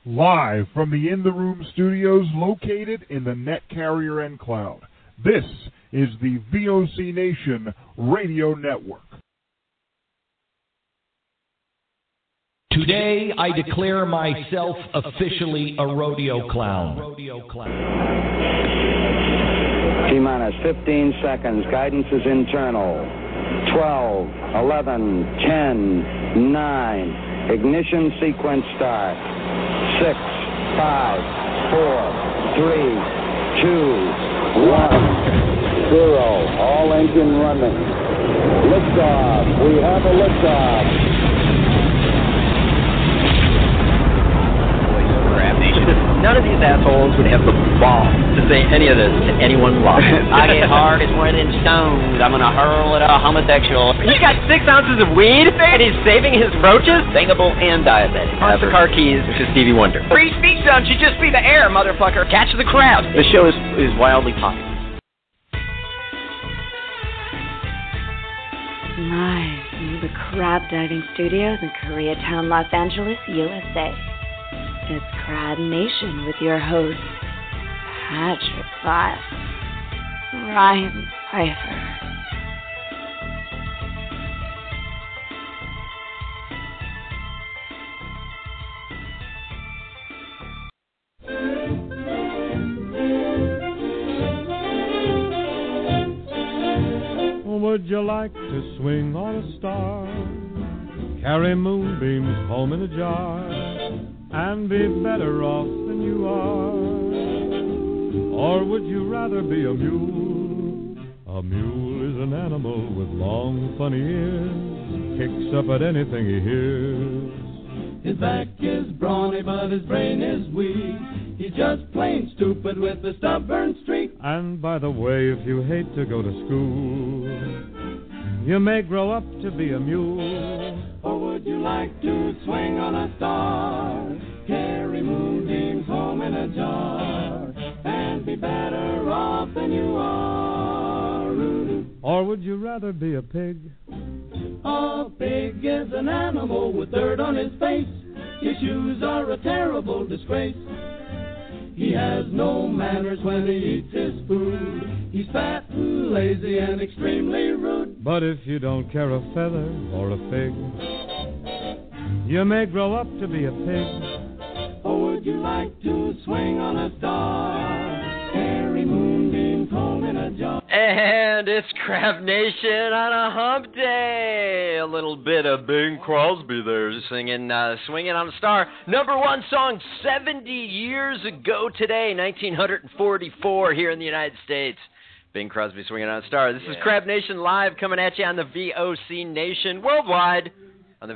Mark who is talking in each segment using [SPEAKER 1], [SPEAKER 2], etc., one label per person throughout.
[SPEAKER 1] Live from the In the Room studios located in the Net Carrier and Cloud. This is the VOC Nation Radio Network.
[SPEAKER 2] Today, I declare myself officially a rodeo clown.
[SPEAKER 3] T-minus 15 seconds. Guidance is internal. 12, 11, 10, 9. Ignition sequence start. 6, 5, 4, 3, 2, 1, 0. All engine running. Liftoff. We have a liftoff.
[SPEAKER 4] None of these assholes would have the balls to say any of this to anyone live. I get hard as one of them stones. I'm going to hurl at a homosexual. He's got 6 ounces of weed, and he's saving his roaches? Singable and diabetic. Park the car keys to Stevie Wonder. Free speech zone should just be the air, motherfucker. Catch the crowd. The show is wildly popular.
[SPEAKER 5] Live from the Crab Diving Studios in Koreatown, Los Angeles, USA. It's Crab Nation with your hosts, Patrick Vile, Ryan Pfeiffer.
[SPEAKER 6] Would you like to swing on a star, carry moonbeams home in a jar, and be better off than you are? Or would you rather be a mule? A mule is an animal with long, funny ears, kicks up at anything he hears.
[SPEAKER 7] His back is brawny, but his brain is weak. He's just plain stupid with a stubborn streak.
[SPEAKER 6] And by the way, if you hate to go to school, you may grow up to be a mule.
[SPEAKER 7] Or would you like to swing on a star, carry moonbeams home in a jar, and be better off than you are?
[SPEAKER 6] Or would you rather be a pig?
[SPEAKER 7] A pig is an animal with dirt on his face. His shoes are a terrible disgrace. He has no manners when he eats his food. He's fat and lazy and extremely rude.
[SPEAKER 6] But if you don't care a feather or a fig, you may grow up to be a pig.
[SPEAKER 7] Or would you like to swing on a star, carry moonbeams home in a jar?
[SPEAKER 4] And it's Crab Nation on a hump day. A little bit of Bing Crosby there singing Swinging on a Star. Number 1 song 70 years ago today, 1944 here in the United States. Bing Crosby, Swinging on a Star. This is Crab Nation live coming at you on the VOC Nation worldwide on the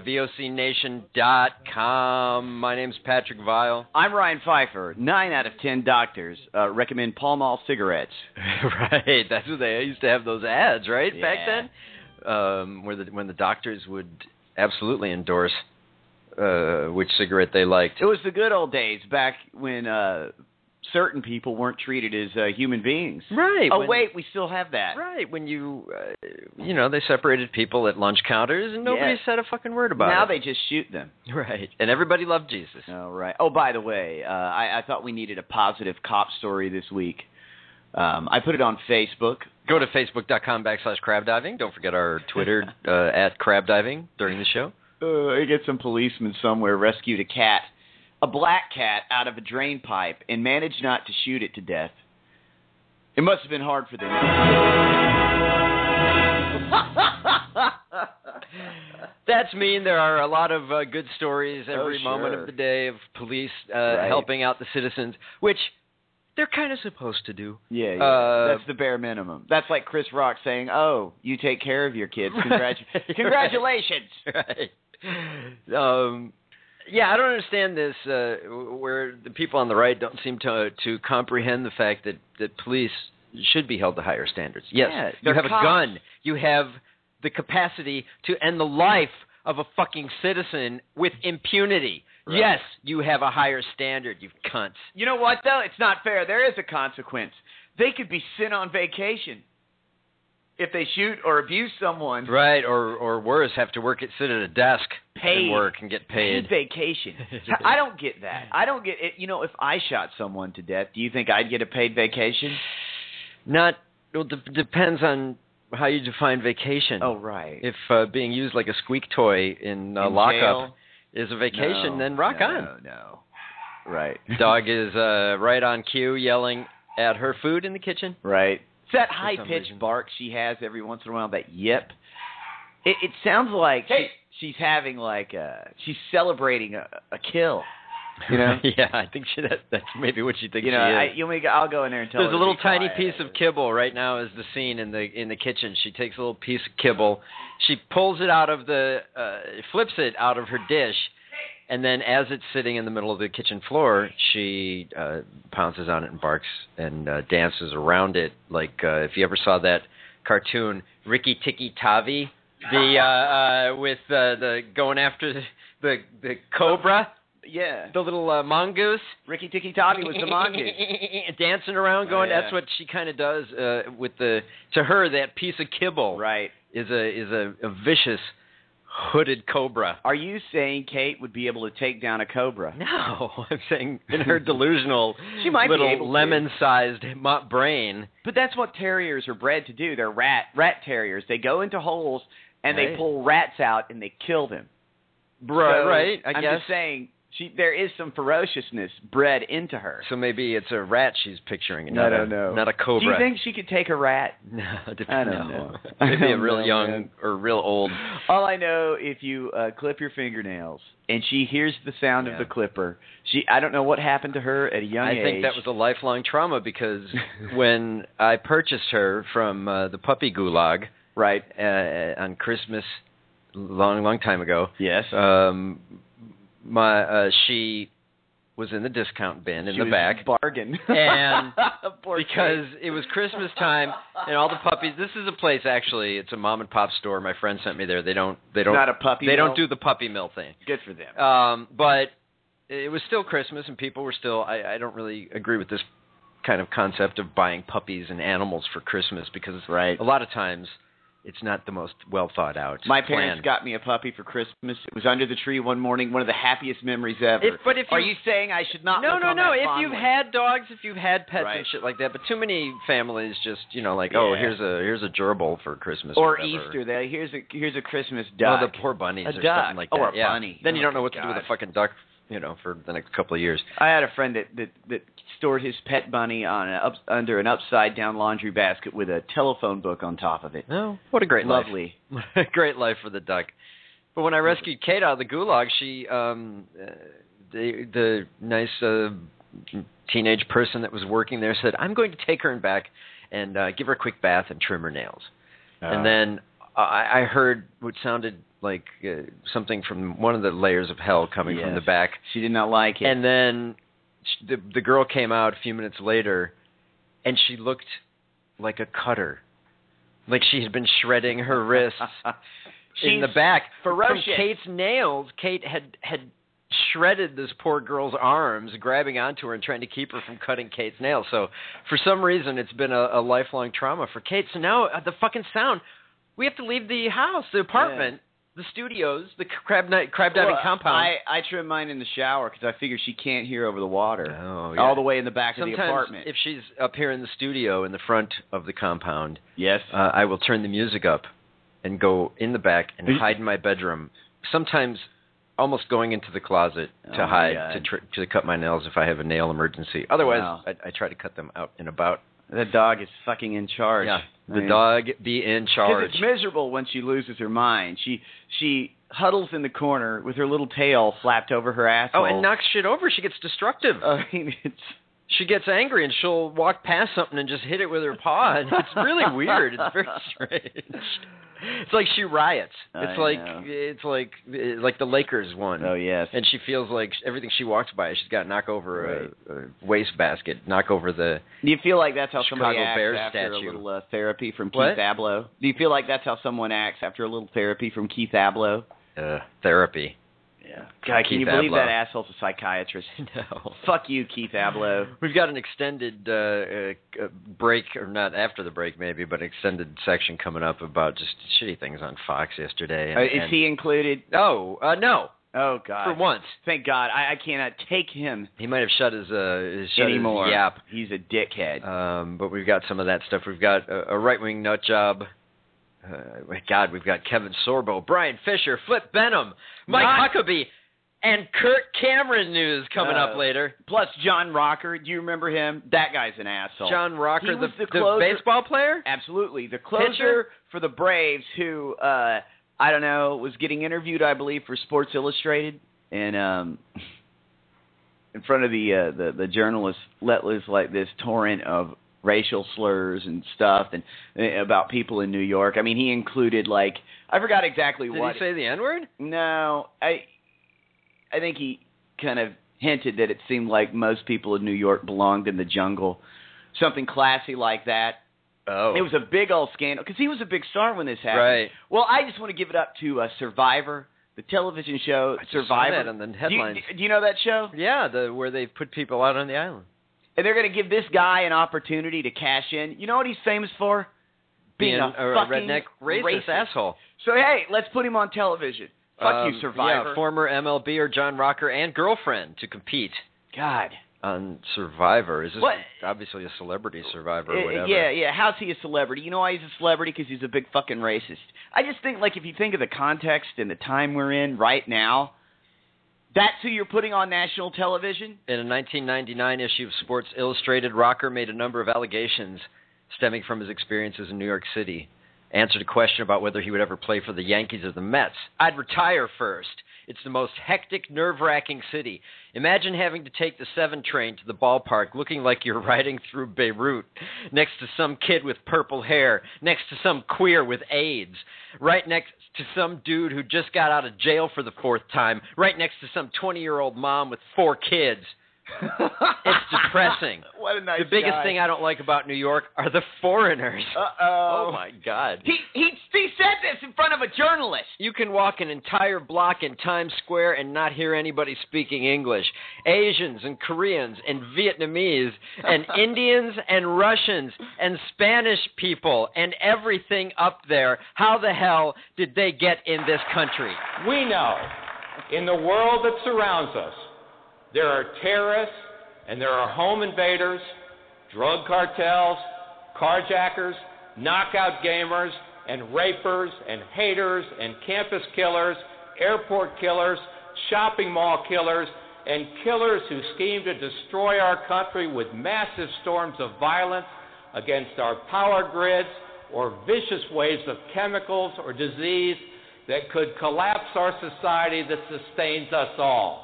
[SPEAKER 4] VOCNation.com. My name's Patrick Vile.
[SPEAKER 8] I'm Ryan Pfeiffer. 9 out of 10 doctors recommend Pall Mall cigarettes.
[SPEAKER 4] Right, that's what they used to have those ads, right,
[SPEAKER 8] yeah.
[SPEAKER 4] back then? When the doctors would absolutely endorse which cigarette they liked.
[SPEAKER 8] It was the good old days back when certain people weren't treated as human beings.
[SPEAKER 4] Right.
[SPEAKER 8] Oh, wait, we still have that.
[SPEAKER 4] Right, when they separated people at lunch counters and nobody said a fucking word about it.
[SPEAKER 8] Now they just shoot them.
[SPEAKER 4] Right, and everybody loved Jesus.
[SPEAKER 8] Oh, right. Oh, by the way, I thought we needed a positive cop story this week. I put it on Facebook.
[SPEAKER 4] Go to facebook.com/crabdiving. Don't forget our Twitter at crabdiving during the show.
[SPEAKER 8] I get some policemen somewhere rescued a black cat out of a drain pipe and managed not to shoot it to death. It must have been hard for them.
[SPEAKER 4] That's mean. There are a lot of good stories every
[SPEAKER 8] sure.
[SPEAKER 4] moment of the day of police helping out the citizens, which they're kind of supposed to do.
[SPEAKER 8] Yeah, that's the bare minimum. That's like Chris Rock saying, "Oh, you take care of your kids. Congratulations."
[SPEAKER 4] Right. Yeah, I don't understand this, where the people on the right don't seem to comprehend the fact that police should be held to higher standards. Yes, you have
[SPEAKER 8] cops.
[SPEAKER 4] A gun. You have the capacity to end the life of a fucking citizen with impunity. Right. Yes, you have a higher standard, you cunts.
[SPEAKER 8] You know what, though? It's not fair. There is a consequence. They could be sent on vacation. if they shoot or abuse someone.
[SPEAKER 4] Right, or worse, have to sit at a desk and work and get paid.
[SPEAKER 8] Vacation. I don't get that. I don't get it. You know, if I shot someone to death, do you think I'd get a paid vacation?
[SPEAKER 4] Depends on how you define vacation.
[SPEAKER 8] Oh, right.
[SPEAKER 4] If being used like a squeak toy in lockup
[SPEAKER 8] jail?
[SPEAKER 4] Is a vacation, then rock on.
[SPEAKER 8] No. Right.
[SPEAKER 4] Dog is right on cue, yelling at her food in the kitchen.
[SPEAKER 8] Right. It's that high-pitched bark she has every once in a while, that yip. It sounds like she's having she's celebrating a kill. You know?
[SPEAKER 4] Yeah, I think that's maybe what she thinks she is.
[SPEAKER 8] I'll go in there and tell her.
[SPEAKER 4] There's a little tiny piece of kibble right now is the scene in the kitchen. She takes a little piece of kibble. She pulls it out of flips it out of her dish, and then as it's sitting in the middle of the kitchen floor, she pounces on it and barks and dances around it. Like if you ever saw that cartoon, Rikki Tikki Tavi, with the going after the cobra.
[SPEAKER 8] Yeah.
[SPEAKER 4] The little mongoose.
[SPEAKER 8] Rikki Tikki Tavi was the mongoose.
[SPEAKER 4] Dancing around going, that's what she kind of does to her, that piece of kibble is a vicious hooded cobra.
[SPEAKER 8] Are you saying Kate would be able to take down a cobra?
[SPEAKER 4] No, I'm saying in her delusional
[SPEAKER 8] she might
[SPEAKER 4] little
[SPEAKER 8] be able
[SPEAKER 4] lemon-sized brain.
[SPEAKER 8] But that's what terriers are bred to do. They're rat terriers. They go into holes and they pull rats out and they kill them.
[SPEAKER 4] Right, I guess.
[SPEAKER 8] I'm just saying, there is some ferociousness bred into her.
[SPEAKER 4] So maybe it's a rat she's picturing, not a cobra.
[SPEAKER 8] Do you think she could take a rat?
[SPEAKER 4] No,
[SPEAKER 8] I don't know.
[SPEAKER 4] Maybe a real young or real old.
[SPEAKER 8] All I know, if you clip your fingernails and she hears the sound of the clipper, I don't know what happened to her at a young age.
[SPEAKER 4] I think that was a lifelong trauma because when I purchased her from the puppy gulag, on Christmas, long time ago.
[SPEAKER 8] Yes.
[SPEAKER 4] She was in the discount bin in the back.
[SPEAKER 8] Bargain.
[SPEAKER 4] And because it was Christmas time and all the puppies. This is a place actually. It's a mom and pop store. My friend sent me there. They don't.
[SPEAKER 8] Not a puppy
[SPEAKER 4] They
[SPEAKER 8] mill?
[SPEAKER 4] don't do the puppy mill thing.
[SPEAKER 8] Good for them.
[SPEAKER 4] But it was still Christmas and people were still. I don't really agree with this kind of concept of buying puppies and animals for Christmas because a lot of times. It's not the most well thought out.
[SPEAKER 8] My parents got me a puppy for Christmas. It was under the tree one morning, one of the happiest memories ever. Are you saying I should not? No.
[SPEAKER 4] If you've had dogs, if you've had pets and shit like that, but too many families just here's a gerbil for Christmas
[SPEAKER 8] or Easter. Here's a Christmas duck.
[SPEAKER 4] Oh, the poor bunnies or
[SPEAKER 8] duck.
[SPEAKER 4] Something like that.
[SPEAKER 8] Or a bunny.
[SPEAKER 4] Then you don't know what to do with a fucking duck. For the next couple of years.
[SPEAKER 8] I had a friend that stored his pet bunny under an upside-down laundry basket with a telephone book on top of it.
[SPEAKER 4] Oh, what a great life.
[SPEAKER 8] Lovely.
[SPEAKER 4] Great life for the duck. But when I rescued Kate out of the gulag, she, the nice teenage person that was working there said, I'm going to take her in back and give her a quick bath and trim her nails. And then I heard what sounded like something from one of the layers of hell coming from the back.
[SPEAKER 8] She did not like it.
[SPEAKER 4] And then the girl came out a few minutes later, and she looked like a cutter. Like she had been shredding her wrists in the back.
[SPEAKER 8] Ferocious.
[SPEAKER 4] From Kate's nails, Kate had shredded this poor girl's arms, grabbing onto her and trying to keep her from cutting Kate's nails. So for some reason, it's been a lifelong trauma for Kate. So now the fucking sound, we have to leave the house, the apartment, the studios, the crab diving compound.
[SPEAKER 8] I trim mine in the shower because I figure she can't hear over the water.
[SPEAKER 4] Oh, yeah.
[SPEAKER 8] All the way in the back of the apartment.
[SPEAKER 4] If she's up here in the studio in the front of the compound,
[SPEAKER 8] yes,
[SPEAKER 4] I will turn the music up and go in the back and hide in my bedroom. Sometimes almost going into the closet to hide, to cut my nails if I have a nail emergency. Otherwise, I try to cut them out and about.
[SPEAKER 8] The dog is fucking in charge.
[SPEAKER 4] Yeah, the dog be in charge.
[SPEAKER 8] Because it's miserable when she loses her mind. She huddles in the corner with her little tail flapped over her asshole.
[SPEAKER 4] Oh, and knocks shit over. She gets destructive.
[SPEAKER 8] I mean,
[SPEAKER 4] she gets angry and she'll walk past something and just hit it with her paw. And it's really weird. It's very strange. It's like she riots. It's like the Lakers won.
[SPEAKER 8] Oh yes.
[SPEAKER 4] And she feels like everything she walks by, she's got to knock over a wastebasket, knock over the.
[SPEAKER 8] Do you feel like that's how
[SPEAKER 4] Chicago
[SPEAKER 8] somebody acts
[SPEAKER 4] Bears
[SPEAKER 8] after
[SPEAKER 4] statue.
[SPEAKER 8] a little therapy from Keith Abloh? Do you feel like that's how someone acts after a little therapy from Keith Abloh?
[SPEAKER 4] Therapy.
[SPEAKER 8] Yeah. God, can you believe that asshole's a psychiatrist?
[SPEAKER 4] No.
[SPEAKER 8] Fuck you, Keith Abloh.
[SPEAKER 4] We've got an extended break, or not after the break maybe, but an extended section coming up about just shitty things on Fox yesterday.
[SPEAKER 8] Is he included?
[SPEAKER 4] No.
[SPEAKER 8] Oh, God.
[SPEAKER 4] For once.
[SPEAKER 8] Thank God. I cannot take him.
[SPEAKER 4] He might have shut his
[SPEAKER 8] anymore.
[SPEAKER 4] yap.
[SPEAKER 8] He's a dickhead.
[SPEAKER 4] But we've got some of that stuff. We've got a right-wing nut job. God, we've got Kevin Sorbo, Brian Fisher, Flip Benham, Mike Huckabee, and Kirk Cameron news coming up later.
[SPEAKER 8] Plus John Rocker. Do you remember him? That guy's an asshole.
[SPEAKER 4] John Rocker, the
[SPEAKER 8] closer,
[SPEAKER 4] baseball player?
[SPEAKER 8] Absolutely. The closer
[SPEAKER 4] Pitcher?
[SPEAKER 8] for the Braves who, I don't know, was getting interviewed, I believe, for Sports Illustrated. And in front of the journalists let loose like this torrent of racial slurs and stuff and about people in New York. I mean, he included, like, I forgot exactly what.
[SPEAKER 4] Did he say the N-word?
[SPEAKER 8] No. I think he kind of hinted that it seemed like most people in New York belonged in the jungle. Something classy like that.
[SPEAKER 4] Oh.
[SPEAKER 8] It was a big old scandal because he was a big star when this happened.
[SPEAKER 4] Right.
[SPEAKER 8] Well, I just want to give it up to Survivor, the television show Survivor.
[SPEAKER 4] I saw that on the headlines.
[SPEAKER 8] Do you know that show?
[SPEAKER 4] Yeah, where they put people out on the island.
[SPEAKER 8] And they're going to give this guy an opportunity to cash in. You know what he's famous for?
[SPEAKER 4] Being a
[SPEAKER 8] fucking
[SPEAKER 4] redneck racist asshole.
[SPEAKER 8] So, hey, let's put him on television. Fuck you, Survivor.
[SPEAKER 4] Yeah, former MLB John Rocker and girlfriend to compete.
[SPEAKER 8] God.
[SPEAKER 4] On Survivor. Is this
[SPEAKER 8] what?
[SPEAKER 4] Obviously a celebrity Survivor or whatever?
[SPEAKER 8] Yeah. How's he a celebrity? You know why he's a celebrity? Because he's a big fucking racist. I just think, like, if you think of the context and the time we're in right now, that's who you're putting on national television?
[SPEAKER 4] In a 1999 issue of Sports Illustrated, Rocker made a number of allegations stemming from his experiences in New York City. Answered a question about whether he would ever play for the Yankees or the Mets. I'd retire first. It's the most hectic, nerve-wracking city. Imagine having to take the 7 train to the ballpark looking like you're riding through Beirut, next to some kid with purple hair, next to some queer with AIDS, right next to some dude who just got out of jail for the 4th time, right next to some 20-year-old mom with 4 kids. It's depressing.
[SPEAKER 8] What a nice
[SPEAKER 4] The biggest
[SPEAKER 8] guy.
[SPEAKER 4] thing I don't like about New York are the foreigners.
[SPEAKER 8] Uh-oh.
[SPEAKER 4] Oh, my God.
[SPEAKER 8] He said this in front of a journalist.
[SPEAKER 4] You can walk an entire block in Times Square and not hear anybody speaking English. Asians and Koreans and Vietnamese and Indians and Russians and Spanish people and everything up there. How the hell did they get in this country?
[SPEAKER 9] We know in the world that surrounds us, there are terrorists and there are home invaders, drug cartels, carjackers, knockout gamers, and rapers, and haters, and campus killers, airport killers, shopping mall killers, and killers who scheme to destroy our country with massive storms of violence against our power grids or vicious waves of chemicals or disease that could collapse our society that sustains us all.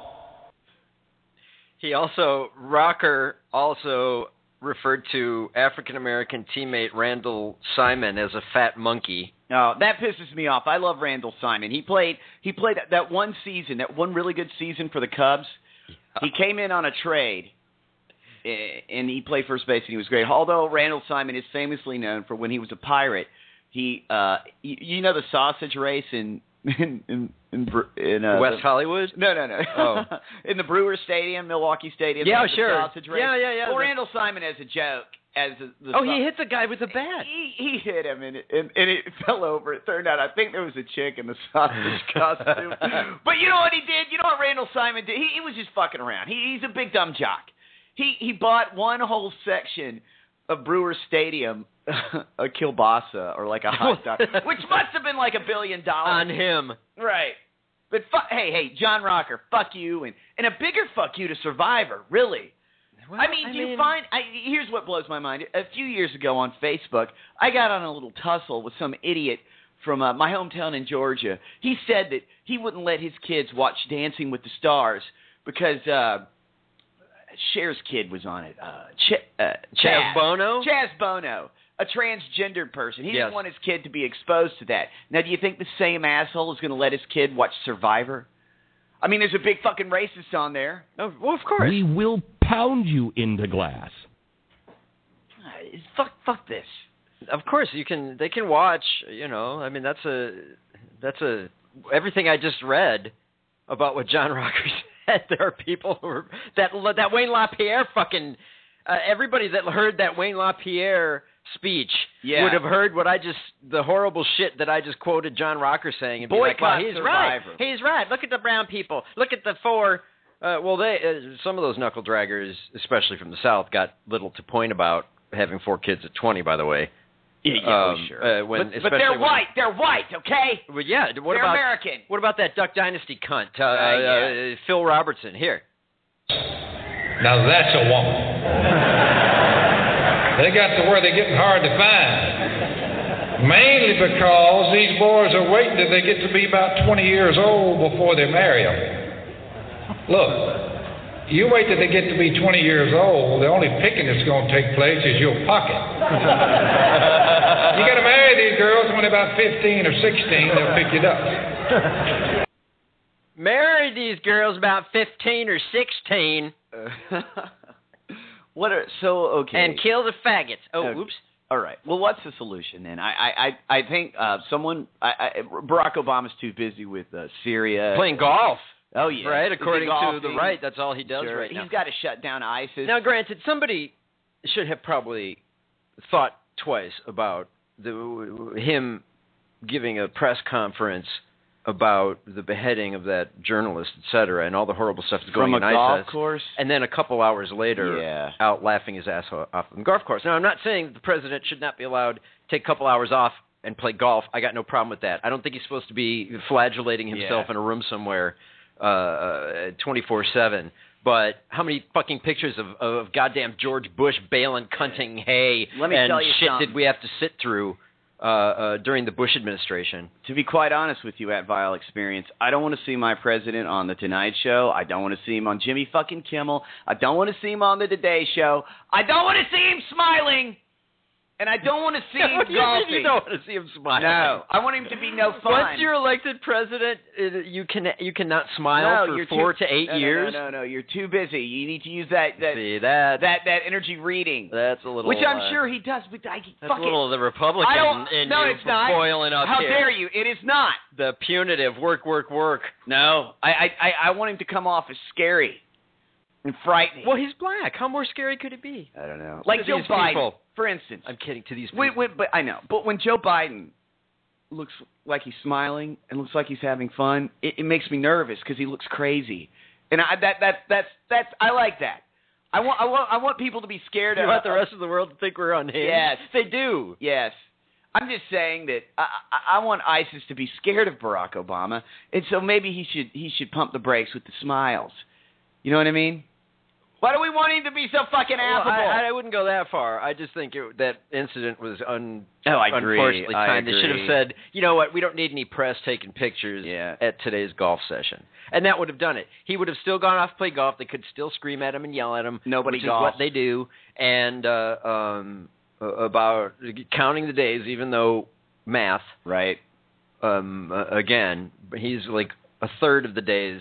[SPEAKER 4] Rocker also referred to African-American teammate Randall Simon as a fat monkey.
[SPEAKER 8] No, that pisses me off. I love Randall Simon. He played that one season, that one really good season for the Cubs. Yeah. He came in on a trade, and he played first base, and he was great. Although Randall Simon is famously known for when he was a Pirate, you know the sausage race in
[SPEAKER 4] West Hollywood?
[SPEAKER 8] No.
[SPEAKER 4] Oh.
[SPEAKER 8] In the Brewer Stadium, Milwaukee Stadium.
[SPEAKER 4] Yeah, sure.
[SPEAKER 8] Sausage race.
[SPEAKER 4] Yeah.
[SPEAKER 8] Well, Randall Simon as a joke.
[SPEAKER 4] He hit the guy with the bat.
[SPEAKER 8] He hit him, and it fell over. It turned out, I think there was a chick in the sausage costume. But you know what he did? You know what Randall Simon did? He was just fucking around. He's a big dumb jock. He bought one whole section of Brewer Stadium, a kielbasa or like a hot dog, which must have been like $1 billion
[SPEAKER 4] on him.
[SPEAKER 8] Right. But hey, John Rocker, fuck you, and a bigger fuck you to Survivor, really. Well, here's what blows my mind. A few years ago on Facebook, I got on a little tussle with some idiot from my hometown in Georgia. He said that he wouldn't let his kids watch Dancing with the Stars because Cher's kid was on it.
[SPEAKER 4] Chaz Bono?
[SPEAKER 8] Chaz Bono, a transgendered person. He
[SPEAKER 4] Yes.
[SPEAKER 8] didn't want his kid to be exposed to that. Now, do you think the same asshole is going to let his kid watch Survivor? I mean, there's a big fucking racist on there.
[SPEAKER 4] Oh, well, of course.
[SPEAKER 2] We will pound you into glass.
[SPEAKER 8] Fuck this.
[SPEAKER 4] Of course, they can watch, I mean, that's a everything I just read about what John Rocker said. There are people who are, that Wayne LaPierre fucking everybody that heard that Wayne LaPierre speech would have heard the horrible shit that I just quoted John Rocker saying. And
[SPEAKER 8] Boycott
[SPEAKER 4] be like, well, he's
[SPEAKER 8] Survivor.
[SPEAKER 4] right. He's right. Look at the brown people. Look at the four. Some of those knuckle draggers, especially from the South, got little to point about having 4 kids at 20. By the way.
[SPEAKER 8] Sure. But they're white. They're white. Okay.
[SPEAKER 4] Well, yeah. They're
[SPEAKER 8] American.
[SPEAKER 4] What about that Duck Dynasty cunt, Phil Robertson? Here.
[SPEAKER 10] Now that's a woman. They got to where they're getting hard to find. Mainly because these boys are waiting till they get to be about 20 years old before they marry them. Look. You wait till they get to be 20 years old, the only picking that's going to take place is your pocket. You got to marry these girls when they're about 15 or 16, they'll pick you up.
[SPEAKER 4] Marry these girls about 15 or 16.
[SPEAKER 8] Okay.
[SPEAKER 4] And kill the faggots. Oops.
[SPEAKER 8] All right. Well, what's the solution then? I think Barack Obama's too busy with Syria.
[SPEAKER 4] Playing golf.
[SPEAKER 8] Oh, yeah.
[SPEAKER 4] Right, according to the right, that's all he does right now.
[SPEAKER 8] He's got to shut down ISIS.
[SPEAKER 4] Now, granted, somebody should have probably thought twice about him giving a press conference about the beheading of that journalist, et cetera, and all the horrible stuff that's going on in ISIS.
[SPEAKER 8] From a golf course?
[SPEAKER 4] And then a couple hours later, out laughing his ass off the golf course. Now, I'm not saying the president should not be allowed to take a couple hours off and play golf. I got no problem with that. I don't think he's supposed to be flagellating himself in a room somewhere 24/7. But how many fucking pictures of goddamn George Bush baling cunting hay and shit did we have to sit through during the Bush administration?
[SPEAKER 8] To be quite honest with you, at Vile Experience, I don't want to see my president on the Tonight Show. I don't want to see him on Jimmy fucking Kimmel. I don't want to see him on the Today Show. I don't want to see him smiling. And I don't want to see him golfing.
[SPEAKER 4] You don't want to see him smiling.
[SPEAKER 8] No, I want him to be no fun.
[SPEAKER 4] Once you're elected president, you cannot smile for 4 to 8 years.
[SPEAKER 8] No, you're too busy. You need to use that energy reading.
[SPEAKER 4] That's a little.
[SPEAKER 8] Which I'm sure he does, but that's
[SPEAKER 4] a little of the Republican in
[SPEAKER 8] it's not.
[SPEAKER 4] boiling up
[SPEAKER 8] How
[SPEAKER 4] here.
[SPEAKER 8] dare you? It is not.
[SPEAKER 4] The punitive work.
[SPEAKER 8] No, I want him to come off as scary and frightening.
[SPEAKER 4] Well, he's black. How more scary could it be?
[SPEAKER 8] I don't know. Like Joe Biden, for instance.
[SPEAKER 4] I'm kidding. To these people.
[SPEAKER 8] But I know. But when Joe Biden looks like he's smiling and looks like he's having fun, it makes me nervous because he looks crazy, and I like that. I want people to be scared.
[SPEAKER 4] You want the rest of the world to think we're unhinged?
[SPEAKER 8] Yes,
[SPEAKER 4] they do.
[SPEAKER 8] Yes. I'm just saying that I want ISIS to be scared of Barack Obama, and so maybe he should pump the brakes with the smiles. You know what I mean? Why do we want him to be so fucking affable?
[SPEAKER 4] I wouldn't go that far. I just think that incident was
[SPEAKER 8] I agree.
[SPEAKER 4] Unfortunately timed. They should have said, you know what, we don't need any press taking pictures at today's golf session. And that would have done it. He would have still gone off to play golf. They could still scream at him and yell at him.
[SPEAKER 8] Nobody
[SPEAKER 4] which
[SPEAKER 8] golfs.
[SPEAKER 4] is what they do. And about counting the days, even though math.
[SPEAKER 8] Right.
[SPEAKER 4] Again, he's like a third of the days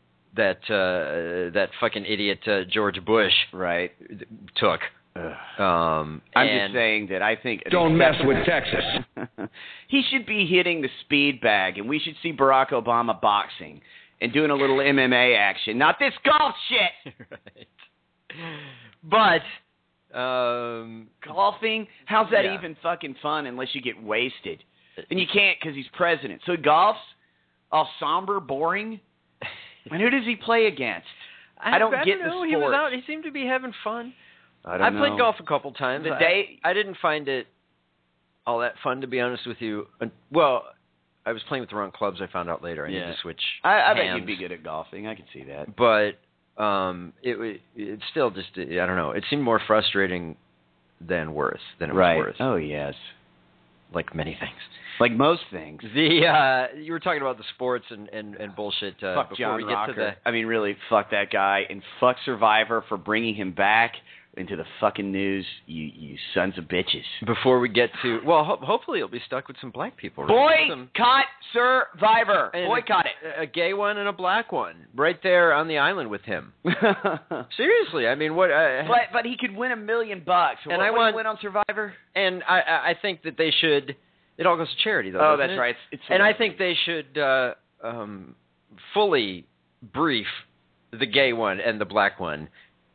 [SPEAKER 4] that fucking idiot George Bush took.
[SPEAKER 8] I'm just saying that I think...
[SPEAKER 10] Don't mess with Texas.
[SPEAKER 8] He should be hitting the speed bag, and we should see Barack Obama boxing and doing a little MMA action. Not this golf shit!
[SPEAKER 4] Right. But...
[SPEAKER 8] golfing? How's that even fucking fun unless you get wasted? And you can't because he's president. So he golfs? All somber, boring? And who does he play against? I don't get the sport.
[SPEAKER 4] He was out. He seemed to be having fun.
[SPEAKER 8] I
[SPEAKER 4] played golf a couple times. I didn't find it all that fun, to be honest with you. Well, I was playing with the wrong clubs. I found out later. I need to switch.
[SPEAKER 8] I bet you'd be good at golfing. I can see that.
[SPEAKER 4] But it still just, I don't know. It seemed more frustrating than it was worth.
[SPEAKER 8] Oh, yes.
[SPEAKER 4] Like many things.
[SPEAKER 8] Like most things.
[SPEAKER 4] You were talking about the sports and bullshit
[SPEAKER 8] fuck
[SPEAKER 4] before
[SPEAKER 8] John
[SPEAKER 4] we get
[SPEAKER 8] Rocker.
[SPEAKER 4] to the...
[SPEAKER 8] I mean, really, fuck that guy. And fuck Survivor for bringing him back into the fucking news, you sons of bitches.
[SPEAKER 4] Before we get to... Well, hopefully he'll be stuck with some black people.
[SPEAKER 8] Boycott Survivor. Boycott it.
[SPEAKER 4] A gay one and a black one. Right there on the island with him. Seriously, I mean, what...
[SPEAKER 8] But he could win $1 million. And I want to win on Survivor?
[SPEAKER 4] And I think that they should... It all goes to charity, though.
[SPEAKER 8] Oh, that's right.
[SPEAKER 4] And I think they should fully brief the gay one and the black one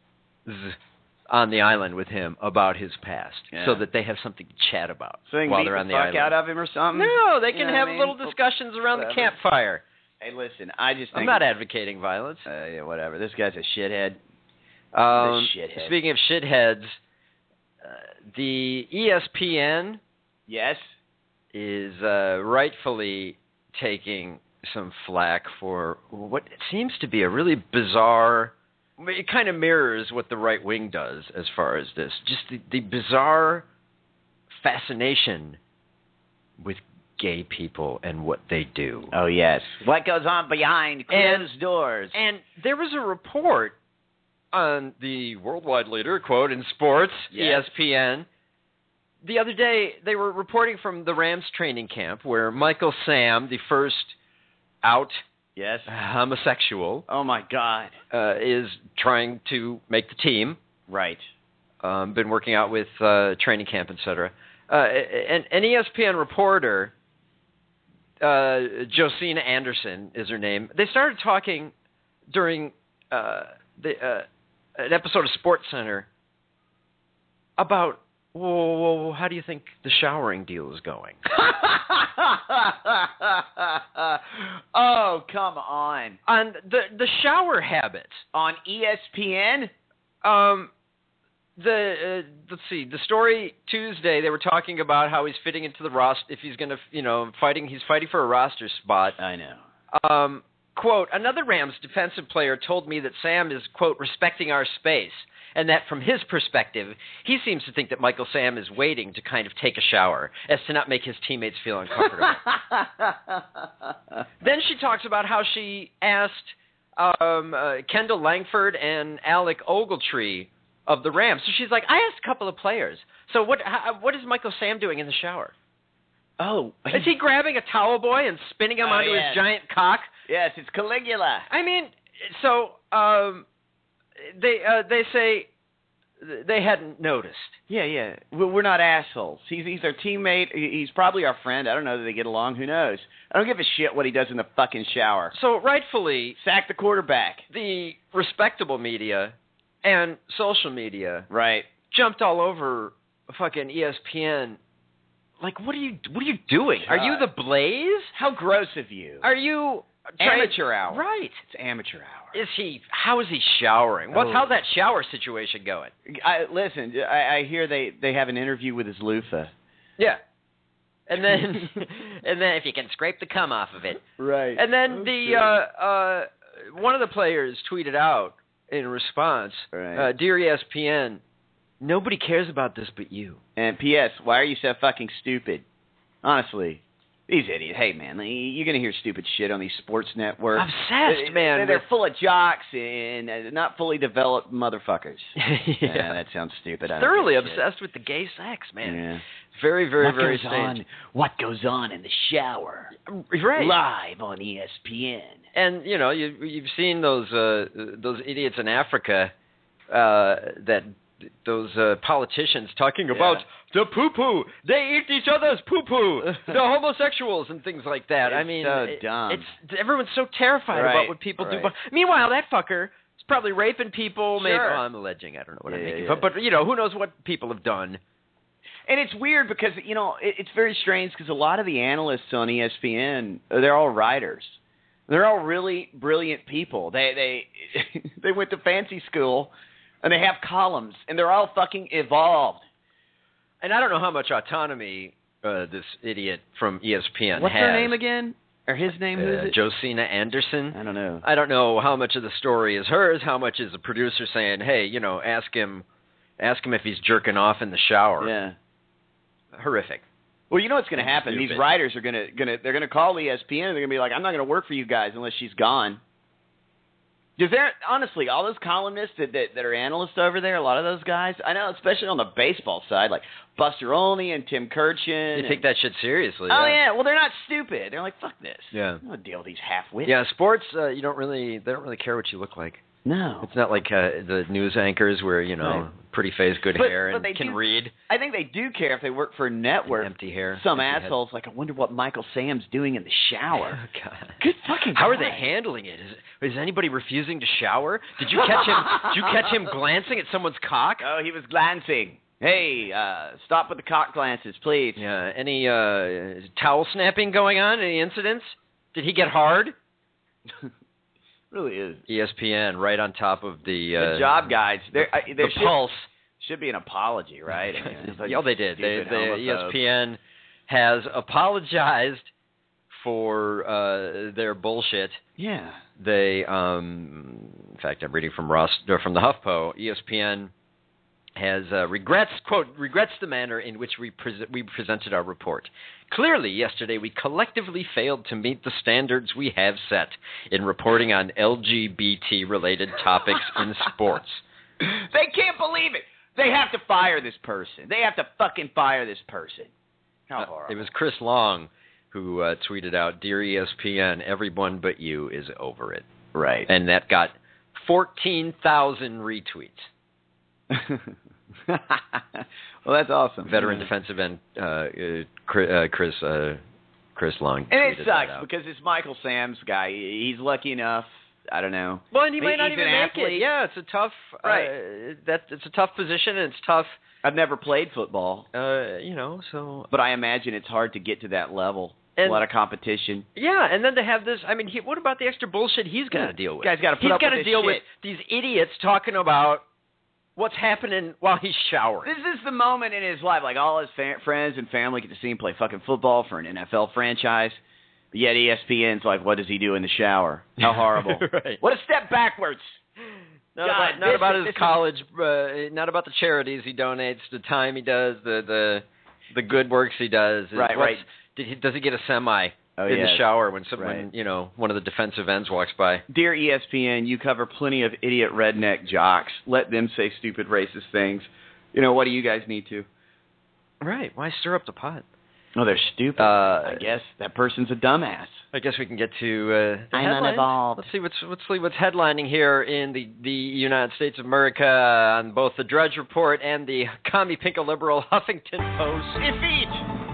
[SPEAKER 4] on the island with him about his past, so that they have something to chat about while they're on the island.
[SPEAKER 8] Out of him or something?
[SPEAKER 4] No, they can have little discussions around the campfire.
[SPEAKER 8] Hey, listen, I just think...
[SPEAKER 4] I'm not advocating violence.
[SPEAKER 8] Yeah, whatever. This guy's a shithead.
[SPEAKER 4] Shithead. Speaking of shitheads, the ESPN is rightfully taking some flack for what seems to be a really bizarre... It kind of mirrors what the right wing does as far as this. Just the bizarre fascination with gay people and what they do.
[SPEAKER 8] Oh, yes. What goes on behind closed doors.
[SPEAKER 4] And there was a report on the worldwide leader, quote, in sports, ESPN. The other day, they were reporting from the Rams training camp where Michael Sam, the first out homosexual.
[SPEAKER 8] Oh, my God.
[SPEAKER 4] Is trying to make the team.
[SPEAKER 8] Right.
[SPEAKER 4] Been working out with training camp, etc. An ESPN reporter, Josina Anderson is her name. They started talking during an episode of SportsCenter about, well, how do you think the showering deal is going?
[SPEAKER 8] Oh, come on.
[SPEAKER 4] On the shower habits.
[SPEAKER 8] On ESPN?
[SPEAKER 4] Let's see. The story Tuesday, they were talking about how he's fitting into the roster. If he's going to, he's fighting for a roster spot.
[SPEAKER 8] I know.
[SPEAKER 4] Quote, another Rams defensive player told me that Sam is, quote, respecting our space, and that from his perspective, he seems to think that Michael Sam is waiting to kind of take a shower as to not make his teammates feel uncomfortable. Then she talks about how she asked Kendall Langford and Alec Ogletree of the Rams. So she's like, I asked a couple of players. So what is Michael Sam doing in the shower?
[SPEAKER 8] Oh.
[SPEAKER 4] Is he grabbing a towel boy and spinning him onto his giant cock?
[SPEAKER 8] Yes, it's Caligula.
[SPEAKER 4] I mean, so they say they hadn't noticed.
[SPEAKER 8] Yeah. We're not assholes. He's our teammate. He's probably our friend. I don't know that they get along. Who knows? I don't give a shit what he does in the fucking shower.
[SPEAKER 4] So rightfully,
[SPEAKER 8] sack the quarterback.
[SPEAKER 4] The respectable media and social media,
[SPEAKER 8] right,
[SPEAKER 4] jumped all over fucking ESPN. Like, what are you doing? Are you the Blaze?
[SPEAKER 8] How gross of you.
[SPEAKER 4] Are you
[SPEAKER 8] amateur hour?
[SPEAKER 4] Right.
[SPEAKER 8] It's amateur hour.
[SPEAKER 4] How is he showering? How's that shower situation going?
[SPEAKER 8] Listen, I hear they have an interview with his loofah.
[SPEAKER 4] Yeah. And then if you can scrape the cum off of it.
[SPEAKER 8] Right.
[SPEAKER 4] And then one of the players tweeted out in response, Dear ESPN, nobody cares about this but you.
[SPEAKER 8] And P.S., why are you so fucking stupid? Honestly, these idiots. Hey, man, you're going to hear stupid shit on these sports networks.
[SPEAKER 4] Obsessed, man.
[SPEAKER 8] They're full of jocks and not fully developed motherfuckers. Yeah, that sounds stupid.
[SPEAKER 4] Thoroughly obsessed with the gay sex, man.
[SPEAKER 8] Yeah.
[SPEAKER 4] Very, very, very strange.
[SPEAKER 8] What goes on in the shower?
[SPEAKER 4] Right.
[SPEAKER 8] Live on ESPN.
[SPEAKER 4] And, you've seen those idiots in Africa those politicians talking about the poo-poo. They eat each other's poo-poo. The homosexuals and things like that.
[SPEAKER 8] It's so dumb.
[SPEAKER 4] Everyone's so terrified about what people do. But meanwhile, that fucker is probably raping people. Maybe, I'm alleging. I don't know what I'm making. But who knows what people have done.
[SPEAKER 8] And it's weird because, it's very strange because a lot of the analysts on ESPN, they're all writers. They're all really brilliant people. They went to fancy school. And they have columns, and they're all fucking evolved.
[SPEAKER 4] And I don't know how much autonomy this idiot from ESPN has.
[SPEAKER 8] What's her name again? Or his name? Who is it?
[SPEAKER 4] Josina Anderson.
[SPEAKER 8] I don't know.
[SPEAKER 4] I don't know how much of the story is hers, how much is the producer saying, hey, ask him if he's jerking off in the shower.
[SPEAKER 8] Yeah.
[SPEAKER 4] Horrific.
[SPEAKER 8] Well, you know what's going to happen?
[SPEAKER 4] Stupid.
[SPEAKER 8] These writers are they're going to call ESPN, and they're going to be like, I'm not going to work for you guys unless she's gone. Because honestly, all those columnists that are analysts over there, a lot of those guys, I know, especially on the baseball side, like Buster Olney and Tim Kirchin.
[SPEAKER 4] They take that shit seriously.
[SPEAKER 8] Oh, yeah. Well, they're not stupid. They're like, fuck this.
[SPEAKER 4] Yeah.
[SPEAKER 8] I don't deal with these half-wits.
[SPEAKER 4] Yeah, sports, they don't really care what you look like.
[SPEAKER 8] No.
[SPEAKER 4] It's not like the news anchors where, pretty face, good hair, and can read.
[SPEAKER 8] I think they do care if they work for a network.
[SPEAKER 4] Empty hair.
[SPEAKER 8] Some assholes I wonder what Michael Sam's doing in the shower.
[SPEAKER 4] God.
[SPEAKER 8] Good fucking
[SPEAKER 4] How
[SPEAKER 8] God.
[SPEAKER 4] are they handling it? Is anybody refusing to shower? Did you catch him glancing at someone's cock?
[SPEAKER 8] Oh, he was glancing. Hey, stop with the cock glances, please.
[SPEAKER 4] Yeah. Any towel snapping going on? Any incidents? Did he get hard?
[SPEAKER 8] Really is.
[SPEAKER 4] ESPN right on top of the
[SPEAKER 8] job guides. There
[SPEAKER 4] Pulse.
[SPEAKER 8] Should be an apology, right?
[SPEAKER 4] Yeah, they did. ESPN has apologized for their bullshit.
[SPEAKER 8] Yeah.
[SPEAKER 4] They, in fact, I'm reading from the HuffPo. ESPN has regrets the manner in which we presented our report. Clearly, yesterday we collectively failed to meet the standards we have set in reporting on LGBT-related topics in sports.
[SPEAKER 8] They can't believe it. They have to fire this person. They have to fucking fire this person. How horrible.
[SPEAKER 4] It was Chris Long who tweeted out, "Dear ESPN, everyone but you is over it."
[SPEAKER 8] Right.
[SPEAKER 4] And that got 14,000 retweets.
[SPEAKER 8] Well, that's awesome.
[SPEAKER 4] Veteran defensive end Chris Long.
[SPEAKER 8] And it sucks because it's Michael Sam's guy. He's lucky enough. I don't know.
[SPEAKER 4] Well, and he might not even make
[SPEAKER 8] athlete.
[SPEAKER 4] it. Yeah, it's a tough. It's a tough position, and it's tough.
[SPEAKER 8] I've never played football.
[SPEAKER 4] So.
[SPEAKER 8] But I imagine it's hard to get to that level. A lot of competition.
[SPEAKER 4] Yeah, and then to have this. I mean, what about the extra bullshit he's got to deal with?
[SPEAKER 8] Guy's got to put up with this shit.
[SPEAKER 4] He's got to deal with these idiots talking about what's happening while he's showering.
[SPEAKER 8] This is the moment in his life, like all his friends and family get to see him play fucking football for an NFL franchise. But yet ESPN's like, what does he do in the shower? How horrible.
[SPEAKER 4] Right.
[SPEAKER 8] What a step backwards.
[SPEAKER 4] Not about his college, not about the charities he donates, the time he does, the good works he does.
[SPEAKER 8] Right.
[SPEAKER 4] Does he get a semi in the shower when one of the defensive ends walks by?
[SPEAKER 8] Dear ESPN, you cover plenty of idiot redneck jocks. Let them say stupid racist things. What do you guys need to?
[SPEAKER 4] Right. Why stir up the pot?
[SPEAKER 8] Oh, they're stupid. I guess that person's a dumbass.
[SPEAKER 4] I guess we can get to the headlines.
[SPEAKER 8] Unevolved.
[SPEAKER 4] Let's see what's headlining here in the United States of America on both the Drudge Report and the commie pinko liberal Huffington Post.
[SPEAKER 8] Defeat.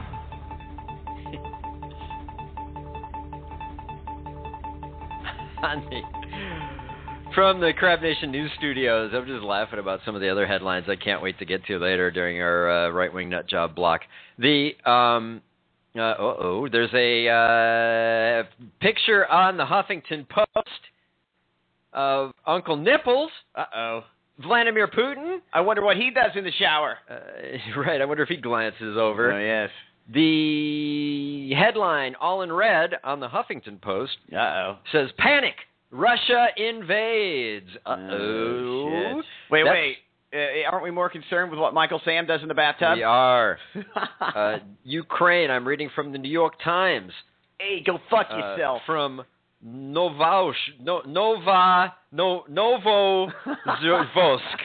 [SPEAKER 4] From the Crab Nation News Studios, I'm just laughing about some of the other headlines I can't wait to get to later during our right-wing nut job block. There's a picture on the Huffington Post of Uncle Nipples. Vladimir Putin.
[SPEAKER 8] I wonder what he does in the shower.
[SPEAKER 4] Right, I wonder if he glances over.
[SPEAKER 8] Oh, yes.
[SPEAKER 4] The headline, all in red, on the Huffington Post says, "Panic! Russia invades."
[SPEAKER 8] Shit. Wait. Aren't we more concerned with what Michael Sam does in the bathtub?
[SPEAKER 4] We are. Ukraine, I'm reading from the New York Times.
[SPEAKER 8] Hey, go fuck yourself.
[SPEAKER 4] From Novozhsk. Novozovsk.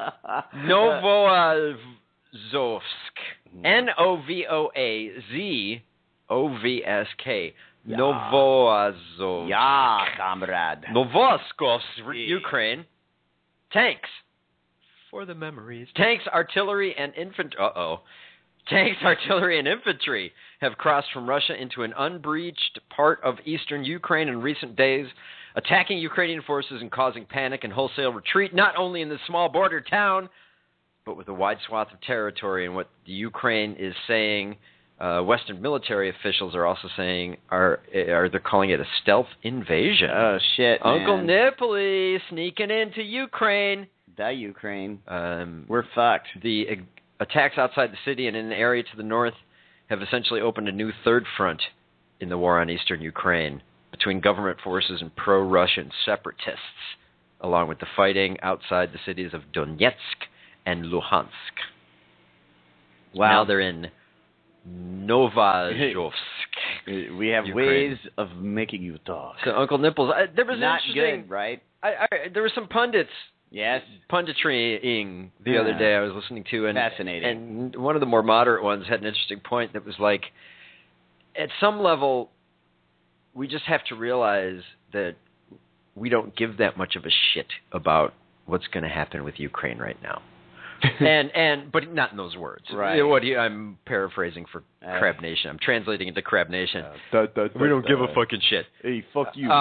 [SPEAKER 4] Novoazovsk. Novozovsk.
[SPEAKER 8] Yeah, comrade.
[SPEAKER 4] Novoskovsk, Ukraine. Tanks. For the memories. Tanks, artillery, and infantry. Tanks, artillery, and infantry have crossed from Russia into an unbreached part of eastern Ukraine in recent days, attacking Ukrainian forces and causing panic and wholesale retreat, not only in this small border town, but with a wide swath of territory. And what the Ukraine is saying, Western military officials are also saying, they're calling it a stealth invasion.
[SPEAKER 8] Oh, shit,
[SPEAKER 4] Uncle Nippoli sneaking into Ukraine.
[SPEAKER 8] The Ukraine. We're fucked.
[SPEAKER 4] The attacks outside the city and in the area to the north have essentially opened a new third front in the war on eastern Ukraine between government forces and pro-Russian separatists, along with the fighting outside the cities of Donetsk and Luhansk.
[SPEAKER 8] Wow.
[SPEAKER 4] Now they're in Novozovsk.
[SPEAKER 8] We have
[SPEAKER 4] Ukraine.
[SPEAKER 8] ways of making you talk.
[SPEAKER 4] So Uncle Nipples, there was
[SPEAKER 8] not
[SPEAKER 4] interesting,
[SPEAKER 8] good, right?
[SPEAKER 4] There were some pundits.
[SPEAKER 8] Yes.
[SPEAKER 4] Punditrying the other day I was listening to. And,
[SPEAKER 8] fascinating.
[SPEAKER 4] And one of the more moderate ones had an interesting point that was like, at some level, we just have to realize that we don't give that much of a shit about what's going to happen with Ukraine right now. But not in those words.
[SPEAKER 8] Right.
[SPEAKER 4] I'm paraphrasing for Crab Nation. I'm translating into Crab Nation. We don't give a fucking shit.
[SPEAKER 8] Hey, fuck you.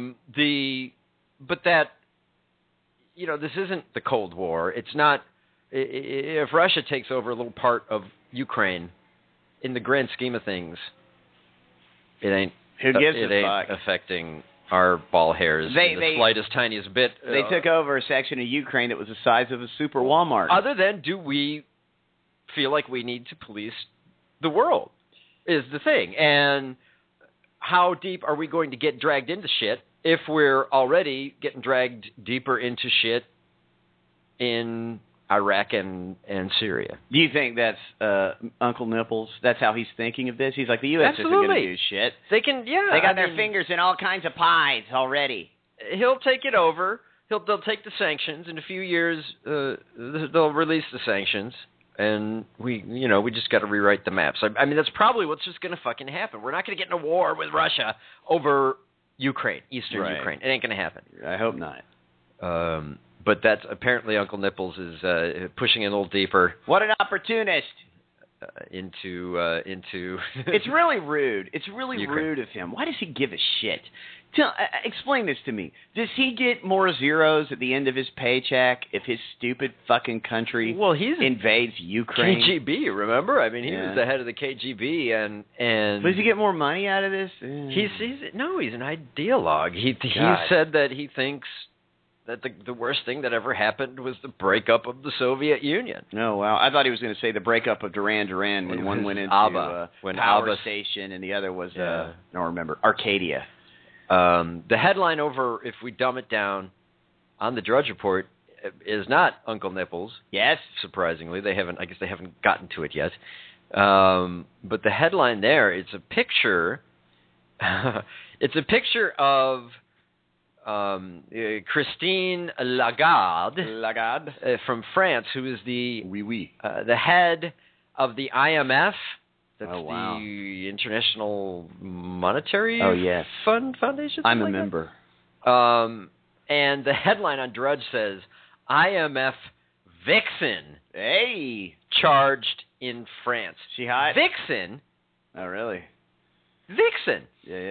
[SPEAKER 4] But that, this isn't the Cold War. It's not. If Russia takes over a little part of Ukraine, in the grand scheme of things, it ain't.
[SPEAKER 8] Who gives
[SPEAKER 4] it
[SPEAKER 8] a
[SPEAKER 4] ain't
[SPEAKER 8] fuck?
[SPEAKER 4] affecting our ball hairs in the slightest, tiniest bit.
[SPEAKER 8] They took over a section of Ukraine that was the size of a super Walmart.
[SPEAKER 4] Other than, do we feel like we need to police the world is the thing. And how deep are we going to get dragged into shit if we're already getting dragged deeper into shit in Iraq and Syria?
[SPEAKER 8] Do you think that's Uncle Nipples? That's how he's thinking of this? He's like, the U.S. isn't going to do shit.
[SPEAKER 4] They can, yeah.
[SPEAKER 8] They got their fingers in all kinds of pies already.
[SPEAKER 4] He'll take it over. They'll take the sanctions. In a few years, they'll release the sanctions. And we just got to rewrite the maps. I mean, that's probably what's just going to fucking happen. We're not going to get in a war with Russia over Ukraine, Eastern Ukraine. It ain't going to happen.
[SPEAKER 8] I hope not.
[SPEAKER 4] But that's apparently Uncle Nipples is pushing it a little deeper.
[SPEAKER 8] What an opportunist!
[SPEAKER 4] Into.
[SPEAKER 8] It's really rude. It's really
[SPEAKER 4] Ukraine.
[SPEAKER 8] rude of him. Why does he give a shit? Explain this to me. Does he get more zeros at the end of his paycheck if his stupid fucking country invades Ukraine?
[SPEAKER 4] KGB, remember? I mean, he was the head of the KGB, and
[SPEAKER 8] does he get more money out of this?
[SPEAKER 4] He's an ideologue. He said that he thinks that the worst thing that ever happened was the breakup of the Soviet Union.
[SPEAKER 8] No, wow. I thought he was going to say the breakup of Duran Duran when one went into
[SPEAKER 4] ABBA, when
[SPEAKER 8] Power
[SPEAKER 4] ABBA
[SPEAKER 8] Station and the other was, I don't remember, Arcadia.
[SPEAKER 4] The headline over, if we dumb it down, on the Drudge Report is not Uncle Nipples.
[SPEAKER 8] Yes.
[SPEAKER 4] Surprisingly. I guess they haven't gotten to it yet. But the headline there, it's a picture. It's a picture of Christine Lagarde from France, who is the head of the IMF. That's the International Monetary Fund Foundation.
[SPEAKER 8] I'm a member.
[SPEAKER 4] And the headline on Drudge says, IMF Vixen charged in France.
[SPEAKER 8] She hot?
[SPEAKER 4] Vixen?
[SPEAKER 8] Oh, really?
[SPEAKER 4] Vixen.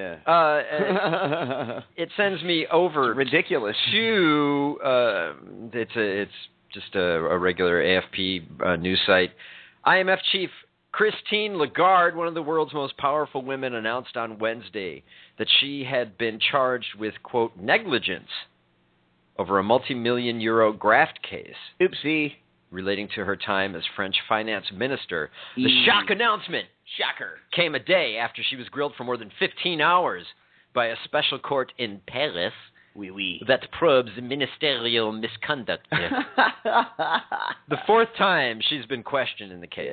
[SPEAKER 8] Yeah.
[SPEAKER 4] It sends me over.
[SPEAKER 8] It's ridiculous.
[SPEAKER 4] To it's just a regular AFP news site. IMF chief Christine Lagarde, one of the world's most powerful women, announced on Wednesday that she had been charged with, quote, negligence over a multi-million euro graft case.
[SPEAKER 8] Oopsie.
[SPEAKER 4] Relating to her time as French finance minister. The shock announcement.
[SPEAKER 8] Shocker.
[SPEAKER 4] Came a day after she was grilled for more than 15 hours by a special court in Paris that probes ministerial misconduct. The fourth time she's been questioned in the case.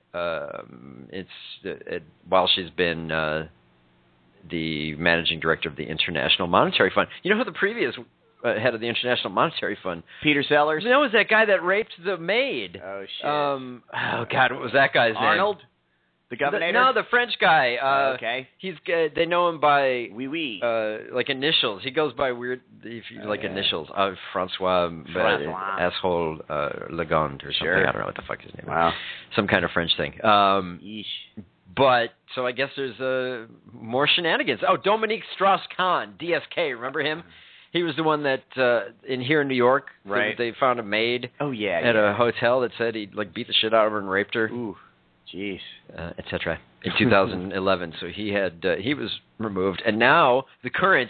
[SPEAKER 4] While she's been the managing director of the International Monetary Fund. You know who the previous head of the International Monetary Fund?
[SPEAKER 8] Peter Sellers?
[SPEAKER 4] No, it was that guy that raped the maid.
[SPEAKER 8] Oh, shit.
[SPEAKER 4] Oh, God, what was that guy's name?
[SPEAKER 8] Arnold? The governor?
[SPEAKER 4] No, the French guy.
[SPEAKER 8] Okay.
[SPEAKER 4] They know him by
[SPEAKER 8] like
[SPEAKER 4] initials. He goes by weird, initials. Francois. Asshole Lagarde or something.
[SPEAKER 8] Sure.
[SPEAKER 4] I don't know what the fuck his name is.
[SPEAKER 8] Wow.
[SPEAKER 4] Some kind of French thing. But so I guess there's more shenanigans. Oh, Dominique Strauss-Kahn, DSK. Remember him? He was the one that here in New York, they found a maid. At a hotel that said he beat the shit out of her and raped her.
[SPEAKER 8] Ooh. Jeez.
[SPEAKER 4] Etc. In 2011. So he was removed. And now the current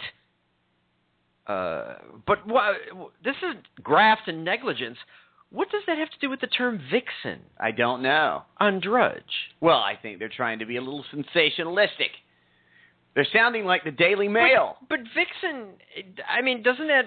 [SPEAKER 4] but this is graft and negligence. What does that have to do with the term vixen?
[SPEAKER 8] I don't know.
[SPEAKER 4] On Drudge.
[SPEAKER 8] Well, I think they're trying to be a little sensationalistic. They're sounding like the Daily Mail.
[SPEAKER 4] But vixen, I mean, doesn't that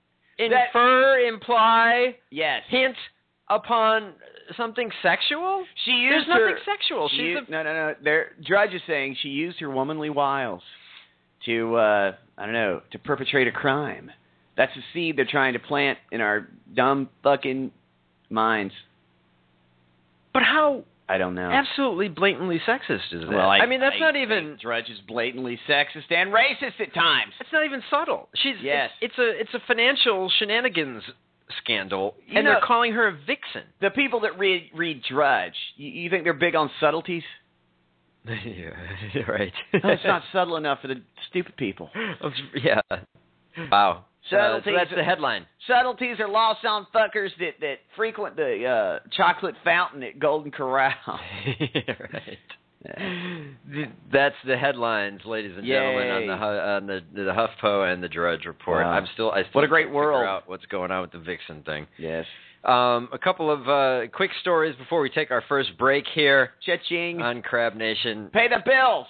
[SPEAKER 4] imply, hint upon something sexual?
[SPEAKER 8] There's
[SPEAKER 4] nothing sexual.
[SPEAKER 8] No. Drudge is saying she used her womanly wiles to, to perpetrate a crime. That's the seed they're trying to plant in our dumb fucking minds.
[SPEAKER 4] But how?
[SPEAKER 8] I don't know.
[SPEAKER 4] Absolutely blatantly sexist, is that?
[SPEAKER 8] Well,
[SPEAKER 4] I mean, that's not even...
[SPEAKER 8] Drudge is blatantly sexist and racist at times.
[SPEAKER 4] It's not even subtle.
[SPEAKER 8] Yes.
[SPEAKER 4] It's a financial shenanigans scandal,
[SPEAKER 8] You
[SPEAKER 4] and
[SPEAKER 8] know,
[SPEAKER 4] they're calling her a vixen.
[SPEAKER 8] The people that read Drudge, you think they're big on subtleties?
[SPEAKER 4] Yeah, right.
[SPEAKER 8] It's not subtle enough for the stupid people.
[SPEAKER 4] Yeah. Wow.
[SPEAKER 8] Subtleties,
[SPEAKER 4] so that's the headline.
[SPEAKER 8] Subtleties are lost on fuckers that frequent the chocolate fountain at Golden Corral.
[SPEAKER 4] Right. Yeah. That's the headlines, ladies and gentlemen, on the HuffPo and the Drudge Report.
[SPEAKER 8] Wow.
[SPEAKER 4] I still
[SPEAKER 8] what a great world.
[SPEAKER 4] Figure out what's going on with the vixen thing.
[SPEAKER 8] Yes.
[SPEAKER 4] A couple of quick stories before we take our first break here.
[SPEAKER 8] Cha-ching.
[SPEAKER 4] On Crab Nation.
[SPEAKER 8] Pay the bills.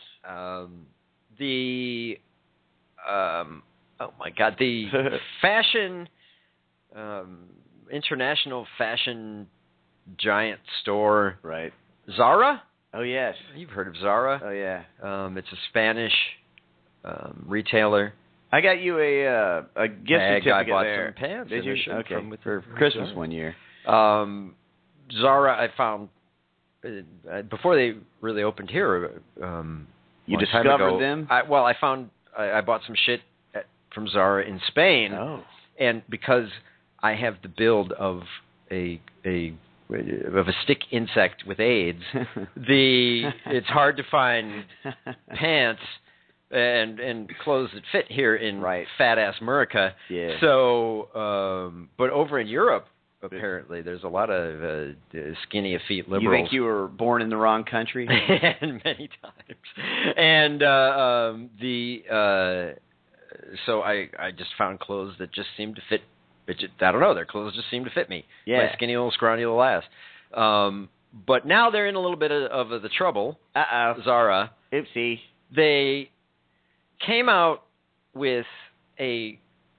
[SPEAKER 4] Oh my God, the fashion, international fashion giant store.
[SPEAKER 8] Right.
[SPEAKER 4] Zara?
[SPEAKER 8] Oh, yes.
[SPEAKER 4] You've heard of Zara.
[SPEAKER 8] Oh, yeah.
[SPEAKER 4] It's a Spanish retailer.
[SPEAKER 8] I got you a gift certificate
[SPEAKER 4] I bought
[SPEAKER 8] there.
[SPEAKER 4] some pants.
[SPEAKER 8] Did you?
[SPEAKER 4] Okay.
[SPEAKER 8] For Christmas one year.
[SPEAKER 4] Zara, I found before they really opened here.
[SPEAKER 8] You discovered them?
[SPEAKER 4] I bought some shit from Zara in Spain.
[SPEAKER 8] Oh.
[SPEAKER 4] And because I have the build of a stick insect with AIDS, it's hard to find pants and clothes that fit here in fat ass America.
[SPEAKER 8] Yeah.
[SPEAKER 4] So, but over in Europe, apparently, there's a lot of skinny feet liberals.
[SPEAKER 8] You think you were born in the wrong country?
[SPEAKER 4] And many times. And so I just found clothes that just seemed to fit. I don't know. Their clothes just seemed to fit me.
[SPEAKER 8] Yeah.
[SPEAKER 4] My skinny little scrawny little ass. But now they're in a little bit of the trouble.
[SPEAKER 8] Uh-oh.
[SPEAKER 4] Zara.
[SPEAKER 8] Oopsie. They
[SPEAKER 4] came out with a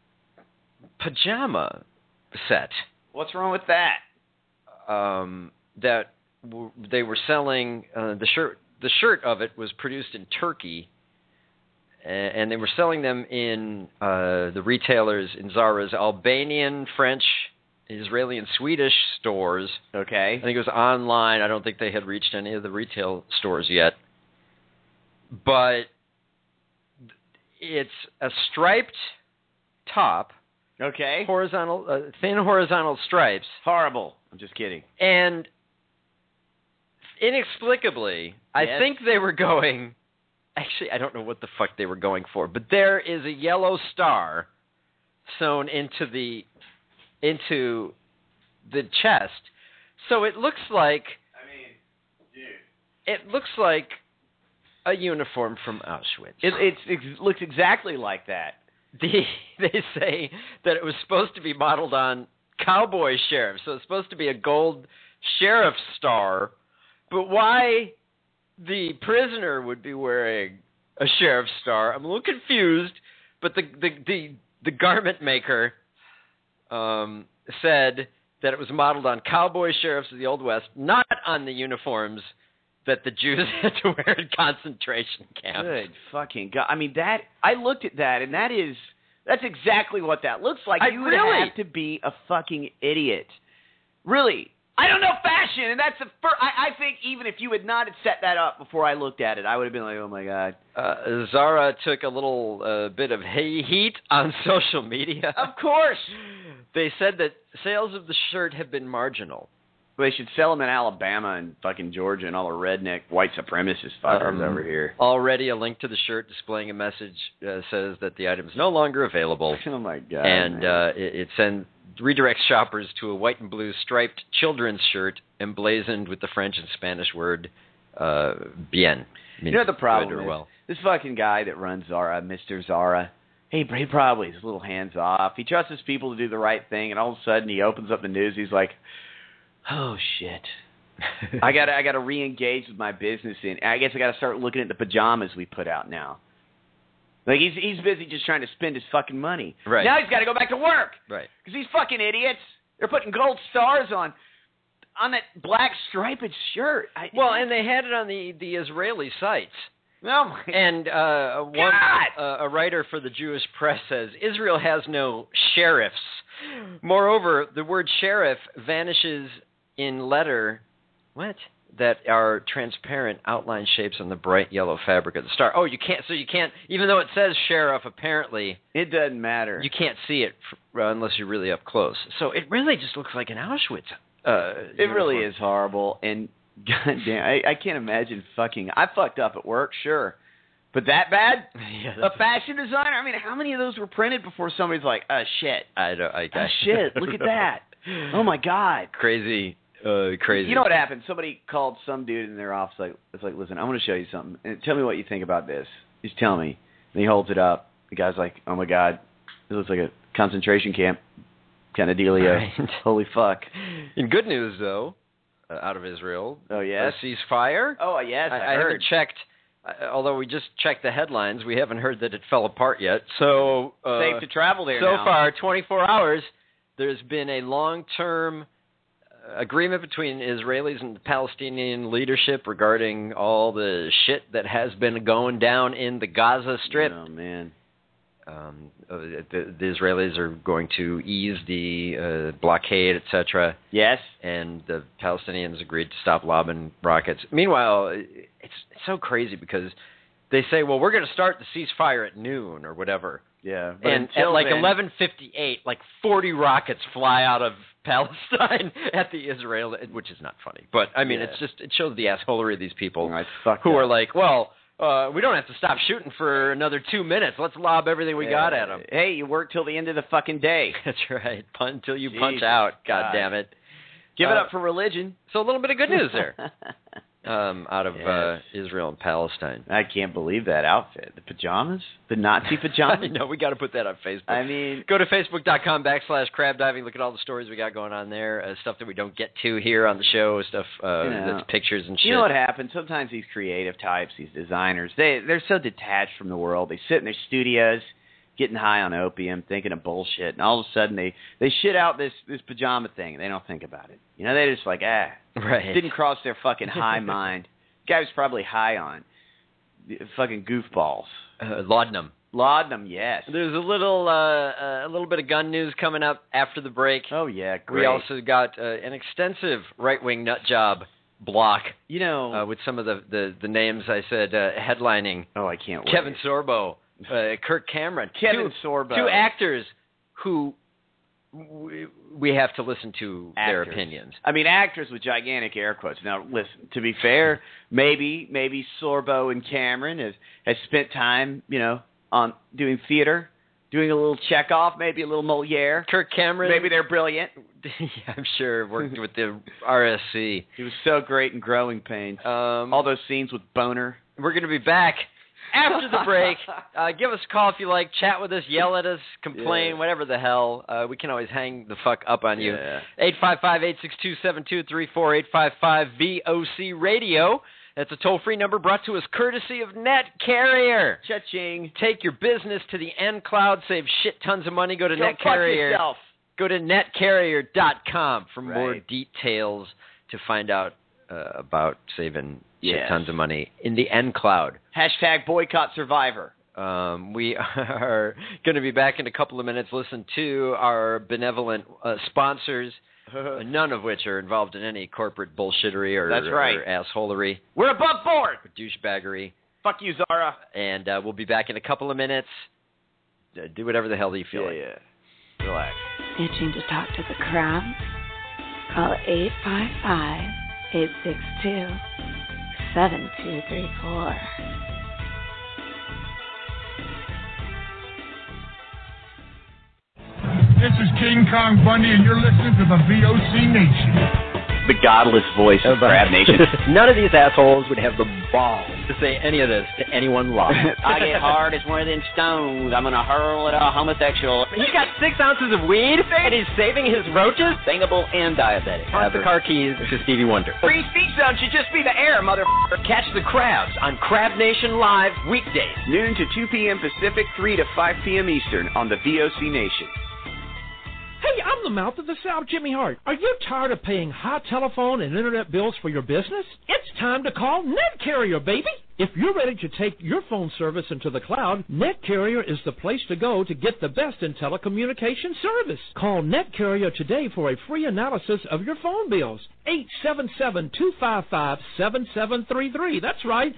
[SPEAKER 4] pajama set.
[SPEAKER 8] What's wrong with that?
[SPEAKER 4] They were selling the shirt. The shirt of it was produced in Turkey, and they were selling them in the retailers in Zara's Albanian, French, Israeli, and Swedish stores.
[SPEAKER 8] Okay.
[SPEAKER 4] I think it was online. I don't think they had reached any of the retail stores yet. But it's a striped top.
[SPEAKER 8] Okay.
[SPEAKER 4] Thin horizontal stripes.
[SPEAKER 8] Horrible. I'm just kidding.
[SPEAKER 4] And inexplicably, I think they were going... Actually, I don't know what the fuck they were going for, but there is a yellow star sewn into the chest. So it looks like... It looks like a uniform from Auschwitz.
[SPEAKER 8] It looks exactly like that.
[SPEAKER 4] They say that it was supposed to be modeled on cowboy sheriff, so it's supposed to be a gold sheriff star. But why the prisoner would be wearing a sheriff star, I'm a little confused. But the garment maker said that it was modeled on cowboy sheriffs of the Old West, not on the uniforms that the Jews had to wear in concentration camps.
[SPEAKER 8] Good fucking God. I mean, I looked at that, and that's exactly what that looks like. You would have to be a fucking idiot. Really. I don't know fashion, and that's the first. I think even if you had not had set that up before I looked at it, I would have been like, oh my God.
[SPEAKER 4] Zara took a little bit of heat on social media.
[SPEAKER 8] Of course.
[SPEAKER 4] They said that sales of the shirt have been marginal.
[SPEAKER 8] They should sell them in Alabama and fucking Georgia and all the redneck white supremacist fuckers over here.
[SPEAKER 4] Already a link to the shirt displaying a message says that the item is no longer available.
[SPEAKER 8] Oh, my God.
[SPEAKER 4] And it redirects shoppers to a white and blue striped children's shirt emblazoned with the French and Spanish word bien.
[SPEAKER 8] You know what the problem is? This fucking guy that runs Zara, Mr. Zara, he probably is a little hands off. He trusts his people to do the right thing, and all of a sudden he opens up the news. He's like, oh, shit. I gotta re-engage with my business, and I guess I gotta start looking at the pajamas we put out now. Like, he's busy just trying to spend his fucking money.
[SPEAKER 4] Right.
[SPEAKER 8] Now he's got to go back to work.
[SPEAKER 4] Right.
[SPEAKER 8] Because these fucking idiots, they're putting gold stars on that black striped shirt.
[SPEAKER 4] And they had it on the Israeli sites.
[SPEAKER 8] Oh, my
[SPEAKER 4] And a writer for the Jewish press says, Israel has no sheriffs. Moreover, the word sheriff vanishes in letter... What? that are transparent outline shapes on the bright yellow fabric of the star. Oh, you can't. So you can't. Even though it says sheriff, apparently
[SPEAKER 8] it doesn't matter.
[SPEAKER 4] You can't see it unless you're really up close. So it really just looks like an Auschwitz.
[SPEAKER 8] It really is horrible, and goddamn, I can't imagine fucking. I fucked up at work, sure, but that bad?
[SPEAKER 4] Yeah,
[SPEAKER 8] a fashion designer? I mean, how many of those were printed before somebody's like, shit. Shit, look at that. Oh my God.
[SPEAKER 4] Crazy.
[SPEAKER 8] You know what happened? Somebody called some dude in their office. It's like, listen, I want to show you something. And tell me what you think about this. Just tell me. And he holds it up. The guy's like, oh my God, it looks like a concentration camp kind of dealio. Right. Holy fuck.
[SPEAKER 4] In good news, though, out of Israel.
[SPEAKER 8] Oh, yes.
[SPEAKER 4] Ceasefire.
[SPEAKER 8] Oh, yes, I heard.
[SPEAKER 4] Haven't checked. Although we just checked the headlines, we haven't heard that it fell apart yet. So
[SPEAKER 8] safe to travel there
[SPEAKER 4] now.
[SPEAKER 8] So
[SPEAKER 4] far, 24 hours, there's been a long-term agreement between Israelis and the Palestinian leadership regarding all the shit that has been going down in the Gaza Strip.
[SPEAKER 8] Oh, man.
[SPEAKER 4] The Israelis are going to ease the blockade, etc.
[SPEAKER 8] Yes.
[SPEAKER 4] And the Palestinians agreed to stop lobbing rockets. Meanwhile, it's so crazy because they say, well, we're going to start the ceasefire at noon or whatever.
[SPEAKER 8] Yeah.
[SPEAKER 4] And at like 11:58, like 40 rockets fly out of Palestine at the Israel, which is not funny. But, I mean, it shows the assholery of these people who are like, well, we don't have to stop shooting for another 2 minutes. Let's lob everything we got at them.
[SPEAKER 8] Hey, you work till the end of the fucking day.
[SPEAKER 4] That's right. Until you punch out. God damn it.
[SPEAKER 8] Give it up for religion.
[SPEAKER 4] So a little bit of good news there. Out of Israel and Palestine.
[SPEAKER 8] I can't believe that outfit. The pajamas? The Nazi pajamas?
[SPEAKER 4] No, we got to put that on Facebook.
[SPEAKER 8] I mean,
[SPEAKER 4] go to facebook.com/crab diving. Look at all the stories we got going on there. Stuff that we don't get to here on the show. Stuff that's pictures and shit.
[SPEAKER 8] You know what happens? Sometimes these creative types, these designers, they're so detached from the world. They sit in their studios, getting high on opium, thinking of bullshit, and all of a sudden they shit out this pajama thing, and they don't think about it. You know, they're just like,
[SPEAKER 4] right.
[SPEAKER 8] Didn't cross their fucking high mind. The guy was probably high on fucking goofballs.
[SPEAKER 4] Laudanum,
[SPEAKER 8] yes.
[SPEAKER 4] There's a little bit of gun news coming up after the break.
[SPEAKER 8] Oh yeah, great.
[SPEAKER 4] We also got an extensive right-wing nut job block.
[SPEAKER 8] You know,
[SPEAKER 4] with some of the names I said headlining.
[SPEAKER 8] Oh, I can't wait.
[SPEAKER 4] Kevin Sorbo. Kirk Cameron.
[SPEAKER 8] Kevin Sorbo.
[SPEAKER 4] Two actors who we have to listen to their opinions.
[SPEAKER 8] I mean, actors with gigantic air quotes. Now, listen, to be fair, maybe Sorbo and Cameron has spent time, on doing theater, doing a little Chekhov, maybe a little Moliere.
[SPEAKER 4] Kirk Cameron.
[SPEAKER 8] Maybe they're brilliant.
[SPEAKER 4] Yeah, I'm sure. Worked with the RSC.
[SPEAKER 8] He was so great in Growing Pains. All those scenes with Boner.
[SPEAKER 4] We're going to be back after the break. Give us a call if you like. Chat with us, yell at us, complain, whatever the hell. We can always hang the fuck up on you. 855-862-7234, 855-VOC Radio. That's a toll-free number brought to us courtesy of Net Carrier.
[SPEAKER 8] Cha-ching.
[SPEAKER 4] Take your business to the nCloud. Save shit tons of money. Go to Net Carrier.
[SPEAKER 8] Fuck yourself.
[SPEAKER 4] Go to netcarrier.com for more details to find out about saving shit tons of money in the nCloud.
[SPEAKER 8] # boycott Survivor.
[SPEAKER 4] We are going to be back in a couple of minutes. Listen to our benevolent sponsors, none of which are involved in any corporate bullshittery or assholery.
[SPEAKER 8] We're above board.
[SPEAKER 4] Or douchebaggery.
[SPEAKER 8] Fuck you, Zara.
[SPEAKER 4] And we'll be back in a couple of minutes. Do whatever the hell you feel like.
[SPEAKER 8] Yeah. Relax.
[SPEAKER 5] Itching to talk to the crowd? Call 855-862-7234.
[SPEAKER 1] This is King Kong Bundy, and you're listening to the VOC Nation.
[SPEAKER 8] The godless voice of Crab Nation.
[SPEAKER 4] None of these assholes would have the balls to say any of this to anyone live.
[SPEAKER 8] I get hard as one of them stones. I'm going to hurl at a homosexual.
[SPEAKER 4] He's got 6 ounces of weed, and he's saving his roaches?
[SPEAKER 8] Singable and diabetic.
[SPEAKER 4] Pass the car keys to Stevie Wonder.
[SPEAKER 8] Free speech zone should just be the air, motherfucker.
[SPEAKER 4] Catch the Crabs on Crab Nation Live weekdays.
[SPEAKER 8] Noon to 2 p.m. Pacific, 3 to 5 p.m. Eastern on the VOC Nation.
[SPEAKER 11] Hey, I'm the mouth of the South, Jimmy Hart. Are you tired of paying high telephone and internet bills for your business? It's time to call Net Carrier, baby. If you're ready to take your phone service into the cloud, NetCarrier is the place to go to get the best in telecommunication service. Call NetCarrier today for a free analysis of your phone bills. 877-255-7733. That's right,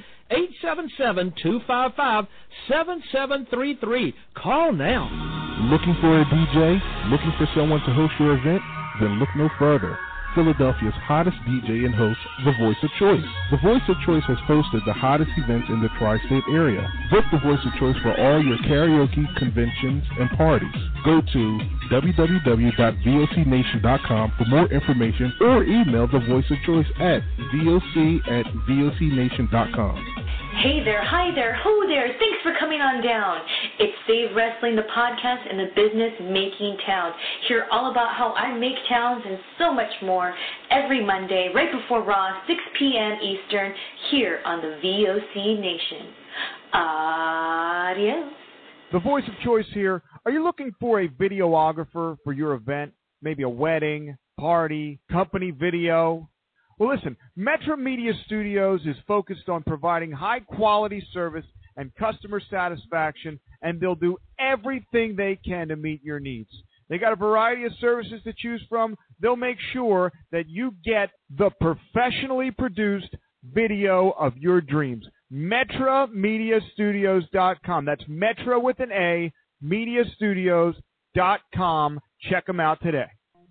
[SPEAKER 11] 877-255-7733. Call now.
[SPEAKER 12] Looking for a DJ? Looking for someone to host your event? Then look no further. Philadelphia's hottest DJ and host, The Voice of Choice. The Voice of Choice has hosted the hottest events in the tri-state area. Book The Voice of Choice for all your karaoke, conventions, and parties. Go to www.vocnation.com for more information or email The Voice of Choice at voc@vocnation.com.
[SPEAKER 13] Hey there, hi there, ho there, thanks for coming on down. It's Save Wrestling, the podcast in the business-making town. Hear all about how I make towns and so much more every Monday, right before Raw, 6 p.m. Eastern, here on the VOC Nation. Adios.
[SPEAKER 14] The Voice of Choice here. Are you looking for a videographer for your event? Maybe a wedding, party, company video? Well, listen, Metro Media Studios is focused on providing high-quality service and customer satisfaction, and they'll do everything they can to meet your needs. They got a variety of services to choose from. They'll make sure that you get the professionally produced video of your dreams. MetroMediaStudios.com. That's Metro with an A, MediaStudios.com. Check them out today.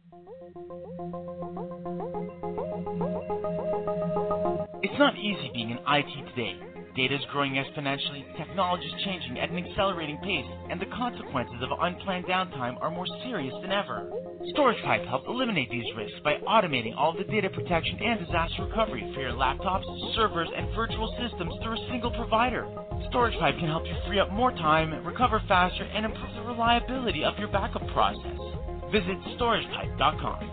[SPEAKER 15] It's not easy being in IT today. Data is growing exponentially, technology is changing at an accelerating pace, and the consequences of unplanned downtime are more serious than ever. StoragePipe helps eliminate these risks by automating all the data protection and disaster recovery for your laptops, servers, and virtual systems through a single provider. StoragePipe can help you free up more time, recover faster, and improve the reliability of your backup process. Visit StoragePipe.com.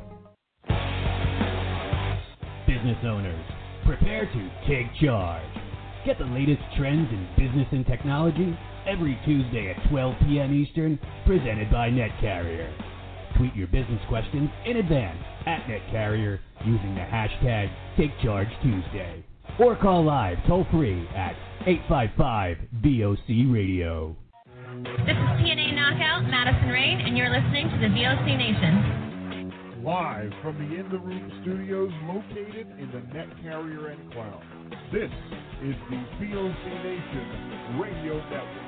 [SPEAKER 16] Business owners, prepare to take charge. Get the latest trends in business and technology every Tuesday at 12 p.m. Eastern, presented by NetCarrier. Tweet your business questions in advance at NetCarrier using the hashtag TakeChargeTuesday. Or call live toll-free at 855-VOC-Radio.
[SPEAKER 17] This is TNA Knockout, Madison Rain, and you're listening to the VOC Nation.
[SPEAKER 1] Live from the In the Room studios located in the NetCarrier and Cloud. This is the VOC Nation Radio Network.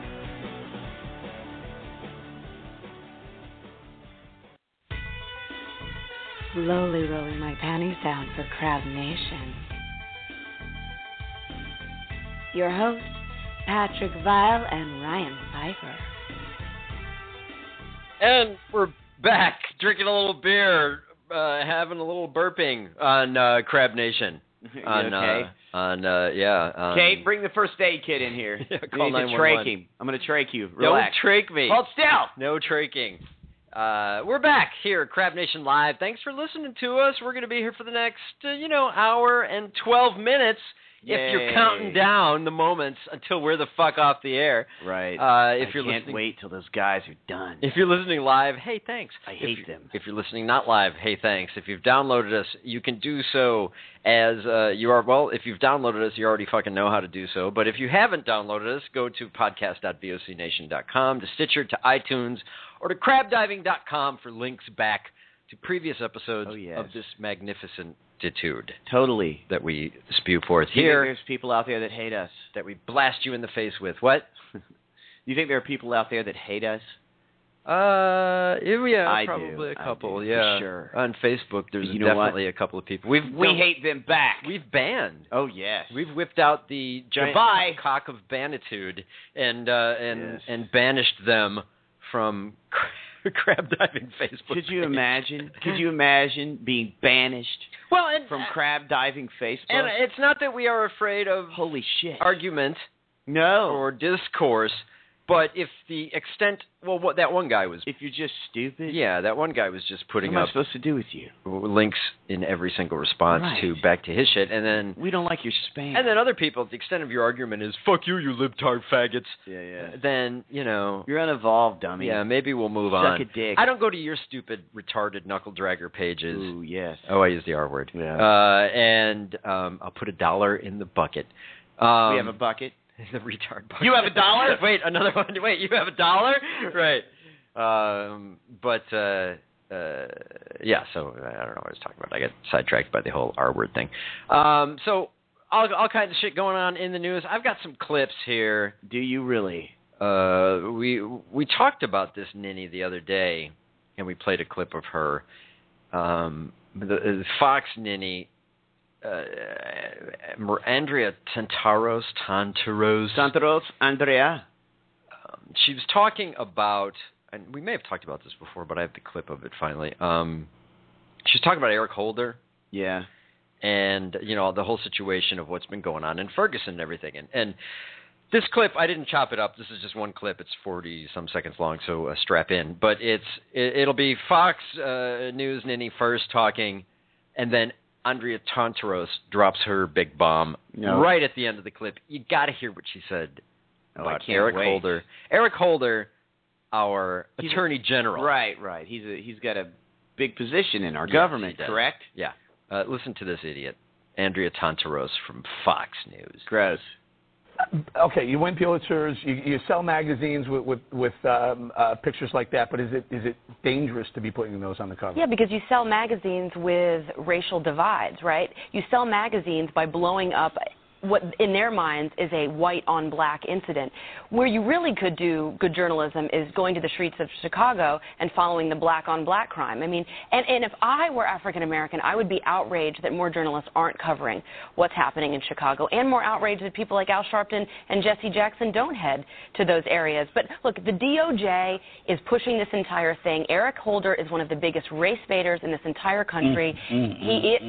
[SPEAKER 5] Slowly rolling my panties down for Crowd Nation. Your hosts, Patrick Vile and Ryan Pfeiffer.
[SPEAKER 4] And we're back, drinking a little beer, having a little burping on Crab Nation.
[SPEAKER 8] Okay. Kate, bring the first aid kit in here.
[SPEAKER 4] Yeah, call 911.
[SPEAKER 8] Trach him. I'm going to trach you. Relax.
[SPEAKER 4] Don't trach me.
[SPEAKER 8] Hold still.
[SPEAKER 4] No traking. We're back here at Crab Nation Live. Thanks for listening to us. We're going to be here for the next, hour and 12 minutes.
[SPEAKER 8] Yay.
[SPEAKER 4] If you're counting down the moments until we're the fuck off the air.
[SPEAKER 8] Right.
[SPEAKER 4] If you're
[SPEAKER 8] can't wait till those guys are done.
[SPEAKER 4] If you're listening live, hey, thanks.
[SPEAKER 8] I hate them.
[SPEAKER 4] If you're listening not live, hey, thanks. If you've downloaded us, you can do so as you are. Well, if you've downloaded us, you already fucking know how to do so. But if you haven't downloaded us, go to podcast.vocnation.com, to Stitcher, to iTunes, or to crabdiving.com for links back to previous episodes of this magnificent attitude.
[SPEAKER 8] Totally.
[SPEAKER 4] That we spew forth
[SPEAKER 8] here.
[SPEAKER 4] Here.
[SPEAKER 8] There's people out there that hate us.
[SPEAKER 4] That we blast you in the face with. What?
[SPEAKER 8] You think there are people out there that hate us?
[SPEAKER 4] Yeah, probably a couple. Yeah,
[SPEAKER 8] for sure.
[SPEAKER 4] On Facebook, there's definitely a couple of people. We
[SPEAKER 8] hate them back.
[SPEAKER 4] We've banned.
[SPEAKER 8] Oh yes.
[SPEAKER 4] We've whipped out the giant cock of banitude and banished them from crab diving Facebook.
[SPEAKER 8] Could you imagine? Could you imagine being banished from crab diving Facebook?
[SPEAKER 4] And it's not that we are afraid of
[SPEAKER 8] holy shit
[SPEAKER 4] argument,
[SPEAKER 8] or
[SPEAKER 4] discourse. But if the extent, that one guy was...
[SPEAKER 8] If you're just stupid?
[SPEAKER 4] Yeah, that one guy was just putting
[SPEAKER 8] what am
[SPEAKER 4] up...
[SPEAKER 8] I supposed to do with you?
[SPEAKER 4] Links in every single response back to his shit, and then...
[SPEAKER 8] We don't like your spam.
[SPEAKER 4] And then other people, if the extent of your argument is, fuck you libtard faggots.
[SPEAKER 8] Yeah.
[SPEAKER 4] Then,
[SPEAKER 8] You're unevolved, dummy.
[SPEAKER 4] Yeah, maybe we'll move on.
[SPEAKER 8] Suck a dick.
[SPEAKER 4] I don't go to your stupid, retarded knuckle dragger pages.
[SPEAKER 8] Ooh, yes.
[SPEAKER 4] Oh, I use the R word.
[SPEAKER 8] Yeah.
[SPEAKER 4] And I'll put $1 in the bucket
[SPEAKER 8] We have a bucket.
[SPEAKER 4] The retard bucket.
[SPEAKER 8] You have $1?
[SPEAKER 4] Wait, another one. Wait, you have $1? Right. Yeah, so I don't know what I was talking about. I got sidetracked by the whole R-word thing. So all kinds of shit going on in the news. I've got some clips here.
[SPEAKER 8] Do you really?
[SPEAKER 4] We talked about this Ninny the other day, and we played a clip of her. The Fox Ninny, Andrea Tantaros.
[SPEAKER 8] Andrea.
[SPEAKER 4] She was talking about, and we may have talked about this before, but I have the clip of it finally. She's talking about Eric Holder.
[SPEAKER 8] Yeah.
[SPEAKER 4] And, the whole situation of what's been going on in Ferguson and everything. And this clip, I didn't chop it up. This is just one clip. It's 40-some seconds long, so strap in. But it'll be Fox News Ninny first talking, and then Andrea Tantaros drops her big bomb right at the end of the clip. You got to hear what she said about Eric Holder. Eric Holder, our Attorney General.
[SPEAKER 8] Right. He's got a big position in our government, correct?
[SPEAKER 4] Yeah. Listen to this idiot, Andrea Tantaros from Fox News.
[SPEAKER 8] Gross.
[SPEAKER 18] Okay, you win Pulitzers, you sell magazines with pictures like that, but is it dangerous to be putting those on the cover?
[SPEAKER 19] Yeah, because you sell magazines with racial divides, right? You sell magazines by blowing up what in their minds is a white-on-black incident. Where you really could do good journalism is going to the streets of Chicago and following the black-on-black crime. I mean, and if I were African-American, I would be outraged that more journalists aren't covering what's happening in Chicago, and more outraged that people like Al Sharpton and Jesse Jackson don't head to those areas. But look, the DOJ is pushing this entire thing. Eric Holder is one of the biggest race baiters in this entire country. He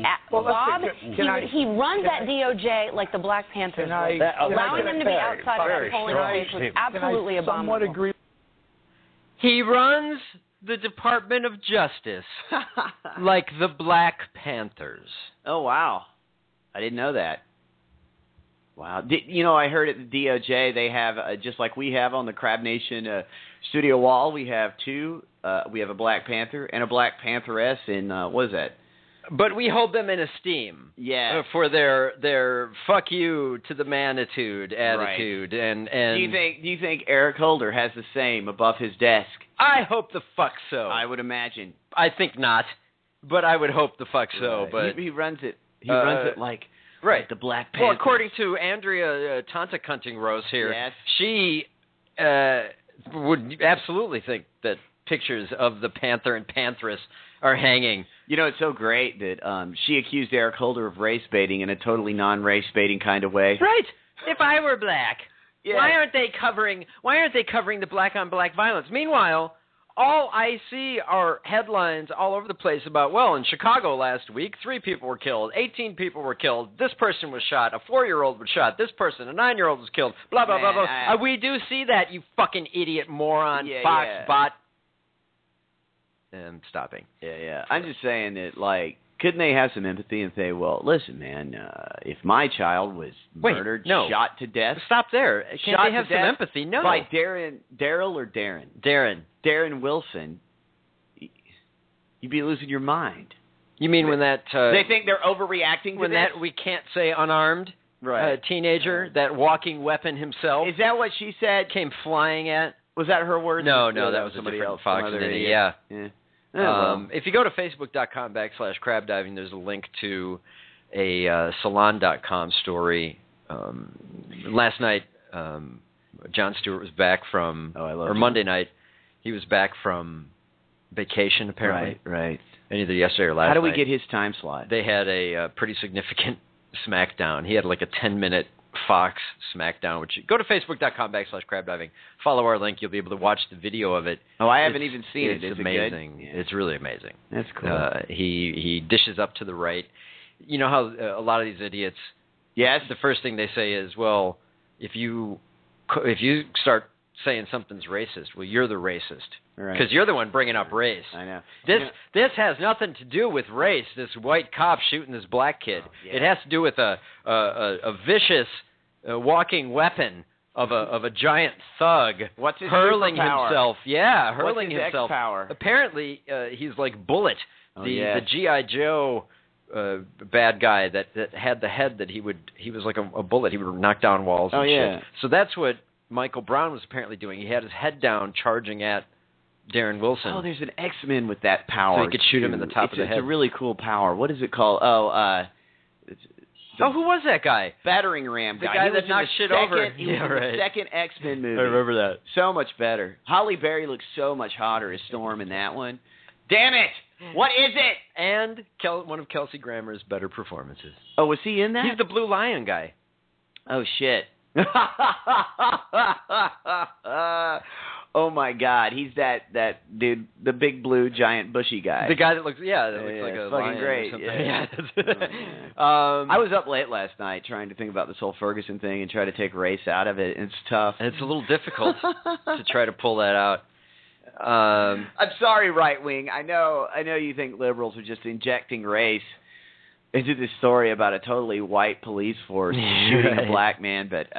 [SPEAKER 19] runs that DOJ like the Black Panthers. Allowing him to be outside of that polling place was absolutely abominable.
[SPEAKER 4] He runs the Department of Justice like the Black Panthers.
[SPEAKER 8] Oh, wow. I didn't know that. Wow. I heard at the DOJ they have, just like we have on the Crab Nation studio wall, we have two. We have a Black Panther and a Black Pantheress in, what is that?
[SPEAKER 4] But we hold them in esteem, for their "fuck you" to the manitude attitude,
[SPEAKER 8] right.
[SPEAKER 4] and
[SPEAKER 8] do you think Eric Holder has the same above his desk?
[SPEAKER 4] I hope the fuck so.
[SPEAKER 8] I would imagine.
[SPEAKER 4] I think not, but I would hope the fuck so.
[SPEAKER 8] Right.
[SPEAKER 4] But
[SPEAKER 8] he runs it. He runs it like the Black Panther.
[SPEAKER 4] Well, according to Andrea Tantakunting-Rose here, she would absolutely think that pictures of the Panther and Pantheress are hanging.
[SPEAKER 8] It's so great that she accused Eric Holder of race baiting in a totally non-race baiting kind of way.
[SPEAKER 4] Right. If I were black, why aren't they covering the black on black violence? Meanwhile, all I see are headlines all over the place about, in Chicago last week, 3 people were killed, 18 people were killed, this person was shot, a 4-year-old was shot, this person, a 9-year-old was killed, blah, blah, blah, blah. We do see that, you fucking idiot moron, Fox bot. I'm stopping.
[SPEAKER 8] Yeah. I'm just saying that, couldn't they have some empathy and say, well, listen, man, if my child was murdered, shot to death.
[SPEAKER 4] Stop there. Can't they have some empathy? No.
[SPEAKER 8] By Darren Wilson, you'd be losing your mind.
[SPEAKER 4] You mean when that...
[SPEAKER 8] they think they're overreacting to
[SPEAKER 4] when
[SPEAKER 8] this?
[SPEAKER 4] That we can't say unarmed teenager, that walking weapon himself...
[SPEAKER 8] Is that what she said?
[SPEAKER 4] Came flying at...
[SPEAKER 8] Was that her word?
[SPEAKER 4] No, that was somebody else. Fox Ninny, yeah. If you go to facebook.com/crab diving, there's a link to a salon.com story. Last night, Jon Stewart was back from, Monday night, he was back from vacation, apparently.
[SPEAKER 8] Right.
[SPEAKER 4] And either yesterday or last night.
[SPEAKER 8] How do we get his time slot?
[SPEAKER 4] They had a pretty significant SmackDown. He had a 10-minute Fox SmackDown, which go to facebook.com/crab diving. Follow our link. You'll be able to watch the video of it.
[SPEAKER 8] Oh, I haven't even seen it.
[SPEAKER 4] It's amazing. It's really amazing.
[SPEAKER 8] That's cool.
[SPEAKER 4] He dishes up to the right. You know how a lot of these idiots.
[SPEAKER 8] Yes.
[SPEAKER 4] The first thing they say is, well, if you start saying something's racist, well, you're the racist. Because you're the one bringing up race.
[SPEAKER 8] I know.
[SPEAKER 4] This has nothing to do with race, this white cop shooting this black kid. It has to do with a vicious walking weapon of a giant thug.
[SPEAKER 8] What's his
[SPEAKER 4] hurling
[SPEAKER 8] superpower?
[SPEAKER 4] Himself. Yeah, hurling
[SPEAKER 8] What's his
[SPEAKER 4] himself.
[SPEAKER 8] X-power?
[SPEAKER 4] Apparently, he's like Bullet, the G.I. Joe bad guy that had the head that he was like a bullet. He would knock down walls and shit. So that's what Michael Brown was apparently doing. He had his head down charging at Darren Wilson.
[SPEAKER 8] Oh, there's an X-Men with that power.
[SPEAKER 4] So he could shoot him in the top of the head.
[SPEAKER 8] It's a really cool power. What is it called?
[SPEAKER 4] Who was that guy?
[SPEAKER 8] Battering ram guy.
[SPEAKER 4] The guy that knocked shit over.
[SPEAKER 8] He was in the second X-Men movie.
[SPEAKER 4] I remember that.
[SPEAKER 8] So much better. Halle Berry looks so much hotter as Storm in that one. Damn it! What is it?
[SPEAKER 4] And one of Kelsey Grammer's better performances.
[SPEAKER 8] Oh, was he in that?
[SPEAKER 4] He's the Blue Lion guy.
[SPEAKER 8] Oh, shit. Oh, my God. He's that dude, the big blue, giant, bushy guy.
[SPEAKER 4] The guy that looks like a
[SPEAKER 8] fucking
[SPEAKER 4] lion
[SPEAKER 8] great.
[SPEAKER 4] or something.
[SPEAKER 8] Yeah. I was up late last night trying to think about this whole Ferguson thing and try to take race out of it. It's tough.
[SPEAKER 4] And it's a little difficult to try to pull that out.
[SPEAKER 8] I'm sorry, right wing. I know you think liberals are just injecting race into this story about a totally white police force shooting a black man, but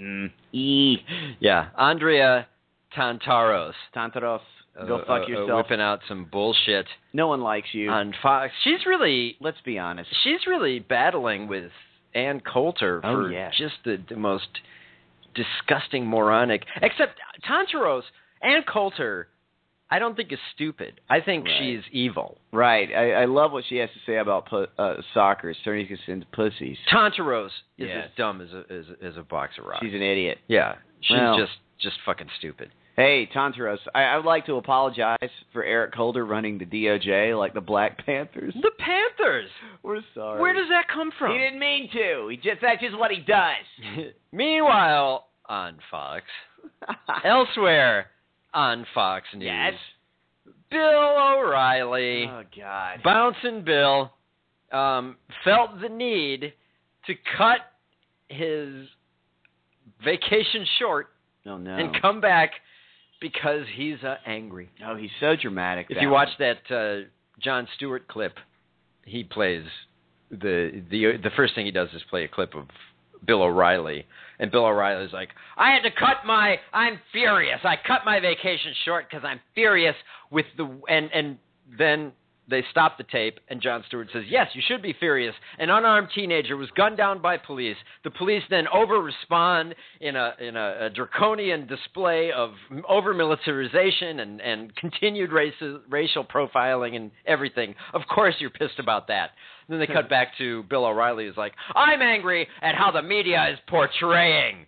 [SPEAKER 4] yeah, Andrea Tantaros.
[SPEAKER 8] Go fuck yourself.
[SPEAKER 4] Whipping out some bullshit.
[SPEAKER 8] No one likes you
[SPEAKER 4] on Fox. She's really,
[SPEAKER 8] let's be honest,
[SPEAKER 4] she's really battling with Ann Coulter for just the most disgusting, moronic. Except Tantaros, Ann Coulter, I don't think is stupid. I think she's evil.
[SPEAKER 8] Right. I love what she has to say about soccer, turning us into pussies.
[SPEAKER 4] Tantaros is as dumb as a box of rocks.
[SPEAKER 8] She's an idiot.
[SPEAKER 4] Yeah. She's just fucking stupid.
[SPEAKER 8] Hey, Tantaros, I would like to apologize for Eric Holder running the DOJ like the Black Panthers.
[SPEAKER 4] The Panthers?
[SPEAKER 8] We're sorry.
[SPEAKER 4] Where does that come from?
[SPEAKER 8] He didn't mean to. That's just what he does.
[SPEAKER 4] Meanwhile, on Fox, elsewhere on Fox News,
[SPEAKER 8] yes,
[SPEAKER 4] Bill O'Reilly,
[SPEAKER 8] oh God,
[SPEAKER 4] Bouncing Bill, felt the need to cut his vacation short and come back because he's angry.
[SPEAKER 8] Oh, he's so dramatic.
[SPEAKER 4] If you watch that Jon Stewart clip, he plays the first thing he does is play a clip of Bill O'Reilly. And Bill O'Reilly's like, I'm furious. I cut my vacation short because I'm furious with and then they stop the tape, and Jon Stewart says, yes, you should be furious. An unarmed teenager was gunned down by police. The police then over-respond in a draconian display of over-militarization and continued racial profiling and everything. Of course you're pissed about that. And then they cut back to Bill O'Reilly who's like, I'm angry at how the media is portraying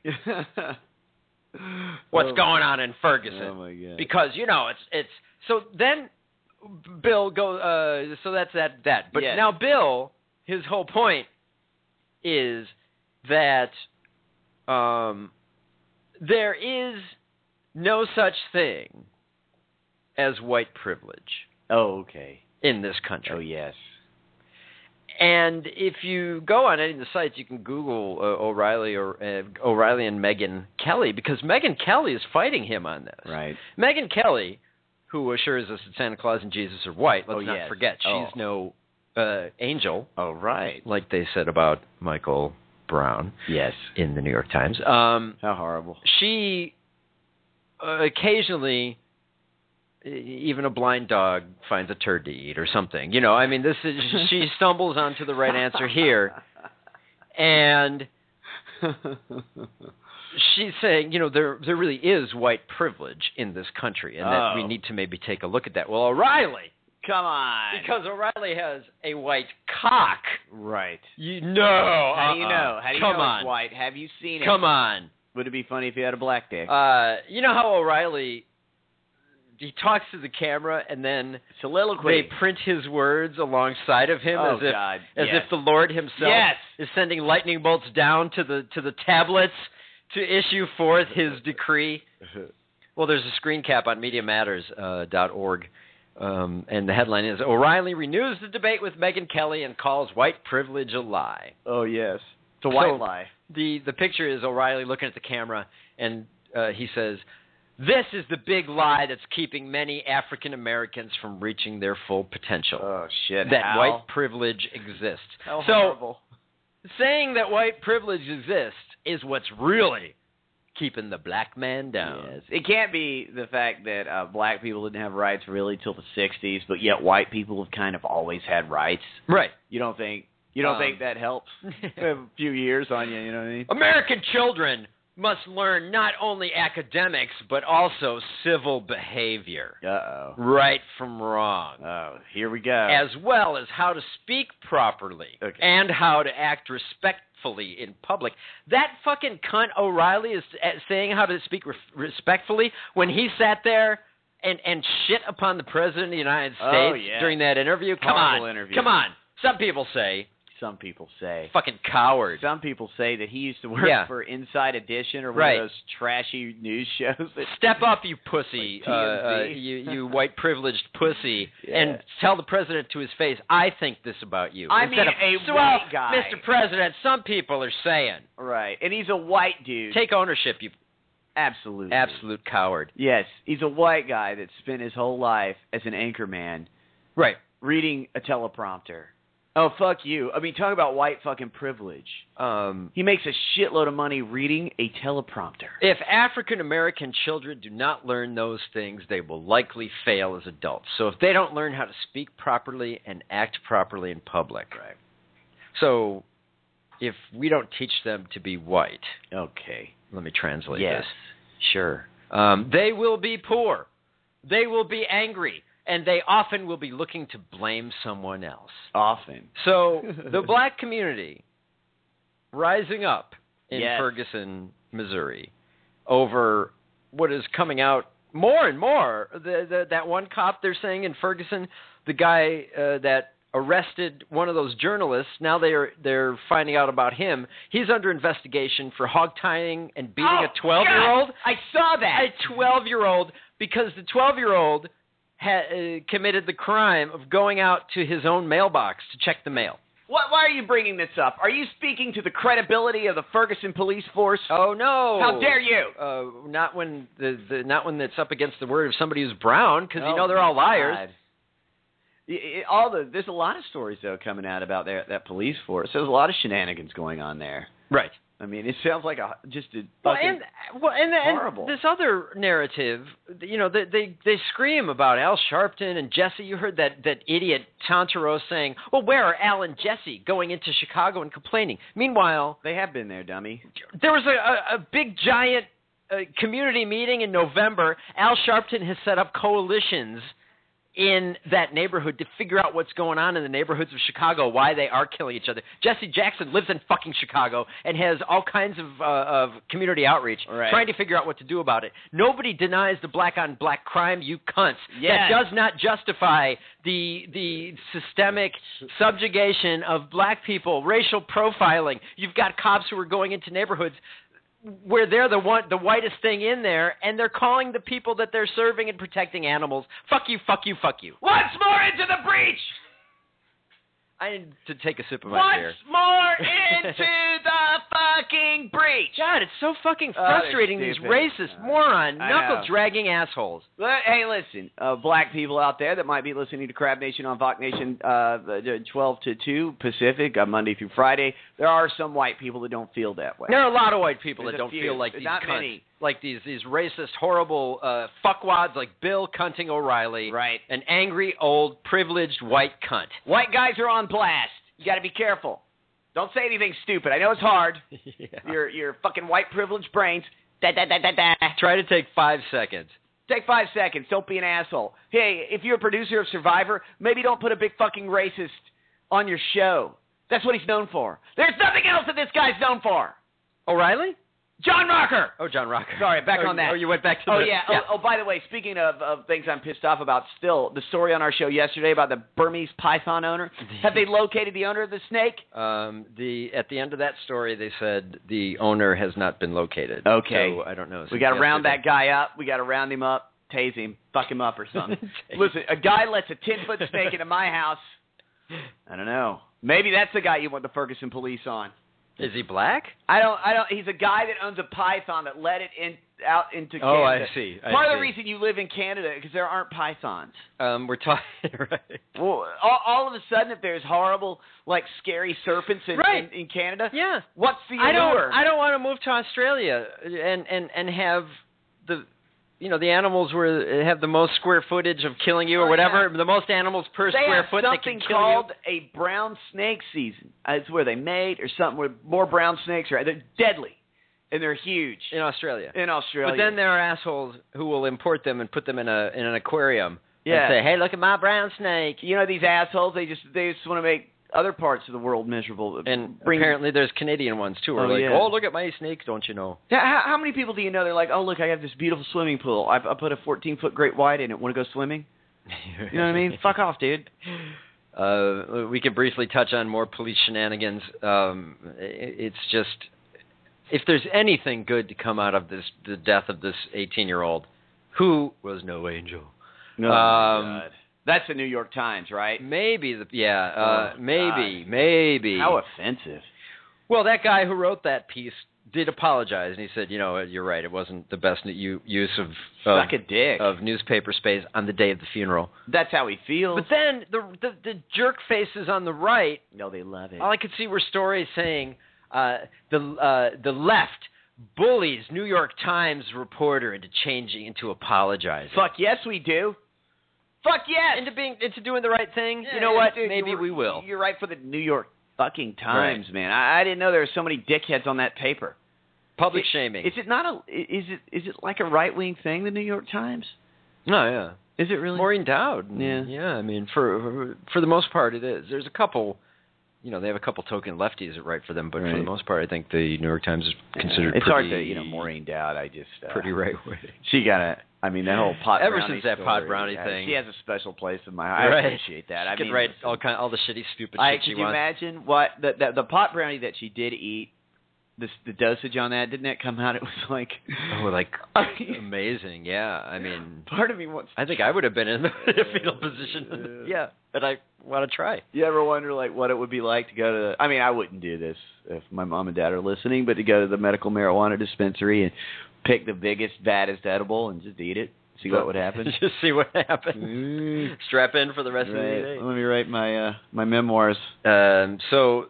[SPEAKER 4] what's going on in Ferguson.
[SPEAKER 8] Oh, my God.
[SPEAKER 4] Because, it's so then Bill goes, so that's that. But now Bill, his whole point is that there is no such thing as white privilege.
[SPEAKER 8] Oh, okay.
[SPEAKER 4] In this country.
[SPEAKER 8] Oh, yes.
[SPEAKER 4] And if you go on any of the sites, you can Google O'Reilly and Megyn Kelly, because Megyn Kelly is fighting him on this.
[SPEAKER 8] Right. Megyn
[SPEAKER 4] Kelly, who assures us that Santa Claus and Jesus are white, let's not forget, she's no angel.
[SPEAKER 8] Oh, right.
[SPEAKER 4] Like they said about Michael Brown.
[SPEAKER 8] Yes.
[SPEAKER 4] In the New York Times.
[SPEAKER 8] How horrible.
[SPEAKER 4] She occasionally, even a blind dog finds a turd to eat or something. She stumbles onto the right answer here. And she's saying, there really is white privilege in this country, and that we need to maybe take a look at that. Well, O'Reilly.
[SPEAKER 8] Come on.
[SPEAKER 4] Because O'Reilly has a white cock.
[SPEAKER 8] Right.
[SPEAKER 4] How do you know?
[SPEAKER 8] How do you know it's white? Have you seen it?
[SPEAKER 4] Come on.
[SPEAKER 8] Would it be funny if he had a black dick?
[SPEAKER 4] You know how O'Reilly, he talks to the camera and then
[SPEAKER 8] soliloquy.
[SPEAKER 4] They print his words alongside of him as if the Lord himself is sending lightning bolts down to the tablets to issue forth his decree. Well, there's a screen cap on MediaMatters.org, and the headline is, O'Reilly renews the debate with Megyn Kelly and calls white privilege a lie.
[SPEAKER 8] Oh, yes. It's a white lie.
[SPEAKER 4] The picture is O'Reilly looking at the camera, and he says, this is the big lie that's keeping many African Americans from reaching their full potential.
[SPEAKER 8] Oh, shit.
[SPEAKER 4] That white privilege exists.
[SPEAKER 8] How horrible.
[SPEAKER 4] Saying that white privilege exists is what's really keeping the black man down.
[SPEAKER 8] Yes. It can't be the fact that black people didn't have rights really till the 60s, but yet white people have kind of always had rights.
[SPEAKER 4] Right.
[SPEAKER 8] You don't think that helps a few years on you, you know what I mean?
[SPEAKER 4] American children must learn not only academics, but also civil behavior.
[SPEAKER 8] Uh-oh.
[SPEAKER 4] Right from wrong.
[SPEAKER 8] Oh, here we go.
[SPEAKER 4] As well as how to speak properly and how to act respectfully in public. That fucking cunt O'Reilly is saying how to speak respectfully when he sat there and shit upon the President of the United States during that interview.
[SPEAKER 8] Horrible interview.
[SPEAKER 4] Come on. Some people say.
[SPEAKER 8] Fucking
[SPEAKER 4] coward.
[SPEAKER 8] Some people say that he used to work for Inside Edition or one of those trashy news shows.
[SPEAKER 4] Step up, you pussy, you white privileged pussy, and tell the president to his face, I think this about you.
[SPEAKER 8] I mean, a white guy.
[SPEAKER 4] Mr. President, some people are saying.
[SPEAKER 8] Right, and he's a white dude.
[SPEAKER 4] Take ownership, you
[SPEAKER 8] absolute
[SPEAKER 4] coward.
[SPEAKER 8] Yes, he's a white guy that spent his whole life as an anchorman.
[SPEAKER 4] Right.
[SPEAKER 8] Reading a teleprompter. Oh, fuck you. I mean, talk about white fucking privilege. He makes a shitload of money reading a teleprompter.
[SPEAKER 4] If African-American children do not learn those things, they will likely fail as adults. So if they don't learn how to speak properly and act properly in public.
[SPEAKER 8] Right.
[SPEAKER 4] So if we don't teach them to be white.
[SPEAKER 8] Okay.
[SPEAKER 4] Let me translate
[SPEAKER 8] this.
[SPEAKER 4] Yes. Sure. They will be poor. They will be angry. And they often will be looking to blame someone else.
[SPEAKER 8] Often.
[SPEAKER 4] So the black community rising up in
[SPEAKER 8] Yes.
[SPEAKER 4] Ferguson, Missouri, over what is coming out more and more. That one cop they're saying in Ferguson, the guy that arrested one of those journalists, now they're finding out about him. He's under investigation for hog-tying and beating a 12-year-old.
[SPEAKER 8] God, I saw that.
[SPEAKER 4] A 12-year-old, because the 12-year-old committed the crime of going out to his own mailbox to check the mail.
[SPEAKER 8] Why are you bringing this up? Are you speaking to the credibility of the Ferguson police force?
[SPEAKER 4] Oh no!
[SPEAKER 8] How dare you?
[SPEAKER 4] Not when not when it's up against the word of somebody who's brown, because you know they're all liars.
[SPEAKER 8] There's a lot of stories though coming out about that police force. There's a lot of shenanigans going on there.
[SPEAKER 4] Right.
[SPEAKER 8] I mean, it sounds like just a
[SPEAKER 4] horrible. This other narrative, you know, they scream about Al Sharpton and Jesse. You heard that idiot Tantaros saying, "Well, where are Al and Jesse?" going into Chicago and complaining. Meanwhile,
[SPEAKER 8] they have been there, dummy.
[SPEAKER 4] There was a big giant community meeting in November. Al Sharpton has set up coalitions in that neighborhood to figure out what's going on in the neighborhoods of Chicago, why they are killing each other. Jesse Jackson lives in fucking Chicago and has all kinds of community outreach trying to figure out what to do about it. Nobody denies the black-on-black crime, you cunts.
[SPEAKER 8] Yes.
[SPEAKER 4] That does not justify the systemic subjugation of black people, racial profiling. You've got cops who are going into neighborhoods where they're the whitest thing in there, and they're calling the people that they're serving and protecting animals, fuck you, fuck you, fuck you.
[SPEAKER 8] Once more into the breach!
[SPEAKER 4] I need to take a sip of my beer.
[SPEAKER 8] Once more into the fucking breach!
[SPEAKER 4] God, it's so fucking frustrating, these racist, moron, knuckle-dragging assholes.
[SPEAKER 8] Hey, listen, black people out there that might be listening to Crab Nation on Vox Nation 12 to 2 Pacific, Monday through Friday, there are some white people that don't feel that way.
[SPEAKER 4] There are a lot of white people that don't
[SPEAKER 8] few.
[SPEAKER 4] feel like these
[SPEAKER 8] Not
[SPEAKER 4] cunts.
[SPEAKER 8] many.
[SPEAKER 4] Like these racist, horrible fuckwads like Bill Cunting O'Reilly.
[SPEAKER 8] Right.
[SPEAKER 4] An angry, old, privileged white cunt.
[SPEAKER 8] White guys are on blast. You got to be careful. Don't say anything stupid. I know it's hard. Your fucking white privileged brains.
[SPEAKER 4] Try to take 5 seconds.
[SPEAKER 8] Take 5 seconds. Don't be an asshole. Hey, if you're a producer of Survivor, maybe don't put a big fucking racist on your show. That's what he's known for. There's nothing else that this guy's known for.
[SPEAKER 4] O'Reilly?
[SPEAKER 8] John Rocker!
[SPEAKER 4] Oh, John Rocker.
[SPEAKER 8] Sorry, back on that.
[SPEAKER 4] Oh, you went back to
[SPEAKER 8] Oh, yeah. Oh, by the way, speaking of things I'm pissed off about still, the story on our show yesterday about the Burmese python owner, have they located the owner of the snake?
[SPEAKER 4] At the end of that story, they said the owner has not been located.
[SPEAKER 8] Okay.
[SPEAKER 4] So I don't know.
[SPEAKER 8] We got to round that guy up. We got to round him up, tase him, fuck him up or something. Listen, a guy lets a 10-foot snake into my house. I don't know. Maybe that's the guy you want the Ferguson police on.
[SPEAKER 4] Is he black?
[SPEAKER 8] I don't. He's a guy that owns a python that let it out into Canada.
[SPEAKER 4] Oh, I see.
[SPEAKER 8] Part of the reason you live in Canada because there aren't pythons.
[SPEAKER 4] We're talking right.
[SPEAKER 8] Well, all of a sudden, if there's horrible, like scary serpents in Canada,
[SPEAKER 4] yeah.
[SPEAKER 8] What's the allure?
[SPEAKER 4] I don't want to move to Australia and have the animals where have the most square footage of killing you or whatever. Yeah. The most animals per square foot that can kill you.
[SPEAKER 8] They have something called a brown snake season. It's where they mate or something where more brown snakes are. They're deadly. And they're huge.
[SPEAKER 4] In Australia.
[SPEAKER 8] But
[SPEAKER 4] then there are assholes who will import them and put them in an aquarium.
[SPEAKER 8] Yeah.
[SPEAKER 4] And say, hey, look at my brown snake.
[SPEAKER 8] You know, these assholes, they just want to make other parts of the world miserable.
[SPEAKER 4] And apparently there's Canadian ones, too. Who are oh, look at my snake, don't you know?
[SPEAKER 8] Yeah, how many people do you know? They're like, oh, look, I have this beautiful swimming pool. I put a 14-foot great white in it. Want to go swimming? You know what I mean? Fuck off, dude.
[SPEAKER 4] We can briefly touch on more police shenanigans. It's just, if there's anything good to come out of the death of this 18-year-old, who was no angel.
[SPEAKER 8] No, God. That's the New York Times, right?
[SPEAKER 4] Maybe, maybe.
[SPEAKER 8] How offensive.
[SPEAKER 4] Well, that guy who wrote that piece did apologize, and he said, you're right, it wasn't the best use of
[SPEAKER 8] suck a dick
[SPEAKER 4] of newspaper space on the day of the funeral.
[SPEAKER 8] That's how he feels.
[SPEAKER 4] But then the jerk faces on the right,
[SPEAKER 8] no, they love it.
[SPEAKER 4] All I could see were stories saying the left bullies New York Times reporter into apologizing.
[SPEAKER 8] Fuck yes, we do. Fuck yes!
[SPEAKER 4] Into doing the right thing.
[SPEAKER 8] Yeah, you know what? Dude,
[SPEAKER 4] maybe we will.
[SPEAKER 8] You're right for the New York fucking Times, man. I didn't know there were so many dickheads on that paper.
[SPEAKER 4] Public shaming.
[SPEAKER 8] Is it not is it like a right wing thing, the New York Times?
[SPEAKER 4] No, yeah.
[SPEAKER 8] Is it really?
[SPEAKER 4] Maureen Dowd.
[SPEAKER 8] Yeah.
[SPEAKER 4] I mean, for the most part, it is. There's a couple. They have a couple token lefties that write for them, but for the most part, I think the New York Times is considered
[SPEAKER 8] it's
[SPEAKER 4] pretty...
[SPEAKER 8] It's hard to, Maureen Dowd,
[SPEAKER 4] pretty right-wing.
[SPEAKER 8] She got that whole pot
[SPEAKER 4] Ever
[SPEAKER 8] brownie
[SPEAKER 4] since that
[SPEAKER 8] story,
[SPEAKER 4] pot brownie thing.
[SPEAKER 8] She has a special place in my heart. I appreciate that.
[SPEAKER 4] She could write all the shitty, stupid shit she
[SPEAKER 8] wants. Could you imagine what... The pot brownie that she did eat, the dosage on that, didn't that come out? It was like...
[SPEAKER 4] amazing, yeah. I mean...
[SPEAKER 8] Part of me wants...
[SPEAKER 4] I think I would have been in the fetal position. Yeah, and I want to try.
[SPEAKER 8] You ever wonder, what it would be like to go to... I mean, I wouldn't do this if my mom and dad are listening, but to go to the medical marijuana dispensary and pick the biggest, baddest edible and just eat it, see what would happen.
[SPEAKER 4] Just see what happens. Strap in for the rest of the day.
[SPEAKER 8] Let me write my memoirs.
[SPEAKER 4] That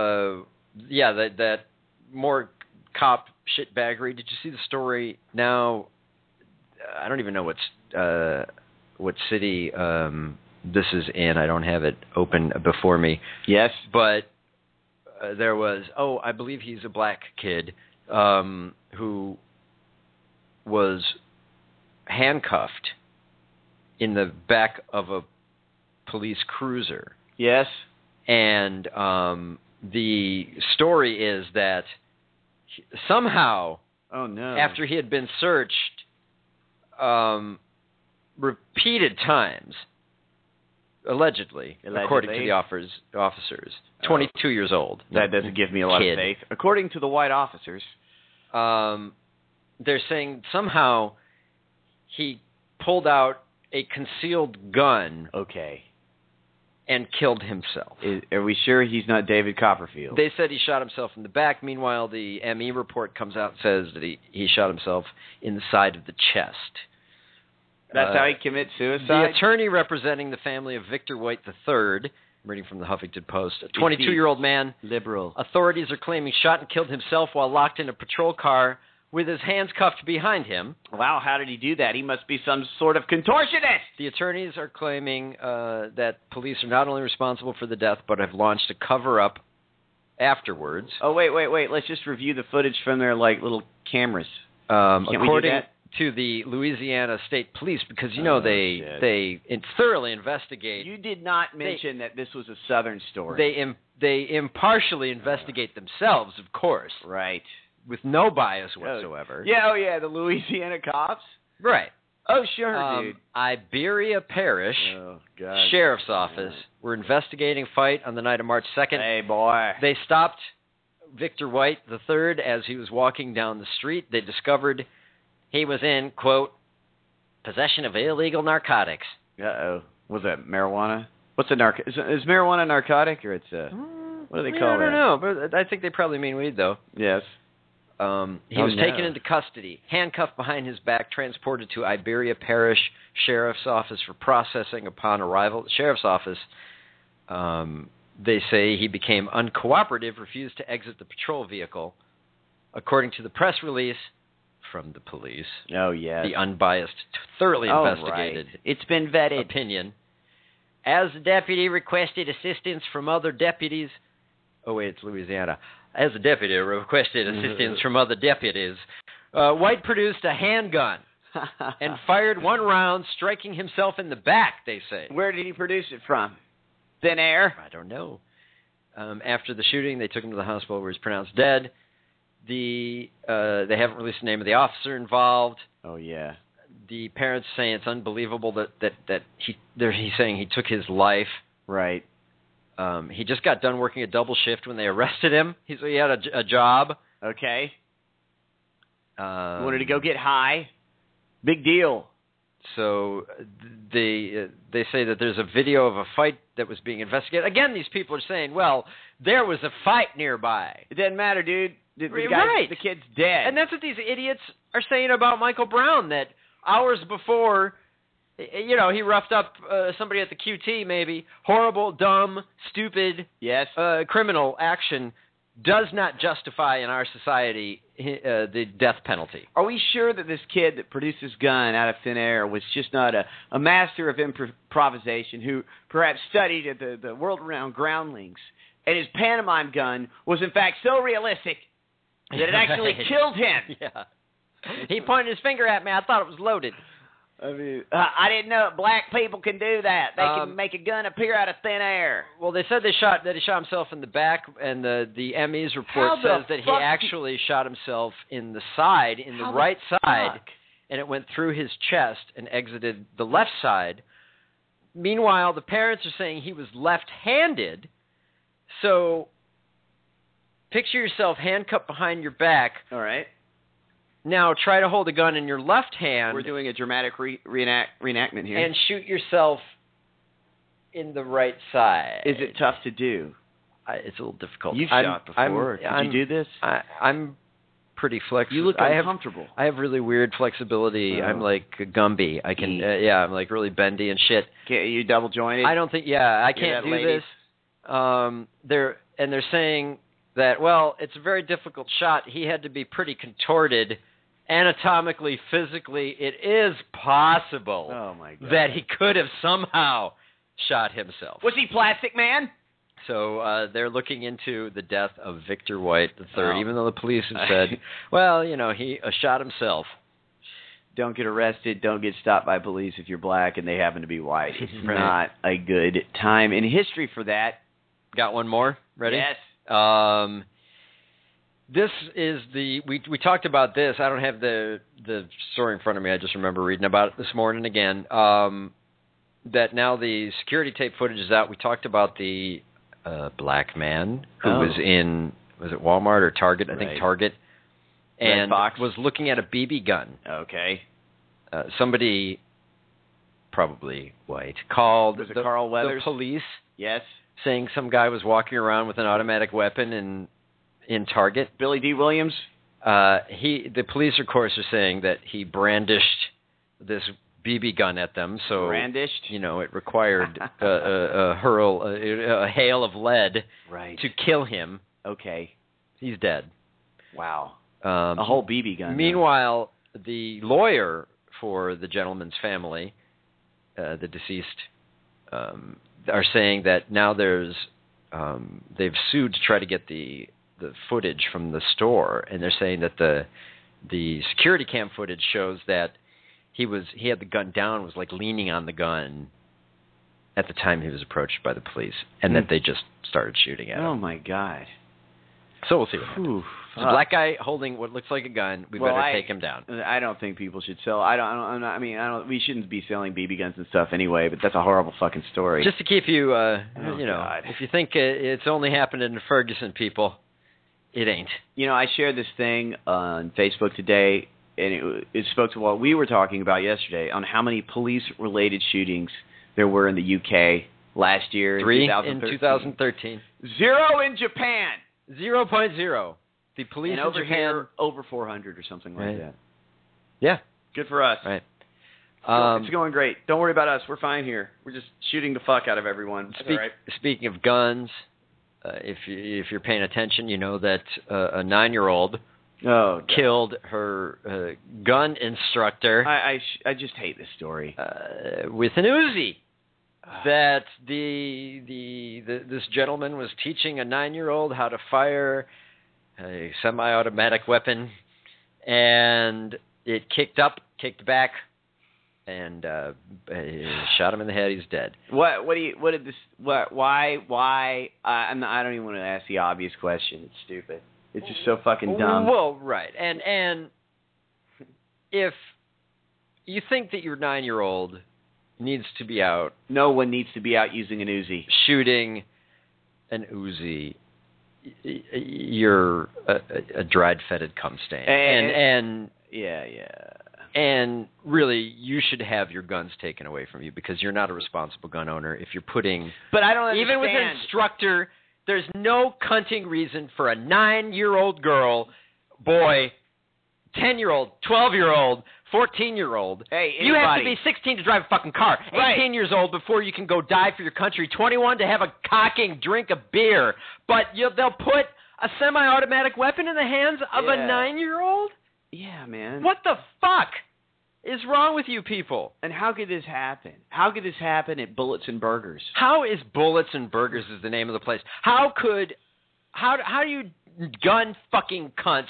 [SPEAKER 4] more cop shitbaggery. Did you see the story now? I don't even know what city this is in. I don't have it open before me.
[SPEAKER 8] Yes.
[SPEAKER 4] But there was, I believe he's a black kid who was handcuffed in the back of a police cruiser.
[SPEAKER 8] Yes.
[SPEAKER 4] And the story is that somehow, after he had been searched repeated times, allegedly, according to the officers, 22 years old.
[SPEAKER 8] That doesn't give me a lot of faith. According to the white officers,
[SPEAKER 4] they're saying somehow he pulled out a concealed gun.
[SPEAKER 8] Okay.
[SPEAKER 4] And killed himself.
[SPEAKER 8] Are we sure he's not David Copperfield?
[SPEAKER 4] They said he shot himself in the back. Meanwhile, the ME report comes out and says that he shot himself in the side of the chest.
[SPEAKER 8] That's how he commits suicide?
[SPEAKER 4] The attorney representing the family of Victor White III, I'm reading from the Huffington Post, a 22-year-old man.
[SPEAKER 8] Liberal.
[SPEAKER 4] Authorities are claiming shot and killed himself while locked in a patrol car with his hands cuffed behind him.
[SPEAKER 8] Wow, how did he do that? He must be some sort of contortionist.
[SPEAKER 4] The attorneys are claiming that police are not only responsible for the death, but have launched a cover-up afterwards.
[SPEAKER 8] Oh, wait. Let's just review the footage from their, little cameras.
[SPEAKER 4] According to the Louisiana State Police, because, they thoroughly investigate.
[SPEAKER 8] You did not mention that this was a Southern story.
[SPEAKER 4] They impartially investigate themselves, of course.
[SPEAKER 8] Right.
[SPEAKER 4] With no bias whatsoever.
[SPEAKER 8] Yeah, the Louisiana cops.
[SPEAKER 4] Right.
[SPEAKER 8] Oh, sure, dude.
[SPEAKER 4] Iberia Parish Sheriff's Office were investigating a fight on the night of March 2nd.
[SPEAKER 8] Hey, boy.
[SPEAKER 4] They stopped Victor White III as he was walking down the street. They discovered he was in, quote, possession of illegal narcotics.
[SPEAKER 8] Uh-oh. Was that marijuana? What's a narcotic? Is marijuana a narcotic or it's a... What do they call
[SPEAKER 4] I don't know, but I think they probably mean weed, though.
[SPEAKER 8] Yes.
[SPEAKER 4] He was taken into custody, handcuffed behind his back, transported to Iberia Parish Sheriff's Office for processing upon arrival at the Sheriff's Office. They say he became uncooperative, refused to exit the patrol vehicle. According to the press release from the police.
[SPEAKER 8] Oh, yes.
[SPEAKER 4] The unbiased, thoroughly investigated.
[SPEAKER 8] Right. It's been vetted.
[SPEAKER 4] Opinion. As the deputy requested assistance from other deputies. Oh, wait, it's Louisiana. As the deputy requested assistance from other deputies, White produced a handgun and fired one round, striking himself in the back, they say.
[SPEAKER 8] Where did he produce it from? Thin air?
[SPEAKER 4] I don't know. After the shooting, they took him to the hospital where he was pronounced dead. They haven't released the name of the officer involved.
[SPEAKER 8] Oh, yeah.
[SPEAKER 4] The parents saying it's unbelievable that he's saying he took his life.
[SPEAKER 8] Right.
[SPEAKER 4] He just got done working a double shift when they arrested him. He had a job.
[SPEAKER 8] Okay. Wanted to go get high. Big deal.
[SPEAKER 4] So they say that there's a video of a fight that was being investigated. Again, these people are saying, well, there was a fight nearby.
[SPEAKER 8] It doesn't matter, dude. The kid's dead.
[SPEAKER 4] And that's what these idiots are saying about Michael Brown, that hours before, he roughed up somebody at the QT maybe. Horrible, dumb, stupid, criminal action does not justify in our society the death penalty.
[SPEAKER 8] Are we sure that this kid that produced this gun out of thin air was just not a master of improvisation who perhaps studied at the world-renowned Groundlings, and his pantomime gun was in fact so realistic that it actually killed him?
[SPEAKER 4] Yeah. He pointed his finger at me. I thought it was loaded.
[SPEAKER 8] I mean, I didn't know black people can do that. They can make a gun appear out of thin air.
[SPEAKER 4] Well, they said he shot himself in the back, and the ME's report says that he actually shot himself in the side, in the right side, and it went through his chest and exited the left side. Meanwhile, the parents are saying he was left-handed, so picture yourself handcuffed behind your back.
[SPEAKER 8] All right.
[SPEAKER 4] Now try to hold a gun in your left hand.
[SPEAKER 8] We're doing a dramatic reenactment here.
[SPEAKER 4] And shoot yourself in the right side.
[SPEAKER 8] Is it tough to do?
[SPEAKER 4] It's a little difficult.
[SPEAKER 8] You've shot before. Did you do this?
[SPEAKER 4] I'm pretty flexible.
[SPEAKER 8] You look uncomfortable.
[SPEAKER 4] I have really weird flexibility. I'm like Gumby. I can, I'm like really bendy and shit.
[SPEAKER 8] Can't you double jointed?
[SPEAKER 4] I don't think. Yeah, I can't do this. They're saying that, well, it's a very difficult shot. He had to be pretty contorted. Anatomically, physically, it is possible that he could have somehow shot himself.
[SPEAKER 8] Was he Plastic Man?
[SPEAKER 4] So they're looking into the death of Victor White III, even though the police have said, well, he shot himself.
[SPEAKER 8] Don't get arrested. Don't get stopped by police if you're black and they happen to be white. It's not a good time in history for that.
[SPEAKER 4] Got one more? Ready?
[SPEAKER 8] Yes.
[SPEAKER 4] This is we talked about this. I don't have the story in front of me. I just remember reading about it this morning again. That now the security tape footage is out. We talked about the black man who was in, was it Walmart or Target? I think Target. And was looking at a BB gun.
[SPEAKER 8] Okay.
[SPEAKER 4] Somebody, probably white, called
[SPEAKER 8] was it Carl Weathers?
[SPEAKER 4] The police.
[SPEAKER 8] Yes.
[SPEAKER 4] Saying some guy was walking around with an automatic weapon in Target.
[SPEAKER 8] Billy D. Williams?
[SPEAKER 4] The police, of course, are saying that he brandished this BB gun at them. So
[SPEAKER 8] brandished?
[SPEAKER 4] It required a hail of lead to kill him.
[SPEAKER 8] Okay.
[SPEAKER 4] He's dead.
[SPEAKER 8] Wow. A whole BB gun.
[SPEAKER 4] Meanwhile, the lawyer for the gentleman's family, the deceased, are saying that now they've sued to try to get the footage from the store, and they're saying that the security cam footage shows that he had the gun down, was like leaning on the gun at the time he was approached by the police, and that they just started shooting at him.
[SPEAKER 8] Oh my God!
[SPEAKER 4] So we'll see what happens. There's a black guy holding what looks like a gun. We better take him down.
[SPEAKER 8] I don't think people should sell. We shouldn't be selling BB guns and stuff anyway. But that's a horrible fucking story.
[SPEAKER 4] Just to keep you, God. If you think it's only happened in Ferguson, people. It ain't.
[SPEAKER 8] I shared this thing on Facebook today, and it spoke to what we were talking about yesterday on how many police-related shootings there were in the UK last year.
[SPEAKER 4] 3 in 2013.
[SPEAKER 8] 0 in Japan.
[SPEAKER 4] 0.0. The police
[SPEAKER 8] and
[SPEAKER 4] in
[SPEAKER 8] over
[SPEAKER 4] Japan
[SPEAKER 8] here, over 400 or something like that.
[SPEAKER 4] Yeah.
[SPEAKER 8] Good for us.
[SPEAKER 4] Right.
[SPEAKER 8] It's going great. Don't worry about us. We're fine here. We're just shooting the fuck out of everyone. That's all right.
[SPEAKER 4] Speaking of guns, if you're paying attention, you know that a 9-year-old killed her gun instructor.
[SPEAKER 8] I just hate this story.
[SPEAKER 4] With an Uzi. That this gentleman was teaching a 9-year-old how to fire a semi-automatic weapon, and it kicked back, and shot him in the head. He's dead.
[SPEAKER 8] Why? I don't even want to ask the obvious question. It's stupid. It's just so fucking dumb.
[SPEAKER 4] Well, right. And if you think that your 9-year-old needs to be out,
[SPEAKER 8] no one needs to be out using an Uzi.
[SPEAKER 4] Shooting an Uzi, you're a dried, fetid cum stain. And really, you should have your guns taken away from you because you're not a responsible gun owner if you're putting...
[SPEAKER 8] But I don't understand.
[SPEAKER 4] Even with an instructor, there's no cunting reason for a 9-year-old girl, boy, 10-year-old, 12-year-old, 14-year-old.
[SPEAKER 8] Hey, anybody.
[SPEAKER 4] You have to be 16 to drive a fucking car.
[SPEAKER 8] Right.
[SPEAKER 4] 18 years old before you can go die for your country. 21 to have a cocking drink of beer. But they'll put a semi-automatic weapon in the hands of a 9-year-old?
[SPEAKER 8] Yeah, man.
[SPEAKER 4] What the fuck is wrong with you people?
[SPEAKER 8] And how could this happen? How could this happen at Bullets and Burgers?
[SPEAKER 4] How is Bullets and Burgers is the name of the place? How do you gun fucking cunts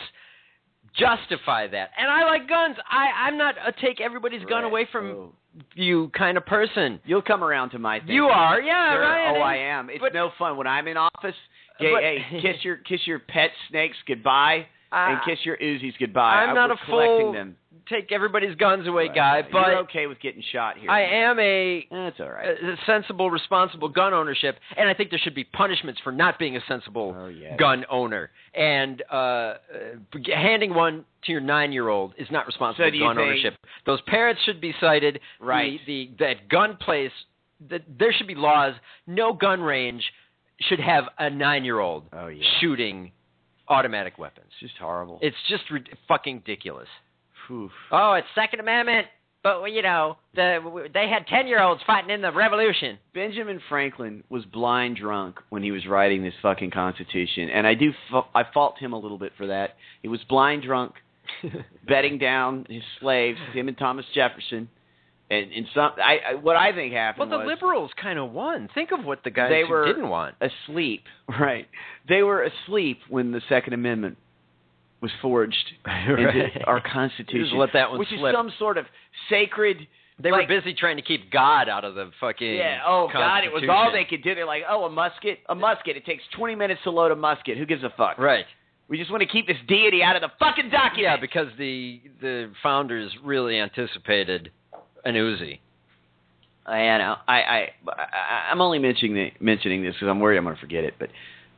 [SPEAKER 4] justify that? And I like guns. I'm not a take everybody's gun away from you kind of person.
[SPEAKER 8] You'll come around to my thing.
[SPEAKER 4] You are, yeah,
[SPEAKER 8] sure.
[SPEAKER 4] right.
[SPEAKER 8] Oh, I am. It's no fun when I'm in office. Kiss your pet snakes goodbye and kiss your Uzis goodbye.
[SPEAKER 4] I'm not a
[SPEAKER 8] collecting
[SPEAKER 4] full
[SPEAKER 8] them.
[SPEAKER 4] Take everybody's guns away guy, but
[SPEAKER 8] you're okay with getting shot here.
[SPEAKER 4] I am
[SPEAKER 8] That's all right.
[SPEAKER 4] a sensible, responsible gun ownership, and I think there should be punishments for not being a sensible gun owner. And handing one to your 9-year-old is not responsible gun ownership. Those parents should be cited.
[SPEAKER 8] Right.
[SPEAKER 4] That gun place, there should be laws. No gun range should have a 9-year-old shooting automatic weapons.
[SPEAKER 8] It's just horrible.
[SPEAKER 4] It's just fucking ridiculous.
[SPEAKER 8] Oof.
[SPEAKER 4] Oh, it's Second Amendment, but they had 10-year-olds fighting in the Revolution.
[SPEAKER 8] Benjamin Franklin was blind drunk when he was writing this fucking Constitution, and I fault him a little bit for that. He was blind drunk, betting down his slaves, him and Thomas Jefferson, and what I think happened.
[SPEAKER 4] Well, the liberals kind of won. Think of what the guys who didn't want.
[SPEAKER 8] Asleep, right? They were asleep when the Second Amendment was forged into our Constitution.
[SPEAKER 4] Just let that one
[SPEAKER 8] which
[SPEAKER 4] slip.
[SPEAKER 8] Is some sort of sacred...
[SPEAKER 4] They were busy trying to keep God out of the fucking
[SPEAKER 8] God, it was all they could do. They're like, a musket. It takes 20 minutes to load a musket. Who gives a fuck?
[SPEAKER 4] Right.
[SPEAKER 8] We just want to keep this deity out of the fucking document.
[SPEAKER 4] Yeah, because the founders really anticipated an Uzi.
[SPEAKER 8] I know. I'm only mentioning this because I'm worried I'm going to forget it. But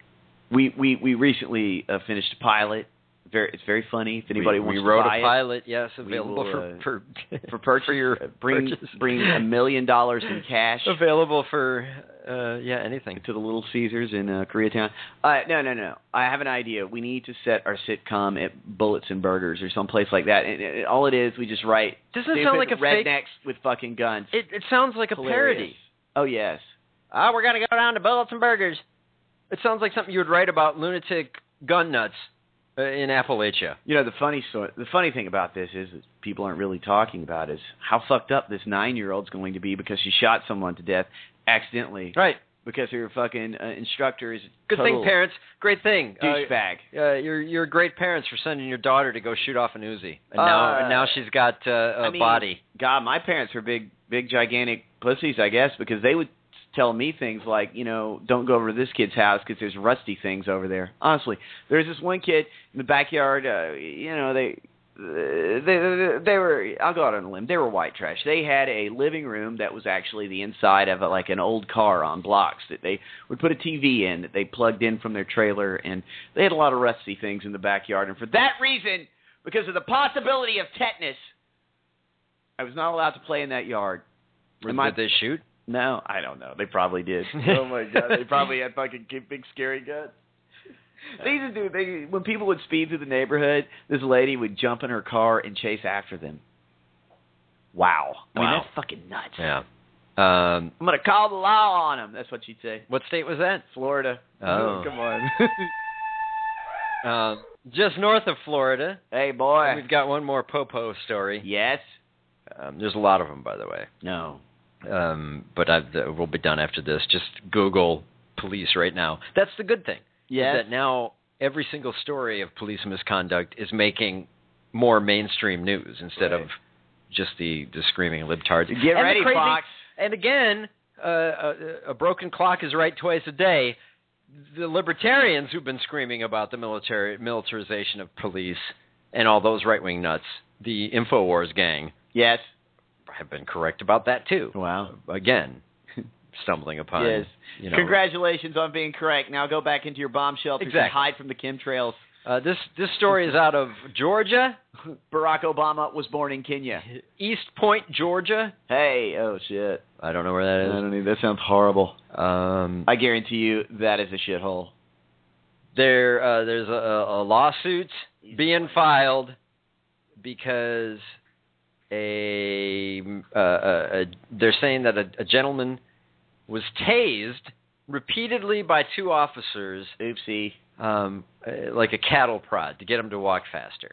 [SPEAKER 8] we recently finished a pilot. It's very funny. If anybody wants to buy it,
[SPEAKER 4] we wrote a pilot. Yes, available for
[SPEAKER 8] purchase.
[SPEAKER 4] For your
[SPEAKER 8] bring $1 million in cash.
[SPEAKER 4] Available for anything
[SPEAKER 8] to the Little Caesars in Koreatown. No. I have an idea. We need to set our sitcom at Bullets and Burgers or someplace like that. And all it is, we just write.
[SPEAKER 4] Doesn't it sound like a
[SPEAKER 8] rednecks
[SPEAKER 4] fake...
[SPEAKER 8] with fucking guns?
[SPEAKER 4] It sounds like a parody.
[SPEAKER 8] Oh yes.
[SPEAKER 4] We're gonna go down to Bullets and Burgers. It sounds like something you would write about lunatic gun nuts. In Appalachia.
[SPEAKER 8] You know, the funny thing about this is that people aren't really talking about is how fucked up this 9-year-old's going to be because she shot someone to death accidentally.
[SPEAKER 4] Right.
[SPEAKER 8] Because her fucking instructor is
[SPEAKER 4] good thing, parents. Great thing.
[SPEAKER 8] Douchebag.
[SPEAKER 4] You're great parents for sending your daughter to go shoot off an Uzi. And now she's got a body.
[SPEAKER 8] God, my parents were big, gigantic pussies, I guess, because they would tell me things like, don't go over to this kid's house because there's rusty things over there. Honestly, there's this one kid in the backyard. They were. I'll go out on a limb. They were white trash. They had a living room that was actually the inside of like an old car on blocks that they would put a TV in that they plugged in from their trailer, and they had a lot of rusty things in the backyard. And for that reason, because of the possibility of tetanus, I was not allowed to play in that yard.
[SPEAKER 4] Did they shoot?
[SPEAKER 8] No, I don't know. They probably did. Oh my God, they probably had fucking big scary guns. They used to do. When people would speed through the neighborhood, this lady would jump in her car and chase after them. Wow. I mean, that's fucking nuts.
[SPEAKER 4] Yeah.
[SPEAKER 8] I'm gonna call the law on them. That's what she'd say.
[SPEAKER 4] What state was that?
[SPEAKER 8] Florida.
[SPEAKER 4] Oh.
[SPEAKER 8] Come on.
[SPEAKER 4] Just north of Florida.
[SPEAKER 8] Hey, boy.
[SPEAKER 4] We've got one more Popo story.
[SPEAKER 8] Yes.
[SPEAKER 4] There's a lot of them, by the way.
[SPEAKER 8] No.
[SPEAKER 4] But we'll be done after this. Just Google police right now. That's the good thing.
[SPEAKER 8] Yes.
[SPEAKER 4] That now every single story of police misconduct is making more mainstream news instead of just the screaming libtards.
[SPEAKER 8] Get ready, Fox.
[SPEAKER 4] And again, a broken clock is right twice a day. The libertarians who've been screaming about the militarization of police and all those right-wing nuts, the InfoWars gang,
[SPEAKER 8] yes,
[SPEAKER 4] have been correct about that too.
[SPEAKER 8] Wow.
[SPEAKER 4] Again, stumbling upon.
[SPEAKER 8] Yes.
[SPEAKER 4] You know,
[SPEAKER 8] congratulations on being correct. Now go back into your bomb shelters and hide from the chemtrails.
[SPEAKER 4] This story is out of Georgia.
[SPEAKER 8] Barack Obama was born in Kenya.
[SPEAKER 4] East Point, Georgia.
[SPEAKER 8] Hey, oh shit.
[SPEAKER 4] I don't know where that is.
[SPEAKER 8] I don't know. That sounds horrible. I guarantee you that is a shithole.
[SPEAKER 4] There's a lawsuit being filed because they're saying that a gentleman was tased repeatedly by two officers.
[SPEAKER 8] Oopsie.
[SPEAKER 4] Like a cattle prod to get him to walk faster.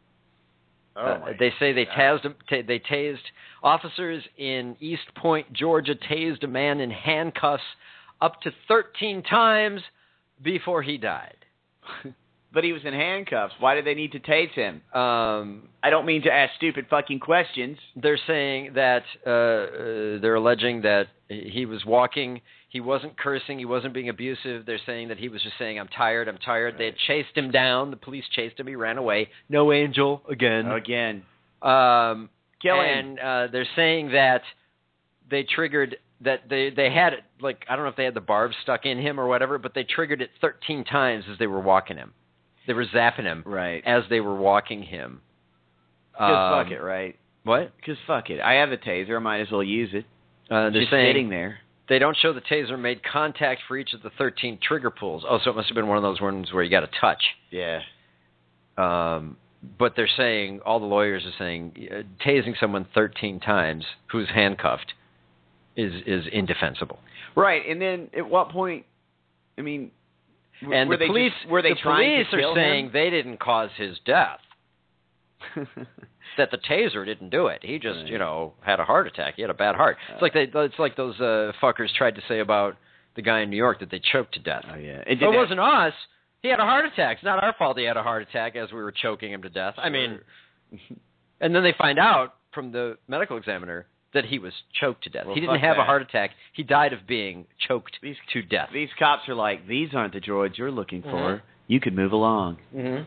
[SPEAKER 4] They say they tased officers in East Point, Georgia, tased a man in handcuffs up to 13 times before he died.
[SPEAKER 8] But he was in handcuffs. Why did they need to tase him? I don't mean to ask stupid fucking questions.
[SPEAKER 4] They're saying that they're alleging that he was walking. He wasn't cursing. He wasn't being abusive. They're saying that he was just saying, I'm tired, I'm tired. Right. They had chased him down. The police chased him. He ran away. No angel again.
[SPEAKER 8] Again.
[SPEAKER 4] Kill him. And they're saying that they triggered, that they had it, like, I don't know if they had the barbs stuck in him or whatever, but they triggered it 13 times as they were walking him. They were zapping him as they were walking him.
[SPEAKER 8] Because fuck it, right?
[SPEAKER 4] What?
[SPEAKER 8] Because fuck it. I have a taser. I might as well use it.
[SPEAKER 4] They're
[SPEAKER 8] just
[SPEAKER 4] saying
[SPEAKER 8] sitting there.
[SPEAKER 4] They don't show the taser made contact for each of the 13 trigger pulls. Oh, so it must have been one of those ones where you got to touch.
[SPEAKER 8] Yeah.
[SPEAKER 4] But they're saying, all the lawyers are saying, tasing someone 13 times who's handcuffed is indefensible.
[SPEAKER 8] Right, and then at what point, I mean...
[SPEAKER 4] And the police are saying
[SPEAKER 8] him?
[SPEAKER 4] they didn't cause his death. That the taser didn't do it. He just, had a heart attack. He had a bad heart. It's like those fuckers tried to say about the guy in New York that they choked to death.
[SPEAKER 8] Oh yeah,
[SPEAKER 4] it wasn't us. He had a heart attack. It's not our fault he had a heart attack as we were choking him to death.
[SPEAKER 8] Sure.
[SPEAKER 4] I mean, and then they find out from the medical examiner that he was choked to death.
[SPEAKER 8] Well,
[SPEAKER 4] he didn't have a heart attack. He died of being choked to death.
[SPEAKER 8] These cops are like, these aren't the droids you're looking for. You could move along.
[SPEAKER 4] Mm-hmm.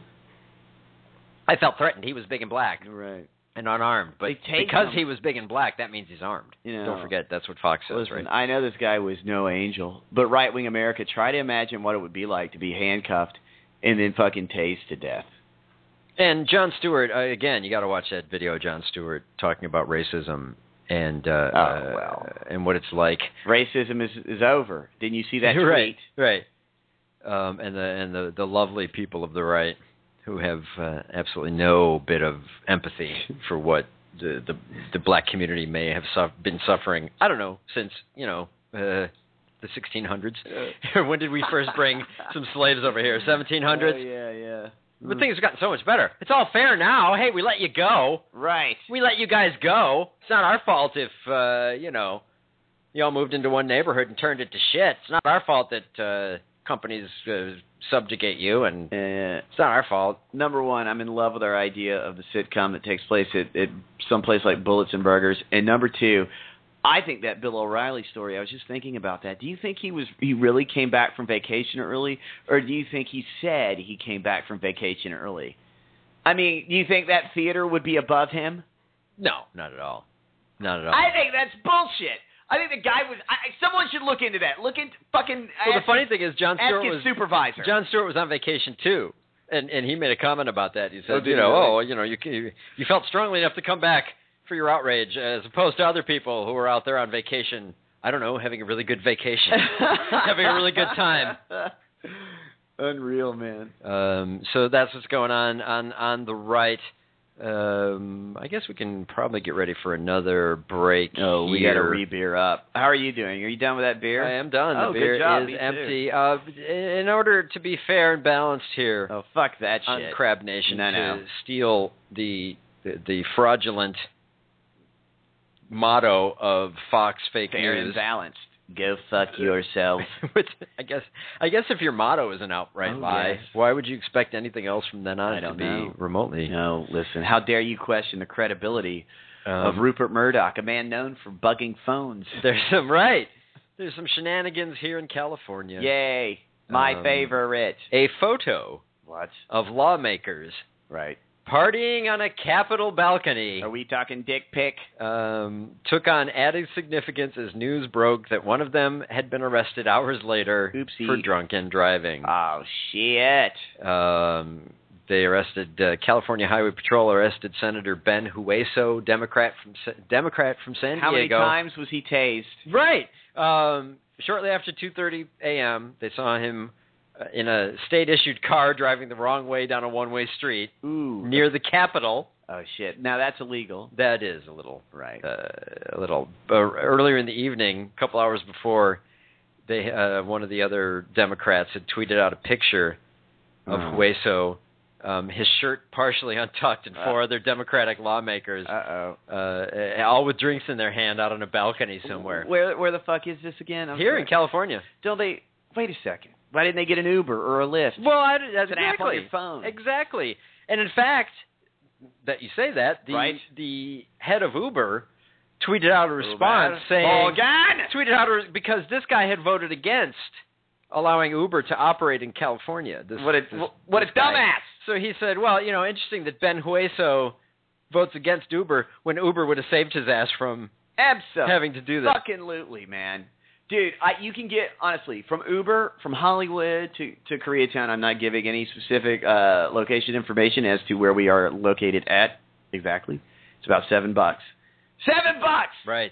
[SPEAKER 4] I felt threatened. He was big and black.
[SPEAKER 8] Right.
[SPEAKER 4] And unarmed. But because he was big and black, that means he's armed. Don't forget, that's what Fox says,
[SPEAKER 8] listen,
[SPEAKER 4] right?
[SPEAKER 8] I know this guy was no angel, but right-wing America, try to imagine what it would be like to be handcuffed and then fucking tased to death.
[SPEAKER 4] And Jon Stewart, again, you got to watch that video of Jon Stewart talking about racism and and what it's like.
[SPEAKER 8] Racism is over. Didn't you see that tweet?
[SPEAKER 4] Right. And the lovely people of the right who have absolutely no bit of empathy for what the black community may have been suffering. I don't know, since the 1600s. When did we first bring some slaves over here? 1700s.
[SPEAKER 8] Oh, yeah.
[SPEAKER 4] But things have gotten so much better. It's all fair now. Hey, we let you go.
[SPEAKER 8] Right.
[SPEAKER 4] We let you guys go. It's not our fault if you all moved into one neighborhood and turned it to shit. It's not our fault that companies subjugate you, and it's not our fault.
[SPEAKER 8] Number one, I'm in love with our idea of the sitcom that takes place at some place like Bullets and Burgers. And number two, I think that Bill O'Reilly story, I was just thinking about that. Do you think he really came back from vacation early, or do you think he said he came back from vacation early? I mean, do you think that theater would be above him?
[SPEAKER 4] No, not at all. Not at all.
[SPEAKER 8] I think that's bullshit. I think the guy was. Someone should look into that. Look into fucking.
[SPEAKER 4] Well, the funny thing is, Jon Stewart
[SPEAKER 8] was supervisor.
[SPEAKER 4] Jon Stewart was on vacation too, and he made a comment about that. He said, you felt strongly enough to come back for your outrage, as opposed to other people who were out there on vacation I don't know, having a really good vacation, having a really good time.
[SPEAKER 8] Unreal, man.
[SPEAKER 4] So that's what's going on the right. I guess we can probably get ready for another break.
[SPEAKER 8] Oh, we got to re-beer up. How are you doing? Are you done with that beer?
[SPEAKER 4] I am done.
[SPEAKER 8] Oh,
[SPEAKER 4] the beer
[SPEAKER 8] good job.
[SPEAKER 4] is empty. In order to be fair and balanced here,
[SPEAKER 8] oh fuck that
[SPEAKER 4] on
[SPEAKER 8] shit,
[SPEAKER 4] Crab Nation,
[SPEAKER 8] no.
[SPEAKER 4] to steal the fraudulent motto of Fox fake
[SPEAKER 8] fair
[SPEAKER 4] news.
[SPEAKER 8] and balanced. Go fuck yourself.
[SPEAKER 4] I guess if your motto is an outright lie,
[SPEAKER 8] yes.
[SPEAKER 4] why would you expect anything else from then on to be remotely?
[SPEAKER 8] No, listen. How dare you question the credibility of Rupert Murdoch, a man known for bugging phones?
[SPEAKER 4] There's some shenanigans here in California.
[SPEAKER 8] Yay, my favorite.
[SPEAKER 4] A photo of lawmakers partying on a Capitol balcony.
[SPEAKER 8] Are we talking dick pic?
[SPEAKER 4] Took on added significance as news broke that one of them had been arrested hours later for drunken driving.
[SPEAKER 8] Oh, shit.
[SPEAKER 4] They arrested, California Highway Patrol arrested Senator Ben Hueso, Democrat from San Diego.
[SPEAKER 8] How many times was he tased?
[SPEAKER 4] Right. Shortly after 2:30 a.m., they saw him in a state-issued car driving the wrong way down a one-way street near the Capitol.
[SPEAKER 8] Oh, shit. Now, that's illegal.
[SPEAKER 4] That is a little. Right. Earlier in the evening, a couple hours before, one of the other Democrats had tweeted out a picture of Hueso, his shirt partially untucked, and four other Democratic lawmakers, all with drinks in their hand out on a balcony somewhere.
[SPEAKER 8] Where the fuck is this again?
[SPEAKER 4] Here in California.
[SPEAKER 8] Don't they... Wait a second. Why didn't they get an Uber or a Lyft?
[SPEAKER 4] Well,
[SPEAKER 8] that's an app on your phone.
[SPEAKER 4] Exactly. And in fact, that you say that, the head of Uber tweeted out a response saying, because this guy had voted against allowing Uber to operate in California.
[SPEAKER 8] What a dumbass.
[SPEAKER 4] So he said, well, interesting that Ben Hueso votes against Uber when Uber would have saved his ass from having to do this.
[SPEAKER 8] Fucking-lutely, man. Dude, you can get, honestly, from Uber, from Hollywood to Koreatown, I'm not giving any specific location information as to where we are located at exactly. It's about $7. $7!
[SPEAKER 4] Right.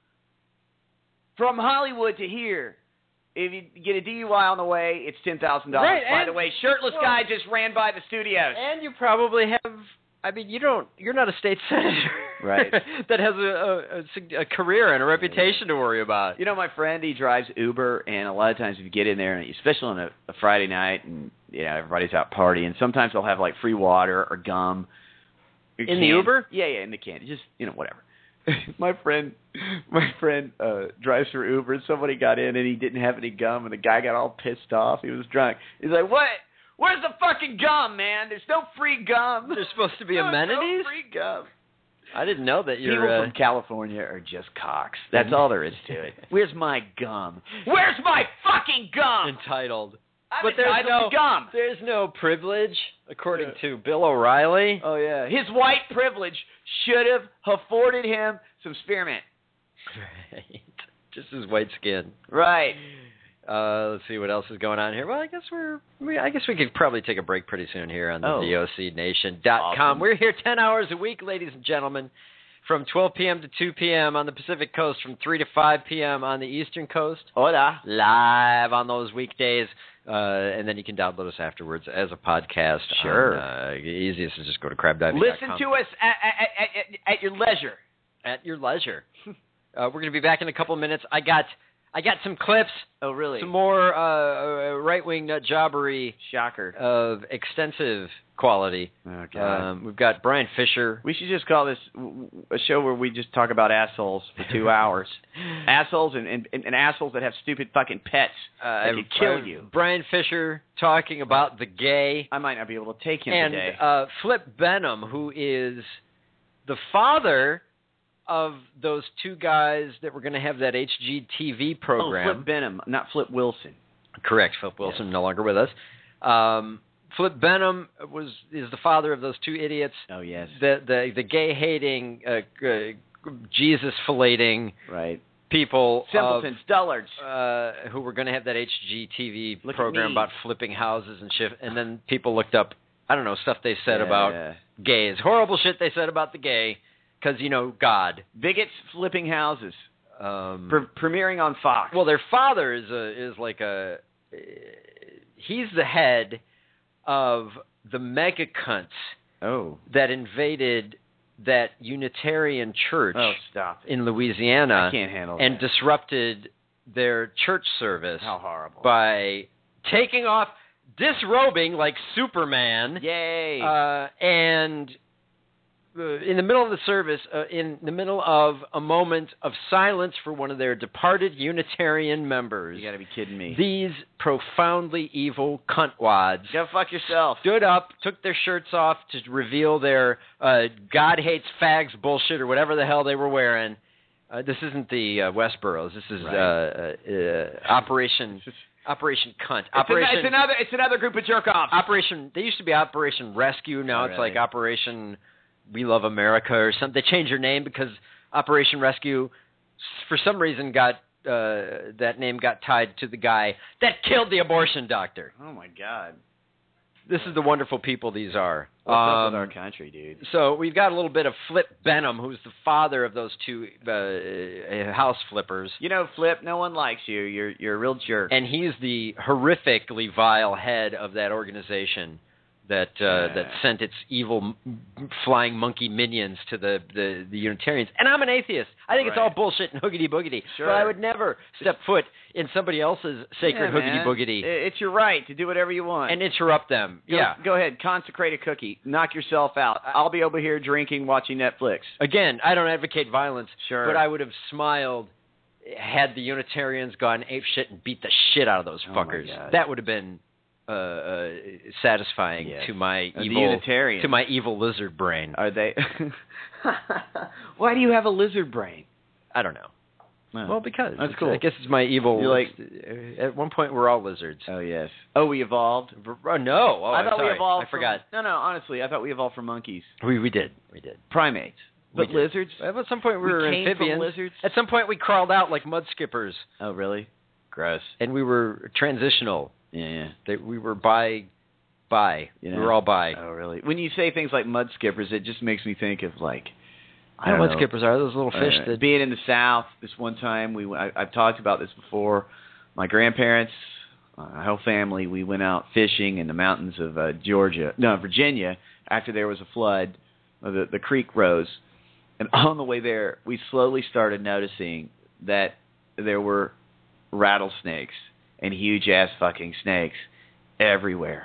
[SPEAKER 8] From Hollywood to here. If you get a DUI on the way, it's $10,000.
[SPEAKER 4] Right,
[SPEAKER 8] by the way, shirtless guy just ran by the studios.
[SPEAKER 4] And you probably have... you're not a state senator,
[SPEAKER 8] right?
[SPEAKER 4] that has a career and a reputation to worry about.
[SPEAKER 8] My friend, he drives Uber, and a lot of times if you get in there, and especially on a Friday night, and everybody's out partying, sometimes they'll have like free water or gum.
[SPEAKER 4] In the Uber?
[SPEAKER 8] Yeah, in the can. Just whatever. My friend drives for Uber, and somebody got in, and he didn't have any gum, and the guy got all pissed off. He was drunk. He's like, "What? Where's the fucking gum, man? There's no free gum.
[SPEAKER 4] There's supposed to be amenities?
[SPEAKER 8] No free gum."
[SPEAKER 4] I didn't know that you're...
[SPEAKER 8] People from California are just cocks. That's all there is to it. Where's my gum? Where's my fucking gum?
[SPEAKER 4] Entitled.
[SPEAKER 8] But there's no gum.
[SPEAKER 4] There's no privilege, according to Bill O'Reilly.
[SPEAKER 8] Oh, yeah. His white privilege should have afforded him some spearmint.
[SPEAKER 4] Right. Just his white skin.
[SPEAKER 8] Right.
[SPEAKER 4] Let's see what else is going on here. Well, I guess we could probably take a break pretty soon here on the VOCNation.com.
[SPEAKER 8] Awesome.
[SPEAKER 4] We're here 10 hours a week, ladies and gentlemen, from 12 p.m. to 2 p.m. on the Pacific Coast, from 3 to 5 p.m. on the Eastern Coast.
[SPEAKER 8] Hola.
[SPEAKER 4] Live on those weekdays. And then you can download us afterwards as a podcast.
[SPEAKER 8] Sure.
[SPEAKER 4] The easiest is just go to crabdiving.com.
[SPEAKER 8] Listen to us at your leisure.
[SPEAKER 4] At your leisure. We're going to be back in a couple minutes. I got some clips.
[SPEAKER 8] Oh, really?
[SPEAKER 4] Some more right-wing nut jobbery.
[SPEAKER 8] Shocker.
[SPEAKER 4] Of extensive quality.
[SPEAKER 8] Oh, God.
[SPEAKER 4] We've got Brian Fisher.
[SPEAKER 8] We should just call this a show where we just talk about assholes for 2 hours. Assholes and assholes that have stupid fucking pets that could kill you.
[SPEAKER 4] Brian Fisher talking about the gay.
[SPEAKER 8] I might not be able to take him today.
[SPEAKER 4] And Flip Benham, who is the father of those two guys that were going to have that HGTV program.
[SPEAKER 8] Oh, Flip Benham, not Flip Wilson.
[SPEAKER 4] Correct. Flip Wilson, no longer with us. Flip Benham is the father of those two idiots.
[SPEAKER 8] Oh, yes.
[SPEAKER 4] The gay-hating, Jesus-filleting people.
[SPEAKER 8] Simpletons, dullards.
[SPEAKER 4] Who were going to have that HGTV program about flipping houses and shit. And then people looked up, I don't know, stuff they said about gays. Horrible shit they said about the gay. Because, God.
[SPEAKER 8] Bigots flipping houses. premiering on Fox.
[SPEAKER 4] Well, their father is like he's the head of the mega cunts that invaded that Unitarian church in Louisiana.
[SPEAKER 8] I can't handle
[SPEAKER 4] and
[SPEAKER 8] that.
[SPEAKER 4] Disrupted their church service.
[SPEAKER 8] How horrible.
[SPEAKER 4] By taking off, disrobing like Superman.
[SPEAKER 8] Yay.
[SPEAKER 4] And in the middle of the service, in the middle of a moment of silence for one of their departed Unitarian members.
[SPEAKER 8] You gotta be kidding me.
[SPEAKER 4] These profoundly evil cuntwads.
[SPEAKER 8] Go fuck yourself.
[SPEAKER 4] Stood up, took their shirts off to reveal their God hates fags bullshit or whatever the hell they were wearing. This isn't the Westboroughs. This is Operation Cunt.
[SPEAKER 8] It's another group of jerk-offs.
[SPEAKER 4] They used to be Operation Rescue. Now it's like Operation We Love America or something. They changed their name because Operation Rescue, for some reason, that name got tied to the guy that killed the abortion doctor.
[SPEAKER 8] Oh my God.
[SPEAKER 4] This is the wonderful people these are.
[SPEAKER 8] What's up with our country, dude?
[SPEAKER 4] So we've got a little bit of Flip Benham, who's the father of those two house flippers.
[SPEAKER 8] You know, Flip, no one likes you. You're a real jerk.
[SPEAKER 4] And he's the horrifically vile head of that organization that sent its evil flying monkey minions to the Unitarians. And I'm an atheist. I think it's all bullshit and hoogity-boogity.
[SPEAKER 8] Sure.
[SPEAKER 4] But I would never step foot in somebody else's sacred hoogity-boogity.
[SPEAKER 8] It's your right to do whatever you want.
[SPEAKER 4] And interrupt them.
[SPEAKER 8] Go ahead. Consecrate a cookie. Knock yourself out. I'll be over here drinking, watching Netflix.
[SPEAKER 4] Again, I don't advocate violence.
[SPEAKER 8] Sure.
[SPEAKER 4] But I would have smiled had the Unitarians gone apeshit and beat the shit out of those fuckers. That would have been satisfying to my evil lizard brain.
[SPEAKER 8] Are they? Why do you have a lizard brain?
[SPEAKER 4] I don't know.
[SPEAKER 8] Oh.
[SPEAKER 4] Well, because
[SPEAKER 8] that's cool.
[SPEAKER 4] I guess it's my evil. At one point, we're all lizards.
[SPEAKER 8] Oh yes. Oh, we evolved.
[SPEAKER 4] No.
[SPEAKER 8] I thought we evolved.
[SPEAKER 4] I forgot.
[SPEAKER 8] No. Honestly, I thought we evolved from monkeys.
[SPEAKER 4] We did.
[SPEAKER 8] Primates. But lizards?
[SPEAKER 4] At some point, we were amphibians.
[SPEAKER 8] From lizards?
[SPEAKER 4] At some point, we crawled out like mud skippers.
[SPEAKER 8] Oh, really? Gross.
[SPEAKER 4] And we were transitional.
[SPEAKER 8] Yeah.
[SPEAKER 4] We were bi. We were all bi.
[SPEAKER 8] Oh, really? When you say things like mud skippers, it just makes me think of like.
[SPEAKER 4] I don't know what skippers are. Those little fish that.
[SPEAKER 8] Being in the South, this one time I've talked about this before. My grandparents, my whole family, we went out fishing in the mountains of Virginia. After there was a flood, the creek rose, and on the way there, we slowly started noticing that there were rattlesnakes and huge ass fucking snakes everywhere.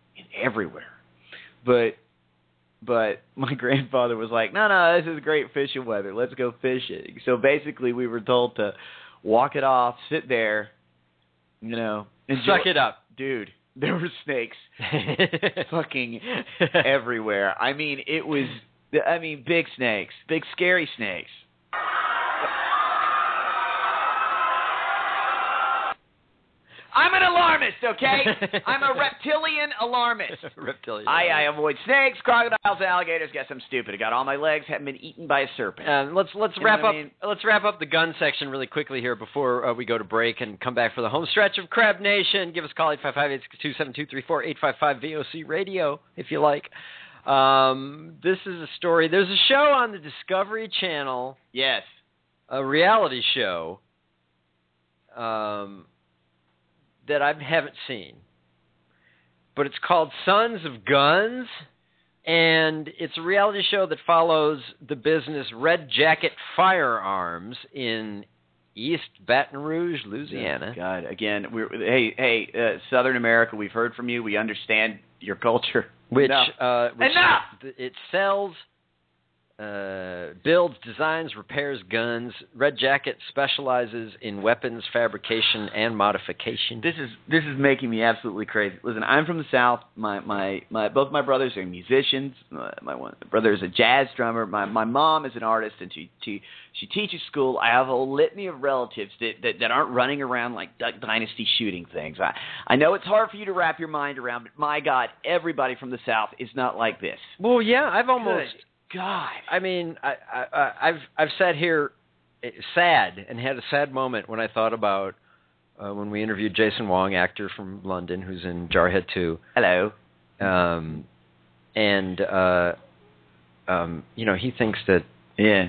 [SPEAKER 8] But my grandfather was like, no, this is great fishing weather. Let's go fishing. So basically we were told to walk it off, sit there, and
[SPEAKER 4] suck it up.
[SPEAKER 8] Dude, there were snakes fucking everywhere. I mean, big snakes, big scary snakes. I'm an alarmist, okay? I'm a reptilian alarmist.
[SPEAKER 4] Reptilian.
[SPEAKER 8] I avoid snakes, crocodiles, alligators. Guess I'm stupid. I got all my legs. Haven't been eaten by a serpent.
[SPEAKER 4] Let's wrap up. Let's wrap up the gun section really quickly here before we go to break and come back for the home stretch of Crab Nation. Give us a call 855-862-7234 855 VOC Radio if you like. This is a story. There's a show on the Discovery Channel.
[SPEAKER 8] Yes.
[SPEAKER 4] A reality show. That I haven't seen. But it's called Sons of Guns, and it's a reality show that follows the business Red Jacket Firearms in East Baton Rouge, Louisiana.
[SPEAKER 8] God, again, Southern America, we've heard from you. We understand your culture.
[SPEAKER 4] Enough.
[SPEAKER 8] Enough!
[SPEAKER 4] It sells, builds, designs, repairs guns. Red Jacket specializes in weapons fabrication and modification.
[SPEAKER 8] This is making me absolutely crazy. Listen, I'm from the South. Both my brothers are musicians. My one brother is a jazz drummer. My mom is an artist, and she teaches school. I have a litany of relatives that aren't running around like Duck Dynasty shooting things. I know it's hard for you to wrap your mind around, but my God, everybody from the South is not like this.
[SPEAKER 4] Well, yeah, I've almost.
[SPEAKER 8] Good God.
[SPEAKER 4] I mean, I've sat here sad and had a sad moment when I thought about when we interviewed Jason Wong, actor from London, who's in Jarhead 2.
[SPEAKER 8] Hello.
[SPEAKER 4] He thinks that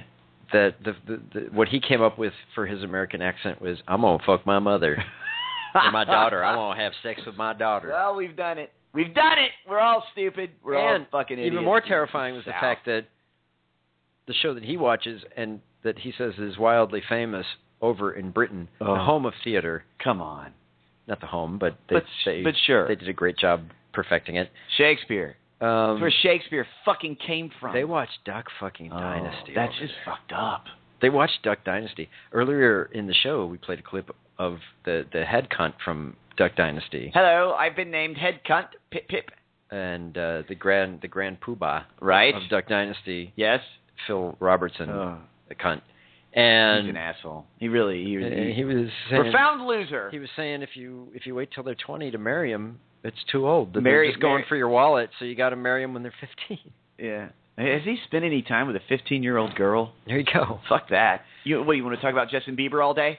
[SPEAKER 4] that what he came up with for his American accent was, I'm going to fuck my mother or my daughter. I'm going to have sex with my daughter.
[SPEAKER 8] Well, we've done it. We've done it. We're all stupid. We're all fucking idiots.
[SPEAKER 4] Even more terrifying was the fact that the show that he watches and that he says is wildly famous over in Britain, the home of theater.
[SPEAKER 8] Come on.
[SPEAKER 4] Not the home, but
[SPEAKER 8] sure.
[SPEAKER 4] They did a great job perfecting it.
[SPEAKER 8] Shakespeare. That's where Shakespeare fucking came from.
[SPEAKER 4] They watched Duck fucking Dynasty.
[SPEAKER 8] That's just fucked up.
[SPEAKER 4] They watched Duck Dynasty. Earlier in the show, we played a clip of the head cunt from Duck Dynasty.
[SPEAKER 8] Hello, I've been named head cunt. Pip pip.
[SPEAKER 4] And the grand poobah
[SPEAKER 8] right
[SPEAKER 4] of Duck Dynasty.
[SPEAKER 8] Yes.
[SPEAKER 4] Phil Robertson, the cunt. And
[SPEAKER 8] he's an asshole. He was
[SPEAKER 4] saying,
[SPEAKER 8] profound loser.
[SPEAKER 4] He was saying if you wait till they're 20 to marry him, it's too old.
[SPEAKER 8] They're
[SPEAKER 4] just going for your wallet, so you got to marry them when they're 15.
[SPEAKER 8] Yeah. Has he spent any time with a 15-year-old girl?
[SPEAKER 4] There you go.
[SPEAKER 8] Fuck that. You want to talk about Justin Bieber all day?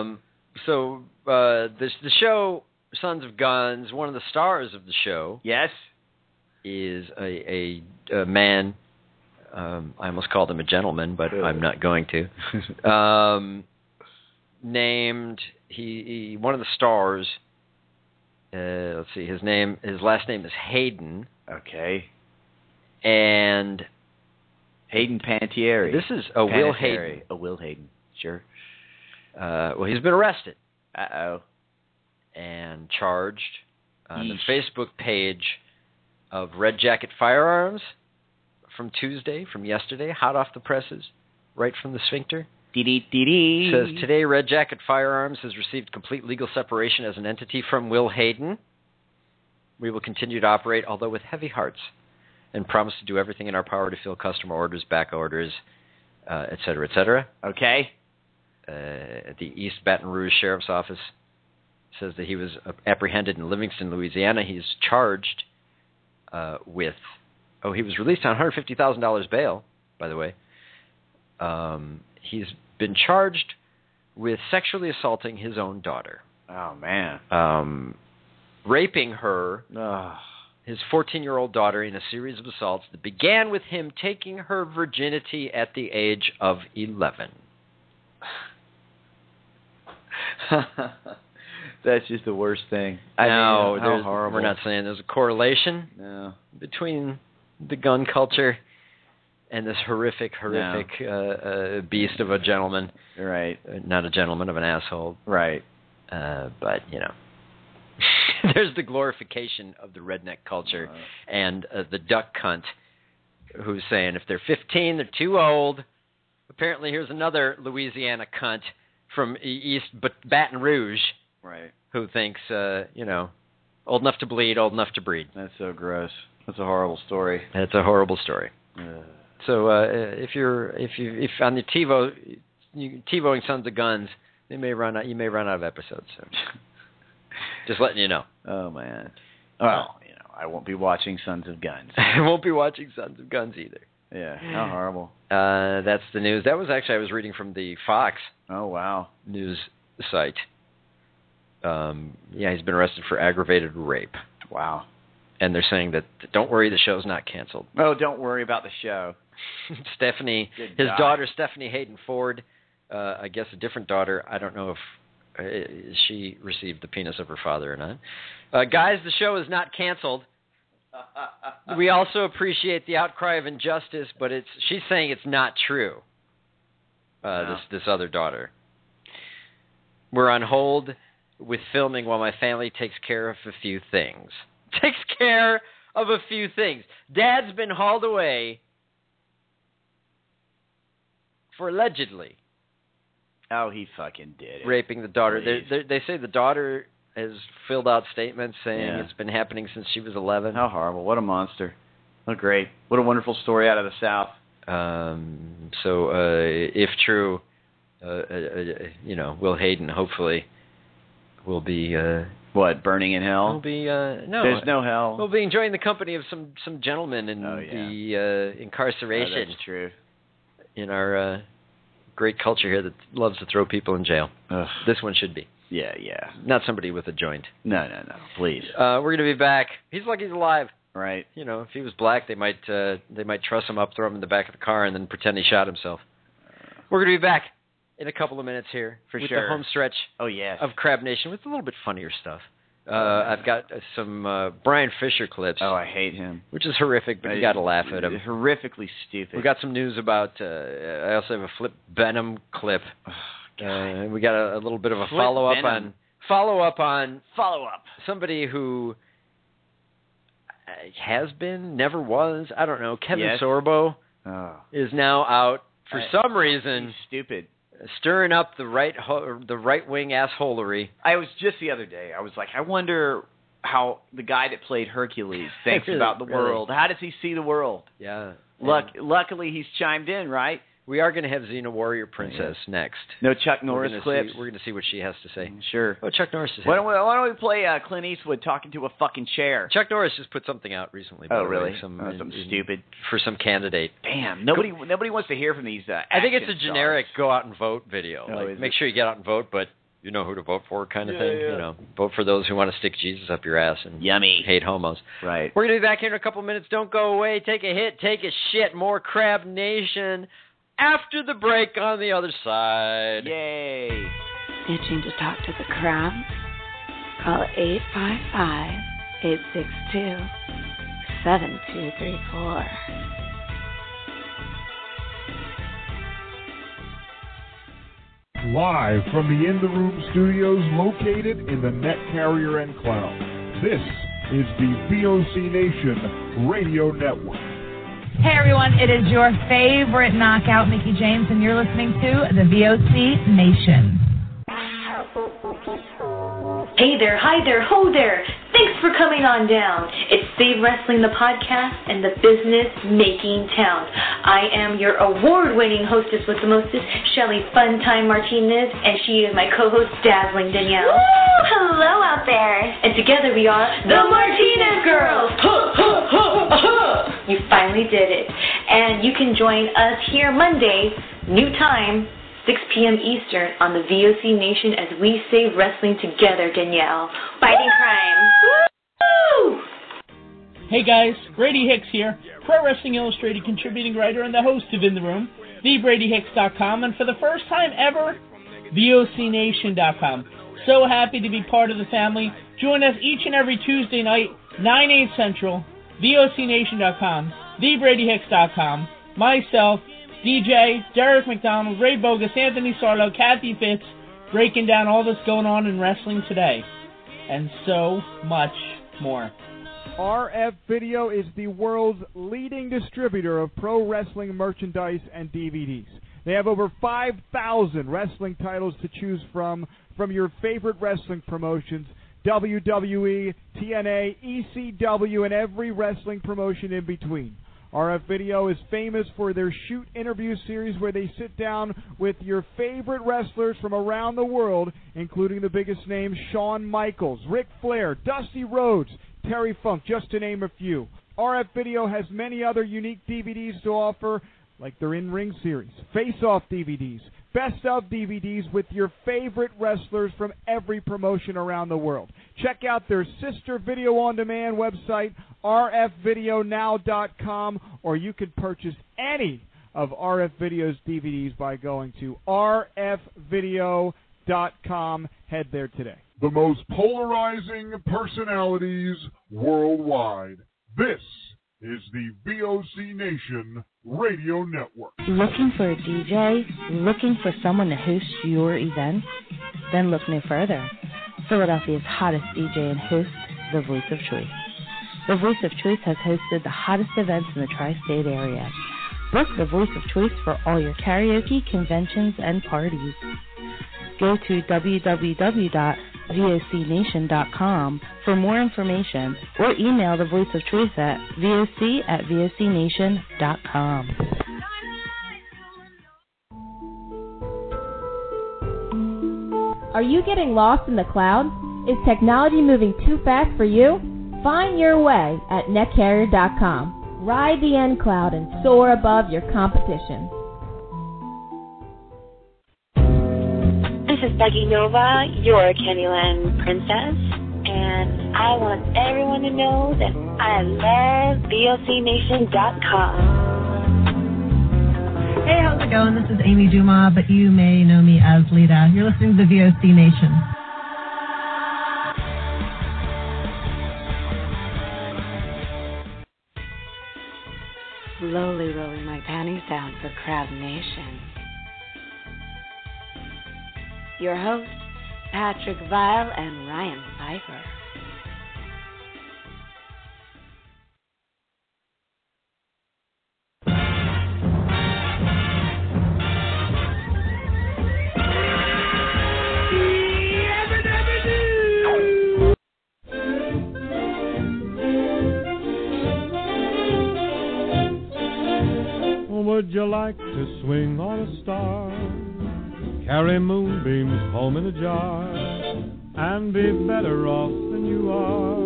[SPEAKER 4] So the show Sons of Guns, one of the stars of the show,
[SPEAKER 8] yes, is
[SPEAKER 4] a man. I almost called him a gentleman, but I'm not going to. Named one of the stars. Let's see. His last name is Hayden.
[SPEAKER 8] Okay.
[SPEAKER 4] And
[SPEAKER 8] Hayden Panettiere.
[SPEAKER 4] This is Will Hayden.
[SPEAKER 8] Will Hayden. Sure.
[SPEAKER 4] Well, he's been arrested.
[SPEAKER 8] Uh-oh.
[SPEAKER 4] And charged on the Facebook page of Red Jacket Firearms from yesterday, hot off the presses, right from the sphincter. Says, today Red Jacket Firearms has received complete legal separation as an entity from Will Hayden. We will continue to operate, although with heavy hearts, and promise to do everything in our power to fill customer orders, back orders, et cetera, et cetera.
[SPEAKER 8] Okay.
[SPEAKER 4] The East Baton Rouge Sheriff's Office says that he was apprehended in Livingston, Louisiana. He's charged with... he was released on $150,000 bail, by the way. He's been charged with sexually assaulting his own daughter.
[SPEAKER 8] Oh, man.
[SPEAKER 4] Raping her, his 14-year-old daughter, in a series of assaults that began with him taking her virginity at the age of 11.
[SPEAKER 8] That's just the worst thing.
[SPEAKER 4] How
[SPEAKER 8] horrible.
[SPEAKER 4] We're not saying there's a correlation between the gun culture and this horrific beast of a gentleman.
[SPEAKER 8] Right.
[SPEAKER 4] Not a gentleman, of an asshole.
[SPEAKER 8] Right.
[SPEAKER 4] But, there's the glorification of the redneck culture and the duck cunt who's saying if they're 15, they're too old. Apparently, here's another Louisiana cunt from East Baton Rouge,
[SPEAKER 8] right?
[SPEAKER 4] Who thinks, old enough to bleed, old enough to breed.
[SPEAKER 8] That's so gross. That's a horrible story.
[SPEAKER 4] That's a horrible story. So if on the TiVoing Sons of Guns, you may run out of episodes. So. Just letting you know.
[SPEAKER 8] Oh man. Well, I won't be watching Sons of Guns.
[SPEAKER 4] I won't be watching Sons of Guns either.
[SPEAKER 8] Yeah. How horrible.
[SPEAKER 4] That's the news. That was actually I was reading from the Fox.
[SPEAKER 8] Oh wow.
[SPEAKER 4] News site. He's been arrested for aggravated rape.
[SPEAKER 8] Wow.
[SPEAKER 4] And they're saying that don't worry, the show's not canceled.
[SPEAKER 8] Oh, don't worry about the show.
[SPEAKER 4] His daughter Stephanie Hayden Ford, I guess a different daughter. I don't know if she received the penis of her father or not. Guys, the show is not canceled. We also appreciate the outcry of injustice, but she's saying it's not true. This other daughter. We're on hold with filming while my family takes care of a few things. Takes care of a few things. Dad's been hauled away for allegedly.
[SPEAKER 8] Oh, he fucking did it.
[SPEAKER 4] Raping the daughter. They say the daughter has filled out statements saying it's been happening since she was 11.
[SPEAKER 8] How horrible. What a monster. What great. What a wonderful story out of the South.
[SPEAKER 4] So if true, Will Hayden hopefully will be...
[SPEAKER 8] burning in hell?
[SPEAKER 4] Will be... no.
[SPEAKER 8] There's no hell.
[SPEAKER 4] We'll be enjoying the company of some gentlemen in the incarceration.
[SPEAKER 8] Oh, that's true.
[SPEAKER 4] In our... great culture here that loves to throw people in jail.
[SPEAKER 8] Ugh.
[SPEAKER 4] This one should be.
[SPEAKER 8] Yeah.
[SPEAKER 4] Not somebody with a joint.
[SPEAKER 8] No. Please.
[SPEAKER 4] We're going to be back. He's lucky he's alive.
[SPEAKER 8] Right.
[SPEAKER 4] If he was black, they might truss him up, throw him in the back of the car, and then pretend he shot himself. We're going to be back in a couple of minutes here
[SPEAKER 8] For
[SPEAKER 4] with
[SPEAKER 8] sure.
[SPEAKER 4] the home stretch of Crab Nation with a little bit funnier stuff. I've got some Brian Fisher clips.
[SPEAKER 8] Oh, I hate him.
[SPEAKER 4] Which is horrific, but you got to laugh at him.
[SPEAKER 8] Horrifically stupid.
[SPEAKER 4] We got some news about. I also have a Flip Benham clip. We got a little bit of a follow up on somebody who has been, never was. I don't know. Kevin Sorbo is now out for some reason.
[SPEAKER 8] He's stupid.
[SPEAKER 4] Stirring up the right wing assholery.
[SPEAKER 8] I was just the other day. I was like, I wonder how the guy that played Hercules thinks about the world. How does he see the world?
[SPEAKER 4] Yeah.
[SPEAKER 8] Luckily, he's chimed in, right?
[SPEAKER 4] We are going to have Xena Warrior Princess next.
[SPEAKER 8] No Chuck Norris clips.
[SPEAKER 4] We're going to see what she has to say.
[SPEAKER 8] Sure.
[SPEAKER 4] What Chuck Norris is.
[SPEAKER 8] Why don't we play Clint Eastwood talking to a fucking chair?
[SPEAKER 4] Chuck Norris just put something out recently.
[SPEAKER 8] Oh, really?
[SPEAKER 4] Something
[SPEAKER 8] stupid
[SPEAKER 4] for some candidate.
[SPEAKER 8] Damn. Nobody wants to hear from these.
[SPEAKER 4] I think it's a generic go out and vote video.
[SPEAKER 8] Oh,
[SPEAKER 4] make sure you get out and vote, but you know who to vote for kind of thing. Yeah. You know, vote for those who want to stick Jesus up your ass and hate homos.
[SPEAKER 8] Right.
[SPEAKER 4] We're going to be back here in a couple minutes. Don't go away. Take a hit. Take a shit. More Crab Nation after the break on the other side.
[SPEAKER 8] Yay.
[SPEAKER 5] Itching to talk to the crabs? Call 855-862-7234.
[SPEAKER 1] Live from the In the Room studios located in the Net Carrier and Cloud. This is the VOC Nation Radio Network.
[SPEAKER 20] Hey everyone, it is your favorite knockout, Mickey James, and you're listening to the VOC Nation.
[SPEAKER 13] Hey there, hi there, ho there. Thanks for coming on down. It's Save Wrestling, the podcast, and the business-making town. I am your award-winning hostess with the mostest, Shelly Funtime Martinez, and she is my co-host, Dazzling Danielle.
[SPEAKER 5] Woo! Hello out there.
[SPEAKER 13] And together we are the Martinez Girls. You finally did it. And you can join us here Monday, new time, 6 p.m. Eastern on the VOC Nation as we save wrestling together, Danielle. Fighting crime. Woo!
[SPEAKER 21] Hey guys, Brady Hicks here, Pro Wrestling Illustrated contributing writer and the host of In the Room, TheBradyHicks.com, and for the first time ever, VOCNation.com. So happy to be part of the family. Join us each and every Tuesday night, 9/8 Central, VOCNation.com, TheBradyHicks.com, myself, DJ, Derek McDonald, Ray Bogus, Anthony Sarlo, Kathy Fitz, breaking down all that's going on in wrestling today. And so much more.
[SPEAKER 14] RF Video is the world's leading distributor of pro wrestling merchandise and DVDs. They have over 5,000 wrestling titles to choose from your favorite wrestling promotions, WWE, TNA, ECW, and every wrestling promotion in between. RF Video is famous for their Shoot interview series where they sit down with your favorite wrestlers from around the world, including the biggest names Shawn Michaels, Ric Flair, Dusty Rhodes, Terry Funk, just to name a few. RF Video has many other unique DVDs to offer, like their In-Ring series, Face-Off DVDs, Best of DVDs with your favorite wrestlers from every promotion around the world. Check out their sister video-on-demand website, rfvideonow.com, or you can purchase any of RF Video's DVDs by going to rfvideo.com. Head there today.
[SPEAKER 1] The most polarizing personalities worldwide. This is the VOC Nation Radio Network.
[SPEAKER 22] Looking for a DJ? Looking for someone to host your event? Then look no further. Philadelphia's hottest DJ and host, The Voice of Choice. The Voice of Choice has hosted the hottest events in the tri-state area. Book The Voice of Choice for all your karaoke, conventions, and parties. Go to www.vocnation.com for more information, or email The Voice of Choice at voc@vocnation.com.
[SPEAKER 23] Are you getting lost in the clouds? Is technology moving too fast for you? Find your way at netcarrier.com. Ride the N Cloud and soar above your competition.
[SPEAKER 5] This is Becky Nova, your Candyland princess, and I want everyone to know that I love VOCNation.com.
[SPEAKER 20] Hey, how's it going? This is Amy Dumas, but you may know me as Lita. You're listening to the VOC Nation.
[SPEAKER 5] Slowly rolling my panties down for Crab Nation. Your hosts, Patrick Vile and Ryan Pfeiffer.
[SPEAKER 3] Would you like to swing on a star, carry moonbeams home in a jar, and be better off than you are?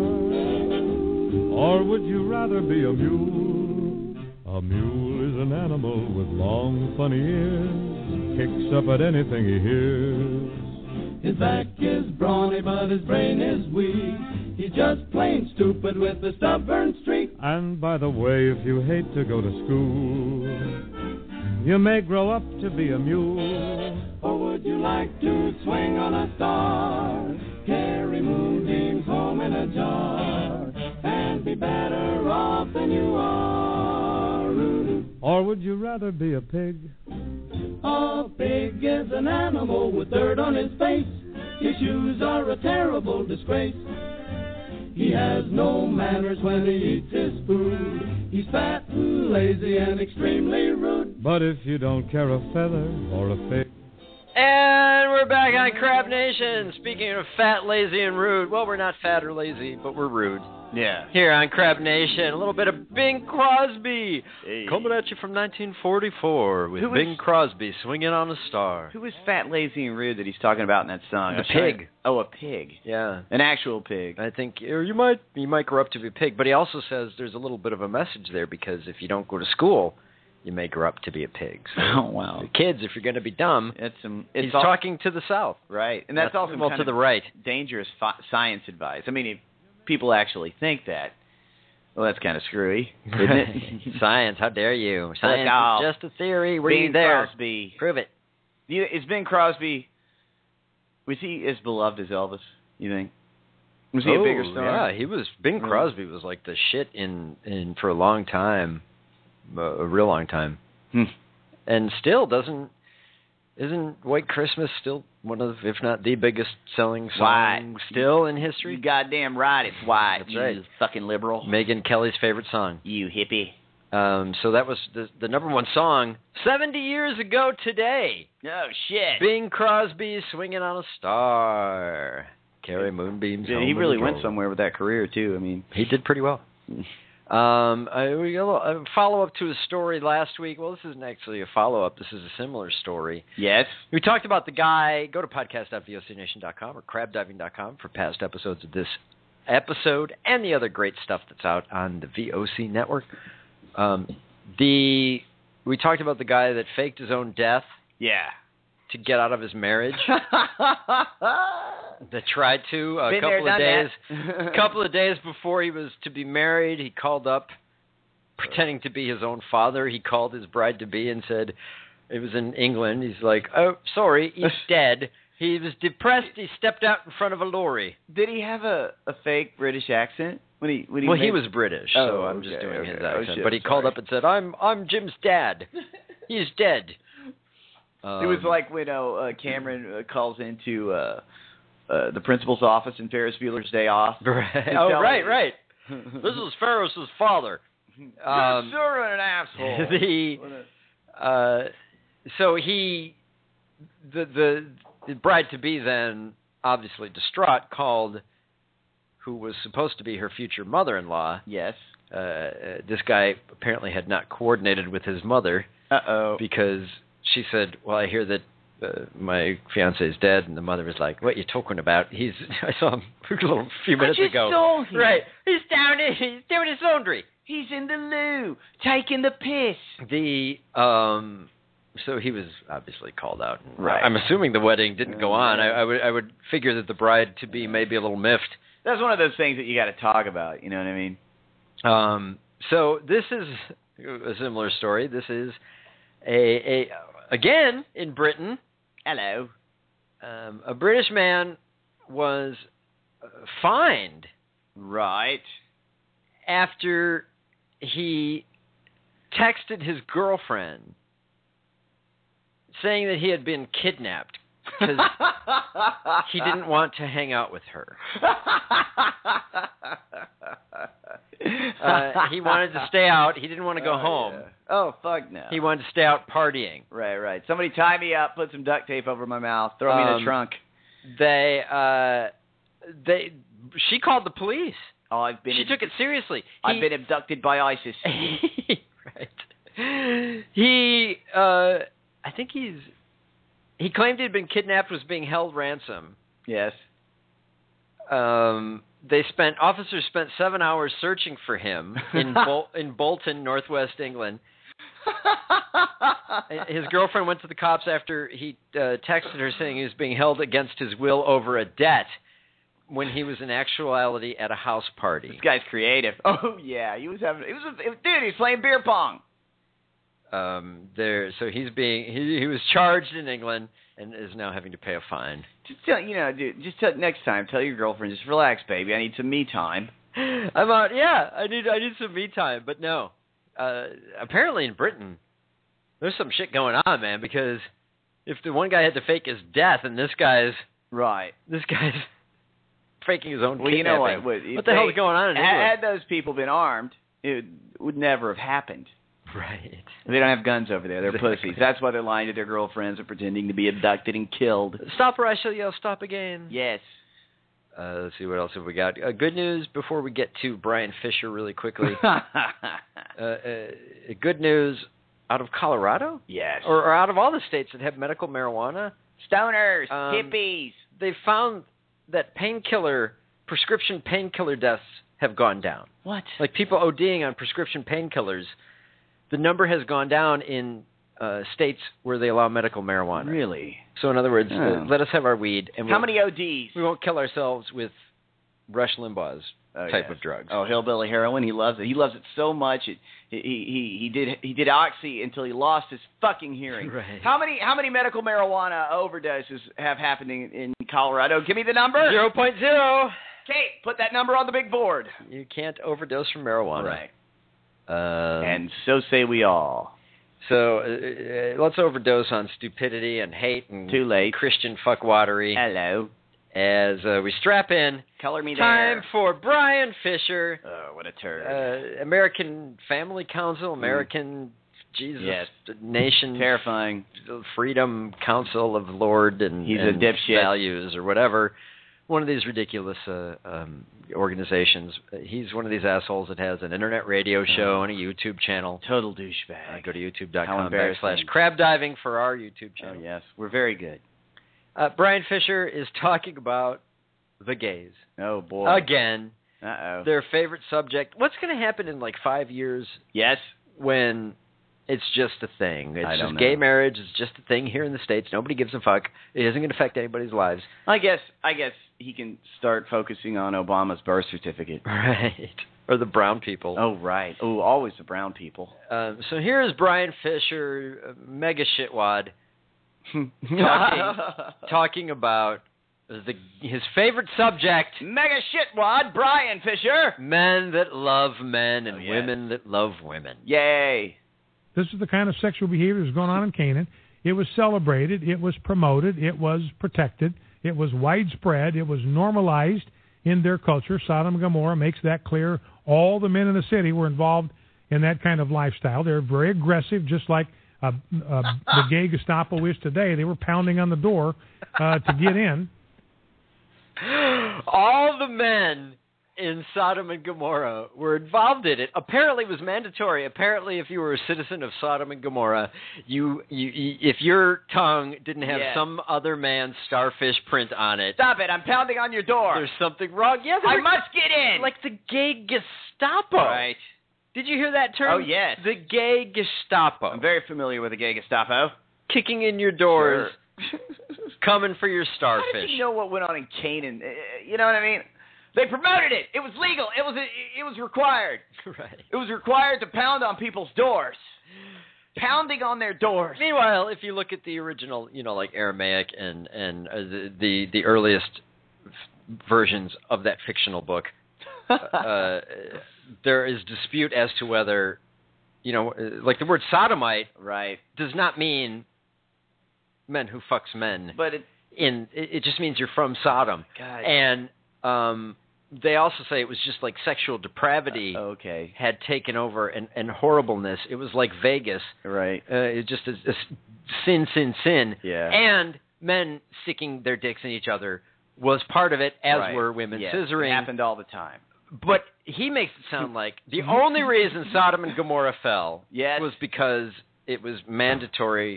[SPEAKER 3] Or would you rather be a mule? A mule is an animal with long, funny ears, kicks up at anything he hears.
[SPEAKER 6] His back is brawny, but his brain is weak. He's just plain stupid with a stubborn streak.
[SPEAKER 3] And by the way, if you hate to go to school, you may grow up to be a mule.
[SPEAKER 6] Or would you like to swing on a star, carry moonbeams home in a jar, and be better off than you are?
[SPEAKER 3] Or would you rather be a pig?
[SPEAKER 6] A pig is an animal with dirt on his face. His shoes are a terrible disgrace. He has no manners when he eats his food. He's fat and lazy and extremely rude.
[SPEAKER 3] But if you don't care a feather or a fig.
[SPEAKER 4] And we're back on Crab Nation. Speaking of fat, lazy, and rude. Well, we're not fat or lazy, but we're rude.
[SPEAKER 8] Yeah.
[SPEAKER 4] Here on Crab Nation, a little bit of Bing Crosby.
[SPEAKER 8] Hey.
[SPEAKER 4] Coming at you from 1944 with Bing Crosby, Swinging on a Star.
[SPEAKER 8] Who was fat, lazy, and rude that he's talking about in that song?
[SPEAKER 4] The pig.
[SPEAKER 8] Oh, a pig.
[SPEAKER 4] Yeah.
[SPEAKER 8] An actual pig.
[SPEAKER 4] I think, or you might grow up to be a pig. But he also says there's a little bit of a message there, because if you don't go to school, you may grow up to be a pig. So,
[SPEAKER 8] oh, wow.
[SPEAKER 4] Kids, if you're going to be dumb, he's talking to the South.
[SPEAKER 8] Right. And that's also
[SPEAKER 4] well, to the right.
[SPEAKER 8] Dangerous science advice. I mean, if people actually think that, well, that's kind of screwy, isn't it?
[SPEAKER 4] Science, how dare you? Science is just a theory. Were you
[SPEAKER 8] Bing
[SPEAKER 4] there?
[SPEAKER 8] Crosby.
[SPEAKER 4] Prove it.
[SPEAKER 8] Is Bing Crosby, was he as beloved as Elvis, you think? Was he a bigger star?
[SPEAKER 4] Yeah, he was. Bing Crosby was like the shit in for a long time, a real long time. And still isn't White Christmas still one of, if not the biggest selling song still in history?
[SPEAKER 8] You goddamn right, it's White.
[SPEAKER 4] That's
[SPEAKER 8] you
[SPEAKER 4] right.
[SPEAKER 8] Fucking liberal.
[SPEAKER 4] Megyn Kelly's favorite song.
[SPEAKER 8] You hippie.
[SPEAKER 4] So that was the number one song 70 years ago today.
[SPEAKER 8] Oh, shit.
[SPEAKER 4] Bing Crosby, Swinging on a Star. Carry moonbeams.
[SPEAKER 8] Yeah, he really went somewhere with that career, too. I mean,
[SPEAKER 4] he did pretty well. We got a follow-up to a story last week. Well, this isn't actually a follow-up. This is a similar story.
[SPEAKER 8] Yes.
[SPEAKER 4] We talked about the guy. Go to podcast.vocnation.com or crabdiving.com for past episodes of this episode and the other great stuff that's out on the VOC network. We talked about the guy that faked his own death.
[SPEAKER 8] Yeah.
[SPEAKER 4] To get out of his marriage. That tried to a couple of days before he was to be married, he called up pretending to be his own father. He called his bride to be and said, it was in England. He's like, "Oh, sorry, he's dead. He was depressed. He stepped out in front of a lorry."
[SPEAKER 8] Did he have a fake British accent when he
[SPEAKER 4] he was British, so I'm just doing his accent. But he called up and said, "I'm Jim's dad. He's dead."
[SPEAKER 8] It was like when Cameron calls into the principal's office in Ferris Bueller's Day Off.
[SPEAKER 4] Right. Oh, right. This is Ferris's father.
[SPEAKER 8] You're an asshole.
[SPEAKER 4] So the bride-to-be then, obviously distraught, called who was supposed to be her future mother-in-law.
[SPEAKER 8] Yes.
[SPEAKER 4] This guy apparently had not coordinated with his mother.
[SPEAKER 8] Uh-oh.
[SPEAKER 4] Because she said, "Well, I hear that my fiance is dead," and the mother was like, "What are you talking about? I saw him a few minutes ago."
[SPEAKER 8] Saw him.
[SPEAKER 4] Right. He's doing his laundry.
[SPEAKER 8] He's in the loo, taking the piss.
[SPEAKER 4] So he was obviously called out.
[SPEAKER 8] Right.
[SPEAKER 4] I'm assuming the wedding didn't go on. I would figure that the bride to be maybe a little miffed.
[SPEAKER 8] That's one of those things that you got to talk about. You know what I mean?
[SPEAKER 4] So this is a similar story. This is Again, in Britain.
[SPEAKER 8] Hello.
[SPEAKER 4] A British man was fined.
[SPEAKER 8] Right.
[SPEAKER 4] After he texted his girlfriend saying that he had been kidnapped because he didn't want to hang out with her. He wanted to stay out. He didn't want to go home.
[SPEAKER 8] Yeah. Oh, fuck no.
[SPEAKER 4] He wanted to stay out partying.
[SPEAKER 8] Right. Somebody tie me up, put some duct tape over my mouth, throw me in the trunk.
[SPEAKER 4] She called the police.
[SPEAKER 8] Oh,
[SPEAKER 4] She took it seriously.
[SPEAKER 8] I've been abducted by ISIS.
[SPEAKER 4] Right. I think he claimed he'd been kidnapped, was being held ransom.
[SPEAKER 8] Yes.
[SPEAKER 4] Officers spent 7 hours searching for him in Bolton, northwest England. His girlfriend went to the cops after he texted her saying he was being held against his will over a debt when he was in actuality at a house party.
[SPEAKER 8] This guy's creative. Oh yeah, he was playing beer pong.
[SPEAKER 4] So he was charged in England and is now having to pay a fine.
[SPEAKER 8] Next time, tell your girlfriend, just relax, baby. I need some me time.
[SPEAKER 4] I'm out. Yeah, I need some me time. But no, apparently in Britain, there's some shit going on, man. Because if the one guy had to fake his death, and this guy's faking his own kidnapping.
[SPEAKER 8] Well, you know what?
[SPEAKER 4] What the hell is going on in England?
[SPEAKER 8] Had those people been armed, it would never have happened.
[SPEAKER 4] Right.
[SPEAKER 8] They don't have guns over there. They're pussies. That's why they're lying to their girlfriends and pretending to be abducted and killed.
[SPEAKER 4] Stop or I shall yell stop again.
[SPEAKER 8] Yes.
[SPEAKER 4] Let's see, what else have we got? Good news before we get to Brian Fisher really quickly. Good news out of Colorado?
[SPEAKER 8] Yes.
[SPEAKER 4] Or out of all the states that have medical marijuana?
[SPEAKER 8] Stoners, hippies.
[SPEAKER 4] They found that prescription painkiller deaths have gone down.
[SPEAKER 8] What?
[SPEAKER 4] Like people ODing on prescription painkillers. The number has gone down in states where they allow medical marijuana.
[SPEAKER 8] Really?
[SPEAKER 4] So in other words, let us have our weed. And
[SPEAKER 8] how many ODs?
[SPEAKER 4] We won't kill ourselves with Rush Limbaugh's type of drugs.
[SPEAKER 8] Oh, hillbilly heroin. He loves it. He loves it so much. He did oxy until he lost his fucking hearing.
[SPEAKER 4] Right.
[SPEAKER 8] How many medical marijuana overdoses have happened in Colorado? Give me the number.
[SPEAKER 4] 0.0.
[SPEAKER 8] Kate, put that number on the big board.
[SPEAKER 4] You can't overdose from marijuana.
[SPEAKER 8] Right. And so say we all.
[SPEAKER 4] So let's overdose on stupidity and hate and
[SPEAKER 8] too late
[SPEAKER 4] Christian fuckwatery.
[SPEAKER 8] Hello.
[SPEAKER 4] As we strap in,
[SPEAKER 8] color me
[SPEAKER 4] time for Brian Fisher.
[SPEAKER 8] Oh, what a turd!
[SPEAKER 4] American Family Council, American Nation,
[SPEAKER 8] terrifying,
[SPEAKER 4] Freedom Council of Lord and
[SPEAKER 8] he's a dipshit
[SPEAKER 4] values or whatever. One of these ridiculous organizations. He's one of these assholes that has an internet radio show and a YouTube channel.
[SPEAKER 8] Total douchebag.
[SPEAKER 4] Go to youtube.com/crab diving for our YouTube channel.
[SPEAKER 8] Oh, yes. We're very good.
[SPEAKER 4] Brian Fisher is talking about the gays.
[SPEAKER 8] Oh, boy.
[SPEAKER 4] Again.
[SPEAKER 8] Uh-oh.
[SPEAKER 4] Their favorite subject. What's going to happen in like 5 years?
[SPEAKER 8] Yes.
[SPEAKER 4] When it's just a thing. It's
[SPEAKER 8] I don't
[SPEAKER 4] just
[SPEAKER 8] know.
[SPEAKER 4] Gay marriage is just a thing here in the States. Nobody gives a fuck. It isn't going to affect anybody's lives.
[SPEAKER 8] I guess he can start focusing on Obama's birth certificate.
[SPEAKER 4] Right. Or the brown people.
[SPEAKER 8] Oh, right. Oh, always the brown people.
[SPEAKER 4] So here is Brian Fisher, mega shitwad, talking about his favorite subject.
[SPEAKER 8] Mega shitwad, Brian Fisher.
[SPEAKER 4] Men that love men and women that love women.
[SPEAKER 8] Yay.
[SPEAKER 2] This is the kind of sexual behavior that was going on in Canaan. It was celebrated. It was promoted. It was protected. It was widespread. It was normalized in their culture. Sodom and Gomorrah makes that clear. All the men in the city were involved in that kind of lifestyle. They're very aggressive, just like the gay Gestapo is today. They were pounding on the door to get in.
[SPEAKER 4] All the men in Sodom and Gomorrah were involved in it. Apparently it was mandatory. Apparently if you were a citizen of Sodom and Gomorrah, if your tongue didn't have some other man's starfish print on it.
[SPEAKER 8] Stop it, I'm pounding on your door.
[SPEAKER 4] There's something wrong. Yeah,
[SPEAKER 8] I must get in.
[SPEAKER 4] Like the gay Gestapo.
[SPEAKER 8] Right.
[SPEAKER 4] Did you hear that term?
[SPEAKER 8] Oh, yes.
[SPEAKER 4] The gay Gestapo.
[SPEAKER 8] I'm very familiar with the gay Gestapo.
[SPEAKER 4] Kicking in your doors, coming for your starfish.
[SPEAKER 8] How did you know what went on in Canaan? You know what I mean? They promoted it. It was legal. It was required.
[SPEAKER 4] Right.
[SPEAKER 8] It was required to pound on people's doors. pounding on their doors.
[SPEAKER 4] Meanwhile, if you look at the original, like Aramaic and the earliest versions of that fictional book, there is dispute as to whether, like the word sodomite,
[SPEAKER 8] right,
[SPEAKER 4] does not mean men who fucks men,
[SPEAKER 8] but
[SPEAKER 4] it just means you're from Sodom.
[SPEAKER 8] God.
[SPEAKER 4] And they also say it was just like sexual depravity had taken over and horribleness. It was like Vegas.
[SPEAKER 8] Right.
[SPEAKER 4] It just is sin.
[SPEAKER 8] Yeah.
[SPEAKER 4] And men sticking their dicks in each other was part of it, as were women scissoring.
[SPEAKER 8] It happened all the time.
[SPEAKER 4] But he makes it sound like the only reason Sodom and Gomorrah fell was because it was mandatory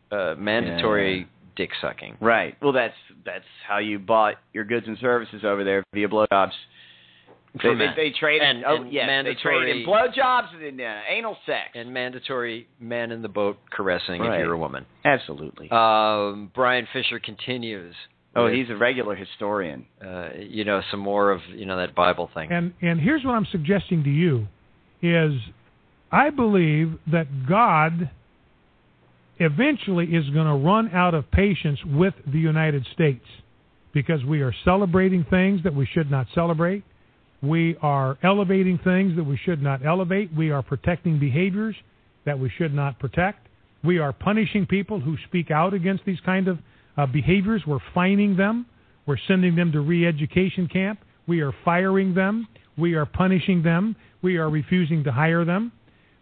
[SPEAKER 4] dick sucking.
[SPEAKER 8] Right. Well, that's how you bought your goods and services over there via blowjobs. They traded they traded blowjobs and anal sex
[SPEAKER 4] and mandatory man in the boat caressing if you're a woman.
[SPEAKER 8] Absolutely.
[SPEAKER 4] Brian Fisher continues.
[SPEAKER 8] Oh, he's a regular historian.
[SPEAKER 4] Some more of that Bible thing.
[SPEAKER 2] And here's what I'm suggesting to you is I believe that God eventually is going to run out of patience with the United States because we are celebrating things that we should not celebrate. We are elevating things that we should not elevate. We are protecting behaviors that we should not protect. We are punishing people who speak out against these kind of behaviors. We're fining them. We're sending them to re-education camp. We are firing them. We are punishing them. We are refusing to hire them.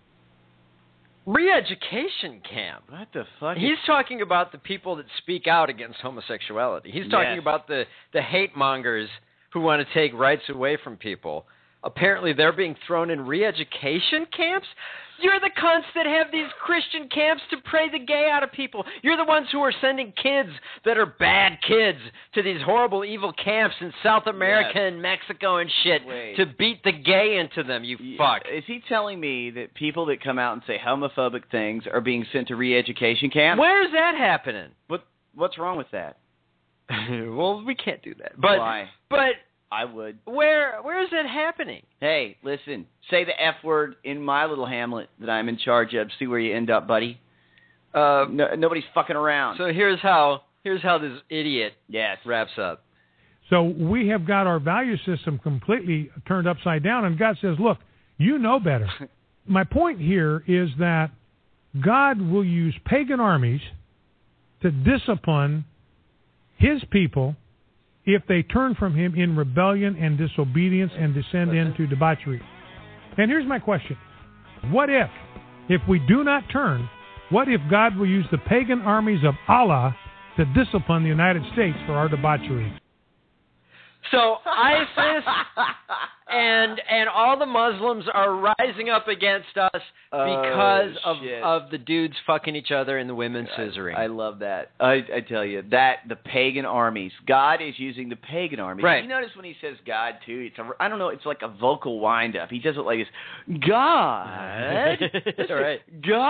[SPEAKER 4] Re-education camp?
[SPEAKER 8] What the fuck?
[SPEAKER 4] He's talking about the people that speak out against homosexuality. He's talking about the hate mongers who want to take rights away from people. Apparently they're being thrown in re-education camps? You're the cunts that have these Christian camps to pray the gay out of people. You're the ones who are sending kids that are bad kids to these horrible, evil camps in South America and Mexico and shit to beat the gay into them, you fuck.
[SPEAKER 8] Is he telling me that people that come out and say homophobic things are being sent to re-education camps?
[SPEAKER 4] Where's that happening?
[SPEAKER 8] What's wrong with that?
[SPEAKER 4] Well, we can't do that. But,
[SPEAKER 8] why?
[SPEAKER 4] But
[SPEAKER 8] I would.
[SPEAKER 4] Where is that happening?
[SPEAKER 8] Hey, listen. Say the F word in my little hamlet that I'm in charge of. See where you end up, buddy. Nobody's fucking around.
[SPEAKER 4] So here's how this idiot wraps up.
[SPEAKER 2] So we have got our value system completely turned upside down, and God says, look, you know better. My point here is that God will use pagan armies to discipline his people if they turn from him in rebellion and disobedience and descend into debauchery. And here's my question. What if we do not turn, what if God will use the pagan armies of Allah to discipline the United States for our debauchery?
[SPEAKER 4] So ISIS and all the Muslims are rising up against us because of the dudes fucking each other and the women scissoring.
[SPEAKER 8] I love that. I tell you, the pagan armies. God is using the pagan armies.
[SPEAKER 4] Right.
[SPEAKER 8] You notice when he says God, too, I don't know, it's like a vocal wind-up. He does it like this. God.
[SPEAKER 4] That's right.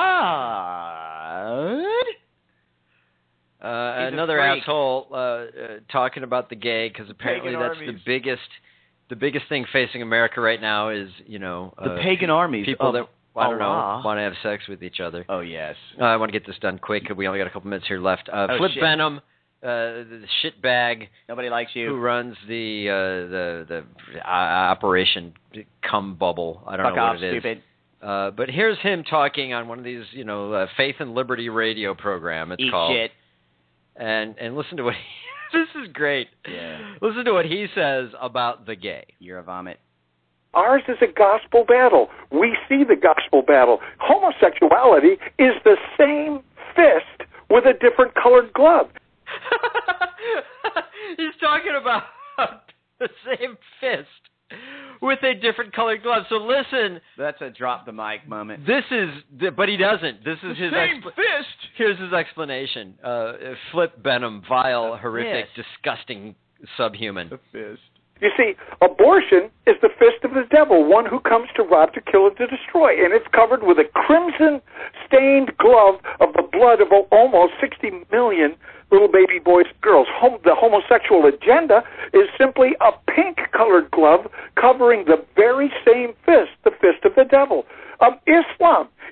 [SPEAKER 8] God.
[SPEAKER 4] Another asshole talking about the gay because apparently that's the biggest thing facing America right now is
[SPEAKER 8] the pagan armies.
[SPEAKER 4] People that want to have sex with each other.
[SPEAKER 8] Oh yes.
[SPEAKER 4] I want to get this done quick. We only got a couple minutes here left. Flip Benham, the shitbag.
[SPEAKER 8] Nobody likes you.
[SPEAKER 4] Who runs the Operation Cum Bubble? I don't know what it is.
[SPEAKER 8] Stupid.
[SPEAKER 4] But here's him talking on one of these, Faith and Liberty radio program. It's called.
[SPEAKER 8] Shit.
[SPEAKER 4] And listen to what this is great.
[SPEAKER 8] Yeah.
[SPEAKER 4] Listen to what he says about the gay.
[SPEAKER 8] You're a vomit.
[SPEAKER 7] Ours is a gospel battle. We see the gospel battle. Homosexuality is the same fist with a different colored glove.
[SPEAKER 4] He's talking about the same fist with a different colored glove. So listen.
[SPEAKER 8] That's a drop the mic moment.
[SPEAKER 4] But he doesn't. This is his
[SPEAKER 8] fist.
[SPEAKER 4] Here's his explanation. Flip Benham, vile, horrific, disgusting subhuman.
[SPEAKER 8] The fist.
[SPEAKER 7] You see, abortion is the fist of the devil, one who comes to rob, to kill, and to destroy. And it's covered with a crimson-stained glove of the blood of almost 60 million little baby boys and girls. The homosexual agenda is simply a pink-colored glove covering the very same fist, the fist of the devil. Islam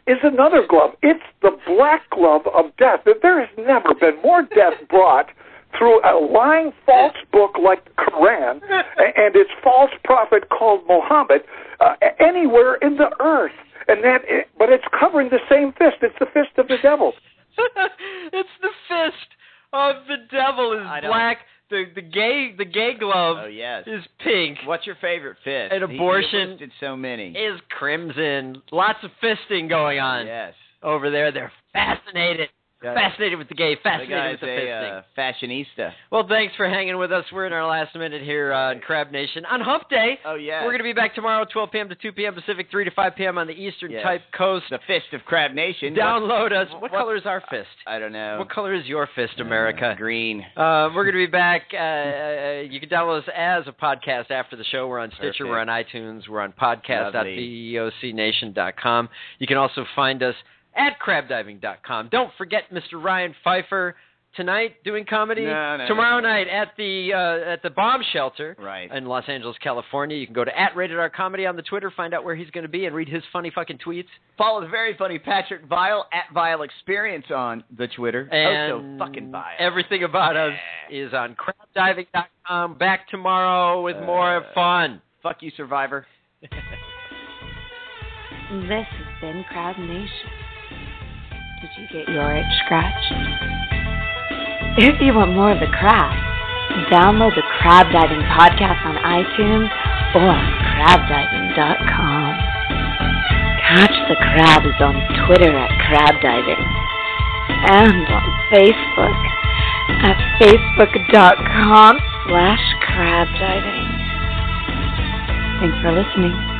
[SPEAKER 7] is another glove. It's the black glove of death. There has never been more death brought through a lying false book like the Quran and its false prophet called Muhammad anywhere in the earth. But it's covering the same fist. It's the fist of the devil.
[SPEAKER 4] It's the fist of the devil is black. The gay glove is pink.
[SPEAKER 8] What's your favorite fist?
[SPEAKER 4] And abortion
[SPEAKER 8] He listed so many.
[SPEAKER 4] Is crimson. Lots of fisting going on.
[SPEAKER 8] Yes.
[SPEAKER 4] Over there. They're fascinated. Fascinated with the gay, fascinated with the
[SPEAKER 8] fisting. Fashionista.
[SPEAKER 4] Well, thanks for hanging with us. We're in our last minute here on Crab Nation. On Hump Day, we're going to be back tomorrow, 12 p.m. to 2 p.m. Pacific, 3 to 5 p.m. on the Eastern Type Coast.
[SPEAKER 8] The Fist of Crab Nation.
[SPEAKER 4] Download us. What color is our fist?
[SPEAKER 8] I don't know.
[SPEAKER 4] What color is your fist, America?
[SPEAKER 8] Green.
[SPEAKER 4] We're going to be back. You can download us as a podcast after the show. We're on Stitcher. We're on iTunes. We're on podcast.vocnation.com. You can also find us at crabdiving.com. Don't forget Mr. Ryan Pfeiffer tonight doing comedy. Tomorrow night at the Bomb Shelter in Los Angeles, California. You can go to @RatedRComedy on the Twitter, find out where he's going to be, and read his funny fucking tweets.
[SPEAKER 8] Follow the very funny Patrick Vile @Vile Experience on the Twitter.
[SPEAKER 4] And
[SPEAKER 8] so fucking vile.
[SPEAKER 4] Everything about us is on crabdiving.com. Back tomorrow with more fun.
[SPEAKER 8] Fuck you, Survivor.
[SPEAKER 5] This has been Crab Nation. Did you get your itch scratched? If you want more of the crab, download the Crab Diving Podcast on iTunes or on crabdiving.com. Catch the crabs on Twitter @crabdiving and on Facebook at facebook.com/crabdiving. Thanks for listening.